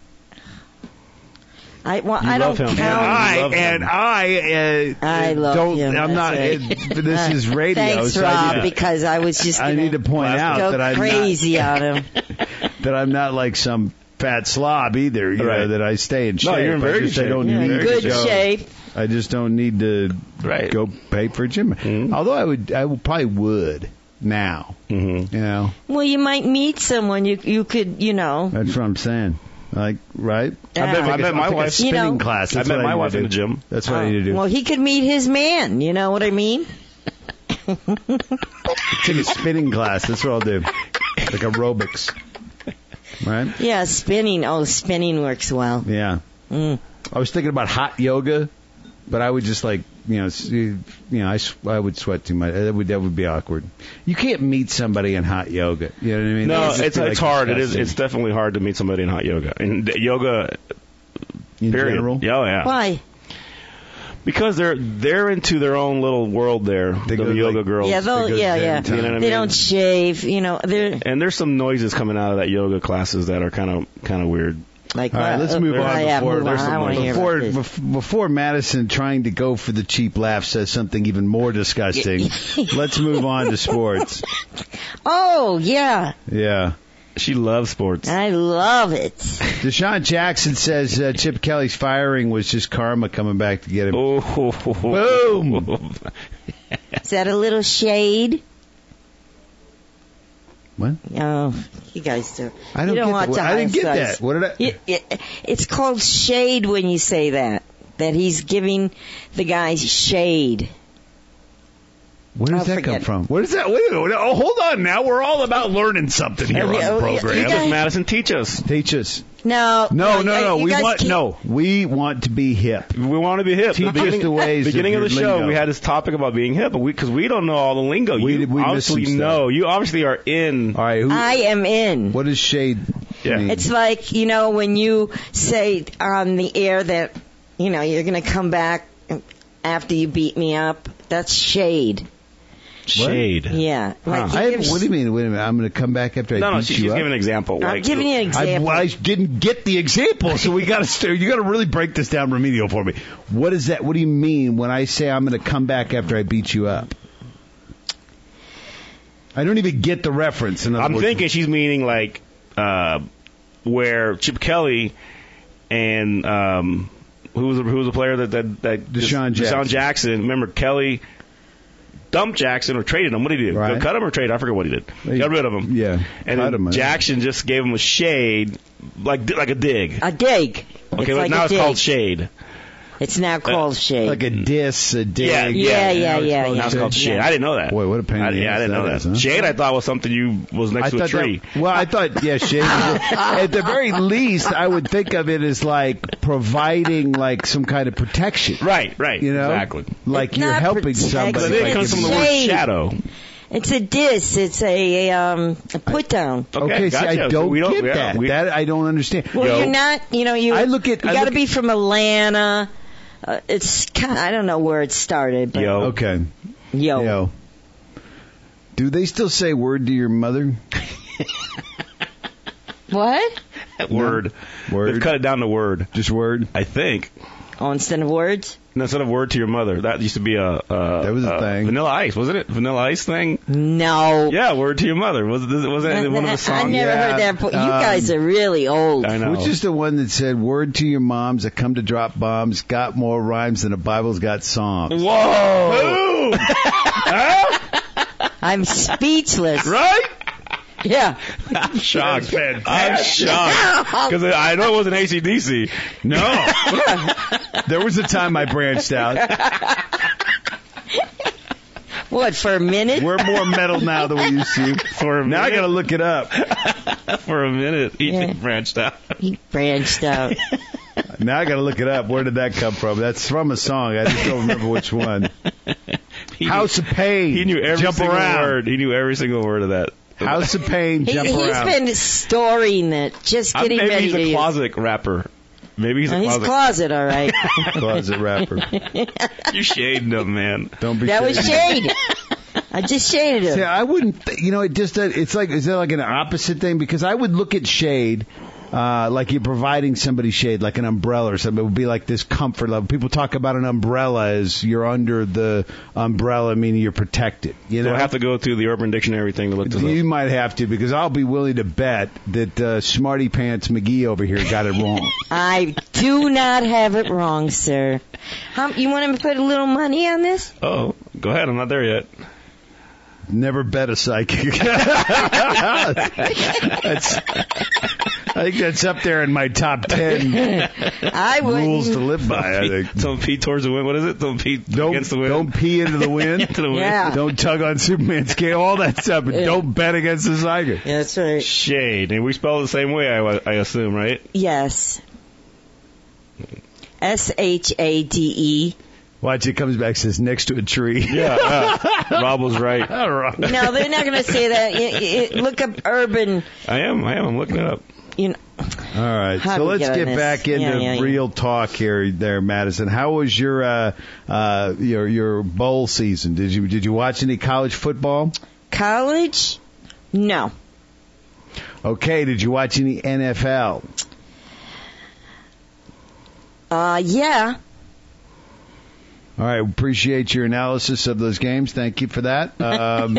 Speaker 5: I well,
Speaker 3: You
Speaker 5: I
Speaker 3: love
Speaker 5: don't
Speaker 3: him.
Speaker 5: count.
Speaker 3: I
Speaker 2: I
Speaker 3: love
Speaker 2: and
Speaker 3: him.
Speaker 2: I uh,
Speaker 5: I love
Speaker 2: don't.
Speaker 5: him.
Speaker 2: I'm
Speaker 5: That's
Speaker 2: not.
Speaker 5: right.
Speaker 2: uh, this is radio.
Speaker 5: Thanks,
Speaker 2: so I
Speaker 5: Rob,
Speaker 2: need to-
Speaker 5: because I was just
Speaker 2: I
Speaker 5: gonna
Speaker 2: need to point out
Speaker 5: go
Speaker 2: that I'm
Speaker 5: crazy on him.
Speaker 2: not that I'm not like some fat slob either. You
Speaker 3: Right.
Speaker 2: know that I stay in shape.
Speaker 3: No, you're in very
Speaker 2: I just,
Speaker 3: good
Speaker 2: I don't
Speaker 3: shape.
Speaker 5: You're
Speaker 2: need
Speaker 5: in
Speaker 2: to
Speaker 5: good
Speaker 2: go-
Speaker 5: shape.
Speaker 2: I just don't need to
Speaker 3: Right.
Speaker 2: go pay for a gym.
Speaker 3: Mhm.
Speaker 2: Although I would, I would, probably would now.
Speaker 3: Mm-hmm.
Speaker 2: You know,
Speaker 5: Well, you might meet someone you you could you know.
Speaker 2: that's what I'm saying. Like, right?
Speaker 5: Yeah.
Speaker 3: I met, I
Speaker 2: I'll
Speaker 3: met
Speaker 2: take
Speaker 3: my
Speaker 2: a
Speaker 3: wife.
Speaker 2: spinning
Speaker 5: You know-
Speaker 2: class.
Speaker 3: I
Speaker 2: That's
Speaker 3: met
Speaker 2: what
Speaker 3: my
Speaker 2: need to
Speaker 3: wife in
Speaker 2: do.
Speaker 3: the gym.
Speaker 2: That's what I
Speaker 5: Oh,
Speaker 2: need to do.
Speaker 5: well, he could meet his man. You know what I mean?
Speaker 2: Take a spinning class. That's what I'll do. Like aerobics. Right?
Speaker 5: Yeah, spinning. Oh, spinning works well.
Speaker 2: Yeah.
Speaker 5: Mm.
Speaker 2: I was thinking about hot yoga, but I would just like, you know, s- you know, I, s- I would sweat too much. That would that would be awkward. You can't meet somebody in hot yoga. You know what I mean?
Speaker 3: No,
Speaker 2: That would just
Speaker 3: it's
Speaker 2: be,
Speaker 3: it's
Speaker 2: like,
Speaker 3: hard. It is.
Speaker 2: disgusting.
Speaker 3: It's definitely hard to meet somebody in hot yoga. And d- yoga,
Speaker 2: in
Speaker 3: period.
Speaker 2: general.
Speaker 3: Yeah, oh, yeah.
Speaker 5: Why?
Speaker 3: Because they're they're into their own little world there,
Speaker 2: They
Speaker 3: the
Speaker 2: go
Speaker 3: yoga
Speaker 2: like-
Speaker 3: girls.
Speaker 5: Yeah, they'll,
Speaker 2: because
Speaker 5: yeah,
Speaker 2: they're
Speaker 5: yeah.
Speaker 2: in town.
Speaker 3: You know what I
Speaker 5: They
Speaker 3: mean?
Speaker 5: don't shave. You know, they're
Speaker 3: And there's some noises coming out of that yoga classes that are kind of kind of weird.
Speaker 5: like.
Speaker 2: All right, let's
Speaker 5: uh,
Speaker 2: move
Speaker 5: uh,
Speaker 2: on
Speaker 5: yeah,
Speaker 2: before
Speaker 5: move on.
Speaker 2: there's
Speaker 5: I
Speaker 2: some
Speaker 5: wanna hear
Speaker 2: before
Speaker 5: about this.
Speaker 2: bef- before Madison trying to go for the cheap laugh says something even more disgusting. Let's move on to sports.
Speaker 5: Oh yeah,
Speaker 2: Yeah.
Speaker 3: She loves sports.
Speaker 5: I love it.
Speaker 2: Deshaun Jackson says uh, Chip Kelly's firing was just karma coming back to get him.
Speaker 3: Oh,
Speaker 2: Boom.
Speaker 5: Is that a little shade?
Speaker 2: What?
Speaker 5: Oh, you guys do.
Speaker 2: I don't
Speaker 5: you don't
Speaker 2: get
Speaker 5: want
Speaker 2: that.
Speaker 5: to
Speaker 2: I didn't get
Speaker 5: emphasize.
Speaker 2: that. What did I?
Speaker 5: You- it- It's called shade when you say that. That he's giving the guys shade.
Speaker 2: Where does
Speaker 5: I'll
Speaker 2: that
Speaker 5: forget.
Speaker 2: come from? Where does that? Wait, wait, wait, oh, hold on now. We're all about learning something here
Speaker 5: Oh,
Speaker 2: on
Speaker 5: yeah,
Speaker 2: the
Speaker 5: oh, yeah,
Speaker 2: program.
Speaker 5: you
Speaker 3: Does
Speaker 5: guys-
Speaker 3: Madison teach us?
Speaker 2: Teach us.
Speaker 5: No,
Speaker 2: No, no,
Speaker 5: I-
Speaker 2: no.
Speaker 5: you
Speaker 2: We
Speaker 5: guys
Speaker 2: want
Speaker 5: keep-
Speaker 2: no. We want to be hip.
Speaker 3: We want to be hip.
Speaker 2: Teach
Speaker 3: the
Speaker 2: us
Speaker 3: beginning,
Speaker 2: the ways.
Speaker 3: beginning of,
Speaker 2: of
Speaker 3: the
Speaker 2: your
Speaker 3: show,
Speaker 2: lingo.
Speaker 3: we had this topic about being hip, but we because we don't know all the lingo.
Speaker 2: We-
Speaker 3: you
Speaker 2: we missed
Speaker 3: obviously
Speaker 2: some stuff.
Speaker 3: know. You obviously are in.
Speaker 2: All right. Who,
Speaker 5: I am in.
Speaker 2: what does shade
Speaker 3: Yeah.
Speaker 2: mean?
Speaker 5: It's like, you know, when you say on the air that, you know, you're going to come back after you beat me up. That's shade.
Speaker 3: Shade.
Speaker 5: Yeah. Like
Speaker 3: Huh.
Speaker 2: I
Speaker 5: you
Speaker 2: have,
Speaker 5: give-
Speaker 2: what do you mean? Wait a minute. I'm going to come back after I
Speaker 3: No, no.
Speaker 2: beat
Speaker 3: She's
Speaker 2: you
Speaker 3: just
Speaker 2: up.
Speaker 3: giving an example.
Speaker 5: I'm
Speaker 3: Like,
Speaker 5: giving you an
Speaker 2: I,
Speaker 5: example.
Speaker 2: well, I didn't get the example, so we got to you got to really break this down remedial for me. What is that? What do you mean when I say I'm going to come back after I beat you up? I don't even get the reference. In other
Speaker 3: I'm
Speaker 2: words.
Speaker 3: thinking she's meaning like uh, where Chip Kelly and um, who was the, who was the player that that, that
Speaker 2: Deshaun Jackson.
Speaker 3: Deshaun Jackson. Remember Kelly dumped Jackson or traded him. What did he do?
Speaker 2: Right.
Speaker 3: Cut him or trade? I forget what he did.
Speaker 2: He-
Speaker 3: Got rid of him.
Speaker 2: Yeah,
Speaker 3: And
Speaker 2: cut
Speaker 3: then
Speaker 2: him, I
Speaker 3: Jackson just gave him a shade, like like a dig.
Speaker 5: a dig.
Speaker 3: Okay,
Speaker 5: it's
Speaker 3: but
Speaker 5: like
Speaker 3: now
Speaker 5: a
Speaker 3: it's
Speaker 5: dig.
Speaker 3: called shade.
Speaker 5: It's now called shade.
Speaker 2: like a diss, a dig.
Speaker 3: Yeah,
Speaker 5: yeah, yeah, yeah,
Speaker 3: Now
Speaker 5: yeah.
Speaker 3: it's called shade.
Speaker 5: Yeah.
Speaker 3: I didn't know that.
Speaker 2: Boy, what a pain
Speaker 3: I,
Speaker 2: in the
Speaker 3: yeah, I
Speaker 2: ass
Speaker 3: didn't know
Speaker 2: that
Speaker 3: that.
Speaker 2: is, huh?
Speaker 3: Shade, I thought was something you was next
Speaker 2: I
Speaker 3: to a
Speaker 2: thought
Speaker 3: tree.
Speaker 2: that, well, I thought, yeah, shade. At the very least, I would think of it as like providing like some kind of protection.
Speaker 3: Right, right.
Speaker 2: You know,
Speaker 3: Exactly.
Speaker 2: like
Speaker 5: It's
Speaker 2: you're
Speaker 5: not
Speaker 2: helping
Speaker 5: protection.
Speaker 2: somebody.
Speaker 3: But I think it
Speaker 2: like
Speaker 3: comes
Speaker 2: if
Speaker 3: from the
Speaker 2: you-
Speaker 3: word
Speaker 5: Shade.
Speaker 3: shadow.
Speaker 5: It's a diss. It's a um a put down.
Speaker 3: Okay,
Speaker 2: Okay, see, I
Speaker 3: gotcha.
Speaker 2: don't,
Speaker 3: So we don't
Speaker 2: get
Speaker 3: yeah,
Speaker 2: that.
Speaker 3: we-
Speaker 2: that I don't understand.
Speaker 5: Well,
Speaker 3: Yo.
Speaker 5: you're not. You know, you.
Speaker 2: I look at-
Speaker 5: You
Speaker 2: I
Speaker 5: got to
Speaker 2: look
Speaker 5: be from Atlanta. Uh, it's kind. I don't know where it started. But
Speaker 3: Yo.
Speaker 2: Okay,
Speaker 5: Yo.
Speaker 2: yo. Do they still say "word to your mother"?
Speaker 5: What?
Speaker 3: Word.
Speaker 2: Word.
Speaker 3: They've cut it down to word.
Speaker 2: Just word.
Speaker 3: I think.
Speaker 5: Oh, instead of words.
Speaker 3: No, instead of word to your mother. That used to be a. Uh,
Speaker 2: That was a thing.
Speaker 3: Vanilla Ice, wasn't it? Vanilla Ice thing.
Speaker 5: No.
Speaker 3: Yeah, word to your mother. Was it? Wasn't it one of the
Speaker 5: I
Speaker 3: songs?
Speaker 5: never
Speaker 2: Yeah,
Speaker 5: heard that. po- You
Speaker 2: um,
Speaker 5: guys are really old.
Speaker 3: I know.
Speaker 2: Which is the one that said "word to your moms that come to drop bombs got more rhymes than the Bible's got songs."
Speaker 3: Whoa!
Speaker 5: I'm speechless.
Speaker 3: Right?
Speaker 5: Yeah.
Speaker 3: I'm shocked. I'm shocked because I know it wasn't A C D C.
Speaker 2: No. There was a time I branched out.
Speaker 5: What, for a minute?
Speaker 2: We're more metal now than we used to.
Speaker 3: For a
Speaker 2: Now I
Speaker 3: minute.
Speaker 2: got to look it up.
Speaker 3: For a minute, he
Speaker 5: Yeah.
Speaker 3: branched out.
Speaker 5: He branched out.
Speaker 2: Now I got to look it up. Where did that come from? That's from a song. I just don't remember which one.
Speaker 3: He
Speaker 2: House of Pain.
Speaker 3: He knew every
Speaker 2: Jump
Speaker 3: single
Speaker 2: around.
Speaker 3: word. He knew every single word of that.
Speaker 2: House of Pain.
Speaker 5: He,
Speaker 2: Jump
Speaker 5: he's
Speaker 2: around.
Speaker 5: been storing it, just
Speaker 3: Uh,
Speaker 5: getting
Speaker 3: maybe
Speaker 5: ready
Speaker 3: he's
Speaker 5: to
Speaker 3: a
Speaker 5: use.
Speaker 3: closet rapper. Maybe he's a
Speaker 5: Uh, he's
Speaker 3: closet.
Speaker 5: closet, all right.
Speaker 2: Closet rapper.
Speaker 3: You shaded him, man.
Speaker 2: Don't be.
Speaker 5: That was
Speaker 2: shady.
Speaker 5: shade. I just shaded him.
Speaker 2: See, I wouldn't. Th- you know, it just. It's like. Is that like an opposite thing? Because I would look at shade. Uh, like you're providing somebody shade, like an umbrella or something. It would be like this comfort level. People talk about an umbrella as you're under the umbrella, meaning you're protected. You
Speaker 3: So
Speaker 2: know,
Speaker 3: I have to go through the Urban Dictionary thing to look this
Speaker 2: you
Speaker 3: up.
Speaker 2: might have to, because I'll be willing to bet that uh, Smarty Pants McGee over here got it wrong.
Speaker 5: I do not have it wrong, sir. How, you want to put a little money on this?
Speaker 3: Oh, go ahead. I'm not there yet.
Speaker 2: Never bet a psychic. That's, I think that's up there in my top ten
Speaker 5: I wouldn't.
Speaker 2: rules to live by. I think.
Speaker 3: Don't pee towards the wind. What is it? Don't pee
Speaker 2: Don't
Speaker 3: against the wind.
Speaker 2: don't pee into the wind.
Speaker 3: into the wind.
Speaker 5: Yeah.
Speaker 2: Don't tug on Superman's scale. All that stuff. But
Speaker 5: Yeah.
Speaker 2: don't bet against the psychic.
Speaker 5: Yeah, that's right.
Speaker 3: Shade. And we spell it the same way, I, I assume, right?
Speaker 5: Yes. S H A D E.
Speaker 2: Watch, it comes back and says next to a tree.
Speaker 3: Yeah. yeah. Rob was right.
Speaker 2: All right.
Speaker 5: No, they're not going to say that. You, you, look up urban.
Speaker 3: I am. I am. I'm looking it up.
Speaker 5: You know,
Speaker 2: All right,
Speaker 5: How
Speaker 2: so
Speaker 5: do we
Speaker 2: let's
Speaker 5: get on
Speaker 2: get
Speaker 5: this?
Speaker 2: back into
Speaker 5: Yeah, yeah, yeah.
Speaker 2: real talk here, there, Madison. How was your uh, uh, your your bowl season? Did you did you watch any college football?
Speaker 5: College? No.
Speaker 2: Okay, did you watch any N F L?
Speaker 5: Uh, yeah.
Speaker 2: All right, appreciate your analysis of those games. Thank you for that. Um,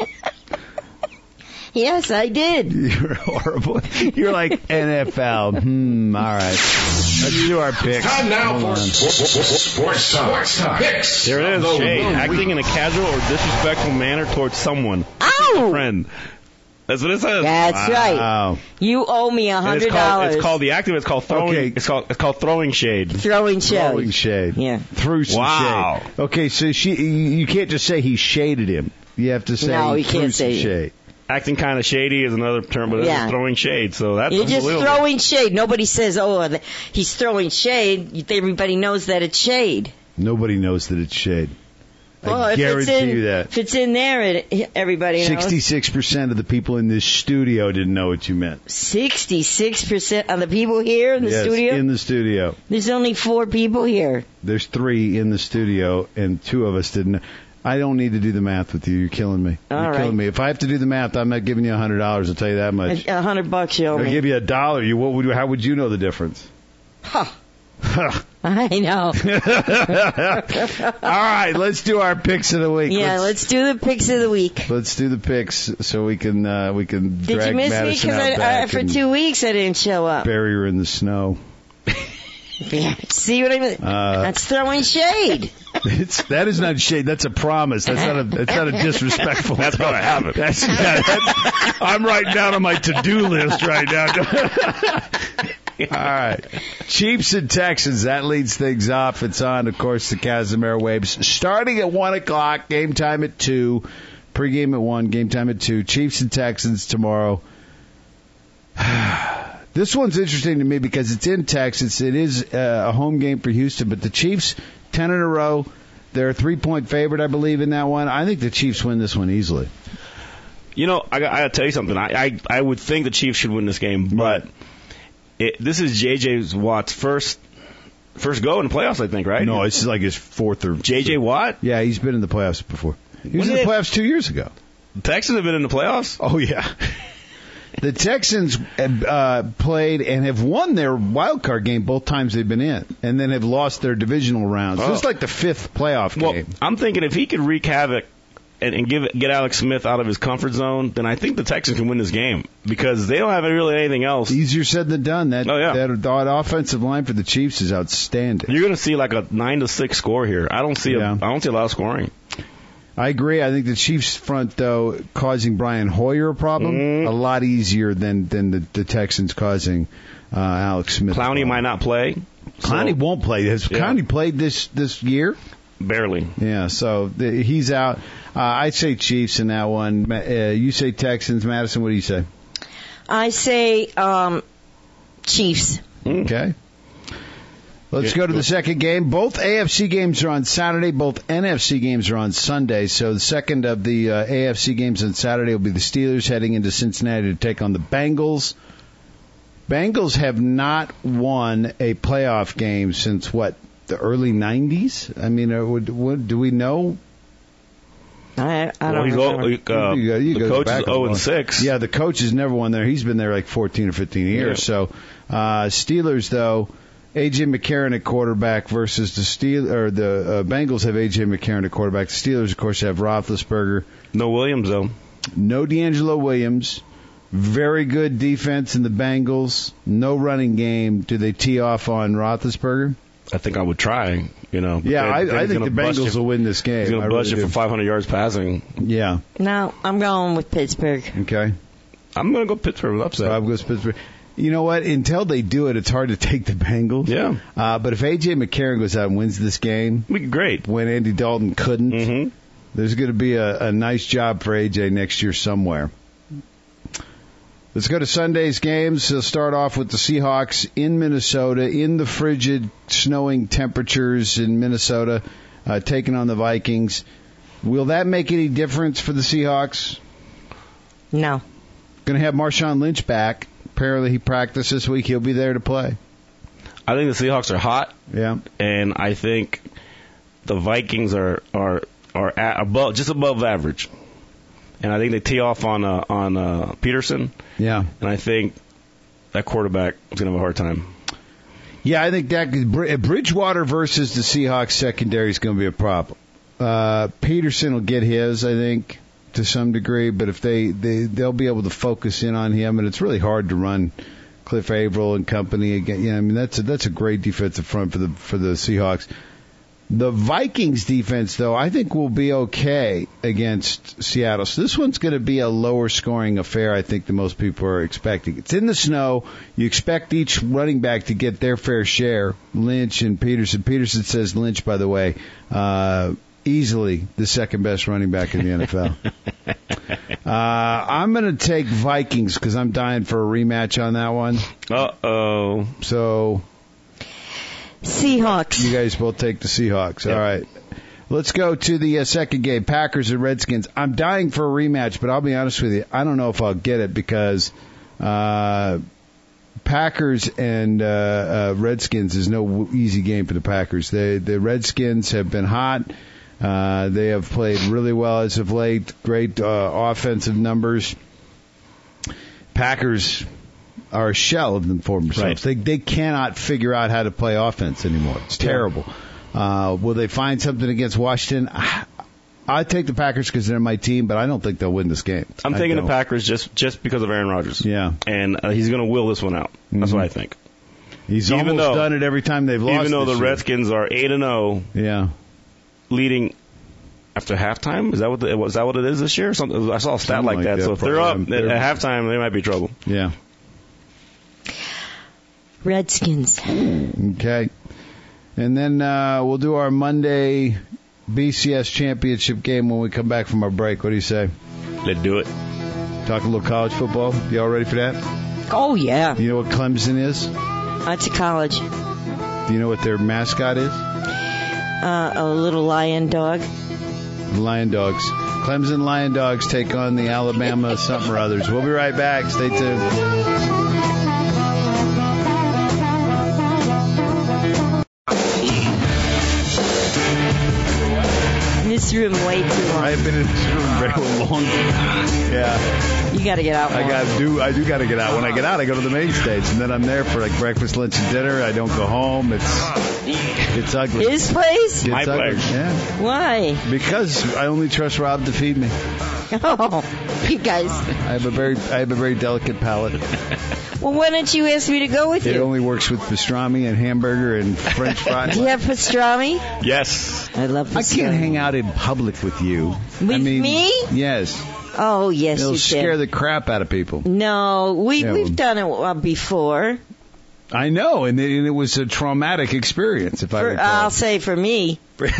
Speaker 5: Yes, I did.
Speaker 2: You're horrible. You're like N F L. Hmm. All right. Let's do our picks.
Speaker 1: Time now
Speaker 2: Hold
Speaker 1: for
Speaker 2: on.
Speaker 1: sports, sports talk. Sports talk. Picks.
Speaker 3: There it is,
Speaker 1: of the
Speaker 3: shade.
Speaker 1: week.
Speaker 3: Acting in a casual or disrespectful manner towards someone.
Speaker 5: Ow!
Speaker 3: Friend. That's what it says.
Speaker 5: That's right.
Speaker 2: Wow.
Speaker 5: You owe me a
Speaker 3: And
Speaker 5: hundred
Speaker 3: it's called,
Speaker 5: dollars.
Speaker 3: it's called the active. It's called throwing.
Speaker 2: Okay.
Speaker 3: It's called it's called throwing shade.
Speaker 5: Throwing shade.
Speaker 2: Throwing shade.
Speaker 5: Yeah.
Speaker 2: Threw some
Speaker 3: Wow.
Speaker 2: shade. Okay, so she, you can't just say he shaded him. You have to say
Speaker 5: No,
Speaker 2: he
Speaker 5: you can't
Speaker 2: threw some
Speaker 5: say-
Speaker 2: shade.
Speaker 3: Acting kind of shady is another term, but it's
Speaker 5: Yeah.
Speaker 3: throwing shade. So that's
Speaker 5: You're just
Speaker 3: unbelievable.
Speaker 5: throwing shade. Nobody says, "Oh, th- he's throwing shade." Everybody knows that it's shade.
Speaker 2: Nobody knows that it's shade.
Speaker 5: Well,
Speaker 2: I
Speaker 5: if it's
Speaker 2: guarantee
Speaker 5: in,
Speaker 2: you that.
Speaker 5: If it's in there, it, everybody knows.
Speaker 2: Sixty-six percent of the people in this studio didn't know what you meant.
Speaker 5: Sixty-six percent of the people here in the
Speaker 2: yes,
Speaker 5: studio.
Speaker 2: in the studio.
Speaker 5: There's only four people here.
Speaker 2: There's three in the studio, and two of us didn't. I don't need to do the math with you. You're killing me.
Speaker 5: All
Speaker 2: You're
Speaker 5: right.
Speaker 2: killing me. If I have to do the math, I'm not giving you a hundred dollars. I'll tell you that much.
Speaker 5: A a hundred bucks, you owe
Speaker 2: I'll
Speaker 5: me.
Speaker 2: give you a dollar. You what would? How would you know the difference?
Speaker 5: Huh. I know.
Speaker 2: All right, let's do our picks of the week.
Speaker 5: Yeah,
Speaker 2: let's,
Speaker 5: let's do the picks of the week.
Speaker 2: let's do the picks so we can uh, we can
Speaker 5: Did
Speaker 2: drag
Speaker 5: you miss me?
Speaker 2: Madison
Speaker 5: Because
Speaker 2: out
Speaker 5: I, I,
Speaker 2: back
Speaker 5: for
Speaker 2: and
Speaker 5: two weeks I didn't show up.
Speaker 2: bury her in the snow.
Speaker 5: Yeah. See what I mean?
Speaker 2: Uh,
Speaker 5: That's throwing shade.
Speaker 2: It's that is not shade. That's a promise. That's not a. That's not a disrespectful.
Speaker 3: That's gonna happen.
Speaker 2: That's, yeah, that's, I'm writing down on my to-do list right now. All right, Chiefs and Texans. That leads things off. It's on, of course, the Casimir Waves. Starting at one o'clock. Game time at two. Pre-game at one. Game time at two. Chiefs and Texans tomorrow. This one's interesting to me because it's in Texas. It is uh, a home game for Houston, but the Chiefs, ten in a row. They're a three-point favorite, I believe, in that one. I think the Chiefs win this one easily.
Speaker 3: You know, I, got- I got to tell you something. I, I I would think the Chiefs should win this game, but it, this is J J. Watt's first first go in the playoffs. I think, right?
Speaker 2: No, it's like his fourth or
Speaker 3: J J. Watt.
Speaker 2: Yeah, he's been in the playoffs before. He was
Speaker 3: When
Speaker 2: in the
Speaker 3: did-
Speaker 2: playoffs two years ago.
Speaker 3: The Texans have been in the playoffs.
Speaker 2: Oh yeah. The Texans uh, played and have won their wild card game both times they've been in, and then have lost their divisional rounds.
Speaker 3: Oh.
Speaker 2: This is like the fifth playoff
Speaker 3: Well,
Speaker 2: game.
Speaker 3: I'm thinking if he could wreak havoc and, and give get Alex Smith out of his comfort zone, then I think the Texans can win this game because they don't have really anything else.
Speaker 2: Easier said than done. That,
Speaker 3: Oh, yeah.
Speaker 2: that, that offensive line for the Chiefs is outstanding.
Speaker 3: You're going to see like a nine to six score here. I don't see
Speaker 2: Yeah.
Speaker 3: a I don't see a lot of scoring.
Speaker 2: I agree. I think the Chiefs front, though, causing Brian Hoyer a problem,
Speaker 3: Mm.
Speaker 2: a lot easier than, than the, the Texans causing uh, Alex Smith. a
Speaker 3: Clowney
Speaker 2: problem.
Speaker 3: might not play.
Speaker 2: Clowney
Speaker 3: so-
Speaker 2: won't play. Has
Speaker 3: Yeah.
Speaker 2: Clowney played this, this year?
Speaker 3: barely.
Speaker 2: Yeah, so the, he's out. Uh, I'd say Chiefs in that one. Ma- Uh, you say Texans. Madison, what do you say?
Speaker 5: I say um, Chiefs.
Speaker 2: Okay. Let's
Speaker 3: Yeah,
Speaker 2: go to
Speaker 3: go.
Speaker 2: the second game. Both A F C games are on Saturday. Both N F C games are on Sunday. So the second of the uh, A F C games on Saturday will be the Steelers heading into Cincinnati to take on the Bengals. Bengals have not won a playoff game since, what, the early nineties? I mean, uh, would, would, do we know?
Speaker 5: I, I
Speaker 3: Well,
Speaker 5: don't
Speaker 3: he's
Speaker 5: remember.
Speaker 3: oh, uh,
Speaker 2: You go- you
Speaker 3: the
Speaker 2: go
Speaker 3: coach
Speaker 2: back
Speaker 3: is
Speaker 2: a
Speaker 3: oh
Speaker 2: while.
Speaker 3: and six.
Speaker 2: Yeah, the coach has never won there. He's been there like fourteen or fifteen years.
Speaker 3: Yeah.
Speaker 2: So uh, Steelers, though, A J McCarron at quarterback versus the Steel or the uh, Bengals have A J McCarron at quarterback. The Steelers, of course, have Roethlisberger.
Speaker 3: No Williams though.
Speaker 2: No D'Angelo Williams. Very good defense in the Bengals. No running game. Do they tee off on Roethlisberger?
Speaker 3: I think I would try. You know. but
Speaker 2: Yeah,
Speaker 3: they-
Speaker 2: I,
Speaker 3: they're
Speaker 2: I think
Speaker 3: gonna
Speaker 2: the
Speaker 3: bust
Speaker 2: Bengals
Speaker 3: you-
Speaker 2: will win this game.
Speaker 3: He's going
Speaker 2: I
Speaker 3: to bust
Speaker 2: really
Speaker 3: you
Speaker 2: do.
Speaker 3: for five hundred yards passing.
Speaker 2: Yeah.
Speaker 5: No, I'm going with Pittsburgh.
Speaker 2: Okay.
Speaker 3: I'm going to go Pittsburgh with upset.
Speaker 2: Five goes Pittsburgh. You know what? Until they do it, it's hard to take the Bengals.
Speaker 3: Yeah.
Speaker 2: Uh, but if A J McCarron goes out and wins this game,
Speaker 3: Be great.
Speaker 2: when Andy Dalton couldn't,
Speaker 3: Mm-hmm.
Speaker 2: there's going to be a, a nice job for A J next year somewhere. Let's go to Sunday's games. We'll start off with the Seahawks in Minnesota, in the frigid, snowing temperatures in Minnesota, uh, taking on the Vikings. Will that make any difference for the Seahawks?
Speaker 5: No.
Speaker 2: Going to have Marshawn Lynch back. apparently he practiced this week. He'll be there to play.
Speaker 3: I think the Seahawks are hot.
Speaker 2: Yeah.
Speaker 3: And I think the Vikings are are are at above, just above average. And I think they tee off on uh, on uh, Peterson.
Speaker 2: Yeah.
Speaker 3: And I think that quarterback is going to have a hard time.
Speaker 2: Yeah, I think that Bridgewater versus the Seahawks secondary is going to be a problem. Uh, Peterson will get his, I think, to some degree, but if they, they they'll be able to focus in on him, and it's really hard to run Cliff Averill and company again. Yeah, I mean that's a, that's a great defensive front for the for the Seahawks. The Vikings defense, though, I think will be okay against Seattle. So this one's going to be a lower scoring affair, I think, than most people are expecting. It's in the snow. You expect each running back to get their fair share. Lynch and Peterson. Peterson says Lynch, by the way, uh, easily the second best running back in the N F L. uh, I'm going to take Vikings because I'm dying for a rematch on that one.
Speaker 3: Uh-oh.
Speaker 2: So...
Speaker 5: Seahawks.
Speaker 2: You guys both take the Seahawks. Yep. All right. Let's go to the uh, second game, Packers and Redskins. I'm dying for a rematch, but I'll be honest with you. I don't know if I'll get it because uh, Packers and uh, uh, Redskins is no easy game for the Packers. They, the Redskins have been hot. Uh, they have played really well as of late. Great uh, offensive numbers. Packers are a shell of them for themselves. Right. They they cannot figure out how to play offense anymore. It's terrible. Yeah. Uh, will they find something against Washington? I, I take the Packers because they're my team, but I don't think they'll win this game.
Speaker 3: I'm taking the Packers just, just because of Aaron Rodgers.
Speaker 2: Yeah.
Speaker 3: And uh, he's going to will this one out. That's mm-hmm. what I think.
Speaker 2: He's even almost though, done it every time they've lost.
Speaker 3: Even though the
Speaker 2: year.
Speaker 3: Redskins are eight and oh,
Speaker 2: yeah,
Speaker 3: leading after halftime. Is that what the, is that what it is this year? Something, I saw a stat
Speaker 2: Something
Speaker 3: like that.
Speaker 2: that.
Speaker 3: So if they're up
Speaker 2: they're,
Speaker 3: at halftime, they might be trouble.
Speaker 2: Yeah.
Speaker 5: Redskins.
Speaker 2: Okay. And then uh, we'll do our Monday B C S championship game when we come back from our break. What do you say?
Speaker 3: Let's do it.
Speaker 2: Talk a little college football. You all ready for that?
Speaker 5: Oh, yeah.
Speaker 2: You know what Clemson is?
Speaker 5: That's a college.
Speaker 2: Do you know what their mascot is?
Speaker 5: Uh, a little lion dog.
Speaker 2: Lion Dogs. Clemson Lion Dogs take on the Alabama something or others. We'll be right back. Stay tuned.
Speaker 5: This room way too long.
Speaker 2: I've been in this room very long. Yeah.
Speaker 5: You got to get out more.
Speaker 2: I got do. I do got to get out. When I get out, I go to the main stage, and then I'm there for like breakfast, lunch, and dinner. I don't go home. It's it's ugly.
Speaker 5: His place?
Speaker 2: It's
Speaker 3: My
Speaker 2: ugly.
Speaker 3: place.
Speaker 2: Yeah.
Speaker 5: Why?
Speaker 2: Because I only trust Rob to feed me.
Speaker 5: Oh, you guys.
Speaker 2: I have a very I have a very delicate palate.
Speaker 5: Well, why don't you ask me to go with
Speaker 2: It
Speaker 5: you?
Speaker 2: only works with pastrami and hamburger and French fries.
Speaker 5: Do you have pastrami?
Speaker 3: Yes.
Speaker 5: I love pastrami.
Speaker 2: I can't hang out in public with you.
Speaker 5: With
Speaker 2: I mean,
Speaker 5: me?
Speaker 2: Yes.
Speaker 5: Oh, yes,
Speaker 2: It'll
Speaker 5: you
Speaker 2: scare
Speaker 5: can.
Speaker 2: the crap out of people.
Speaker 5: No, we,
Speaker 2: Yeah,
Speaker 5: we've
Speaker 2: well-
Speaker 5: done it uh, before.
Speaker 2: I know, and it, and it was a traumatic experience, if I
Speaker 5: For,
Speaker 2: recall.
Speaker 5: I'll say for me.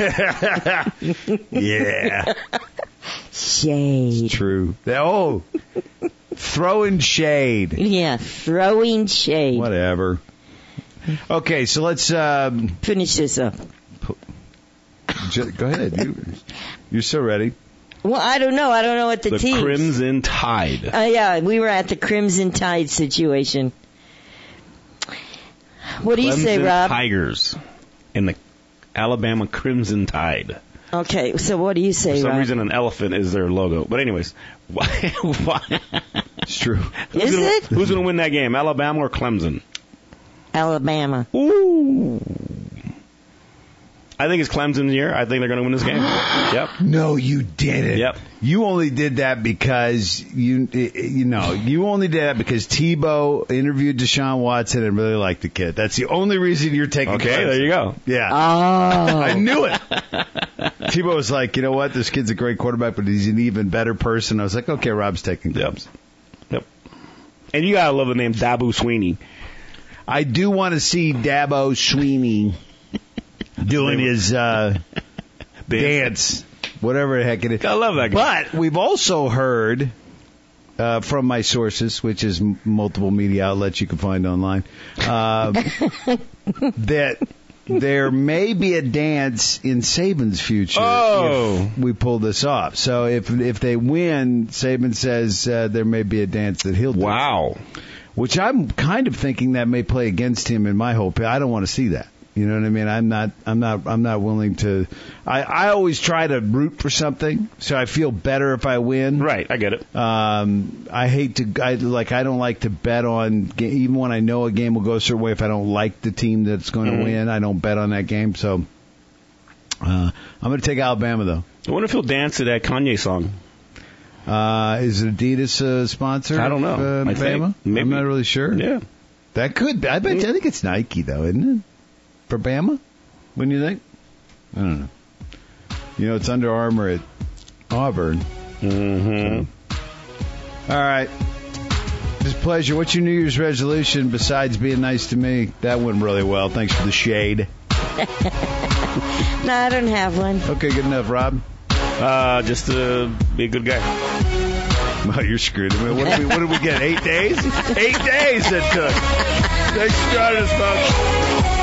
Speaker 2: Yeah.
Speaker 5: Shade.
Speaker 2: True. Oh, throwing shade.
Speaker 5: Yeah, throwing shade.
Speaker 2: Whatever. Okay, so let's um,
Speaker 5: Finish this up.
Speaker 2: ju- go ahead. You, you're so ready.
Speaker 5: Well, I don't know. I don't know what the,
Speaker 3: The
Speaker 5: teams.
Speaker 3: Crimson Tide.
Speaker 5: Uh, yeah, we were at the Crimson Tide situation. What do you say,
Speaker 3: Clemson
Speaker 5: Rob?
Speaker 3: Tigers and the Alabama Crimson Tide.
Speaker 5: Okay, so what do you say,
Speaker 3: For some
Speaker 5: Rob?
Speaker 3: reason, an elephant is their logo. But anyways, why? why
Speaker 2: It's true.
Speaker 3: who's
Speaker 5: Is
Speaker 3: gonna,
Speaker 5: it?
Speaker 3: Who's going to win that game, Alabama or Clemson?
Speaker 5: Alabama.
Speaker 3: Ooh. I think it's Clemson's year. I think they're going to win this game. Yep.
Speaker 2: No, you didn't.
Speaker 3: Yep.
Speaker 2: You only did that because you you know you only did that because Tebow interviewed Deshaun Watson and really liked the kid. That's the only reason you're taking.
Speaker 3: Okay,
Speaker 2: Clemson.
Speaker 3: there you go.
Speaker 2: Yeah.
Speaker 5: Oh.
Speaker 2: I knew it. Tebow was like, you know what? This kid's a great quarterback, but he's an even better person. I was like, okay, Rob's taking Clemson.
Speaker 3: Yep. And you got to love the name Dabo Sweeney.
Speaker 2: I do want to see Dabo Sweeney doing his uh, dance, whatever the heck it is.
Speaker 3: I love that guy.
Speaker 2: But we've also heard uh, from my sources, which is m- multiple media outlets you can find online, uh, that there may be a dance in Saban's future
Speaker 3: Oh.
Speaker 2: if we pull this off. So if if they win, Saban says uh, there may be a dance that he'll do.
Speaker 3: Wow.
Speaker 2: which I'm kind of thinking that may play against him in my hope. I don't want to see that. You know what I mean? I'm not, I'm not, I'm not willing to. I, I always try to root for something, so I feel better if I win.
Speaker 3: Right, I get it.
Speaker 2: Um, I hate to, I like, I don't like to bet on, even when I know a game will go a certain way. If I don't like the team that's going to
Speaker 3: Mm-hmm.
Speaker 2: win, I don't bet on that game. So uh, I'm going to take Alabama though.
Speaker 3: I wonder if he'll dance to that Kanye song.
Speaker 2: Uh, is Adidas a sponsor?
Speaker 3: I don't know.
Speaker 2: Of, uh,
Speaker 3: I
Speaker 2: Bama?
Speaker 3: think. Maybe.
Speaker 2: I'm not really sure.
Speaker 3: Yeah.
Speaker 2: That could be. I bet. I think it's Nike though, isn't it? For Bama? Wouldn't you think? I don't know. You know, it's Under Armour at Auburn.
Speaker 3: Mm-hmm.
Speaker 2: All right. It's a pleasure. What's your New Year's resolution besides being nice to me? That went really well. Thanks for the shade.
Speaker 5: No, I don't have one.
Speaker 2: Okay, good enough, Rob.
Speaker 3: Uh, just to be a good guy.
Speaker 2: Well, you're screwed. I mean, what, did we, what did we get? Eight days? Eight days it took. Thanks for joining us, folks.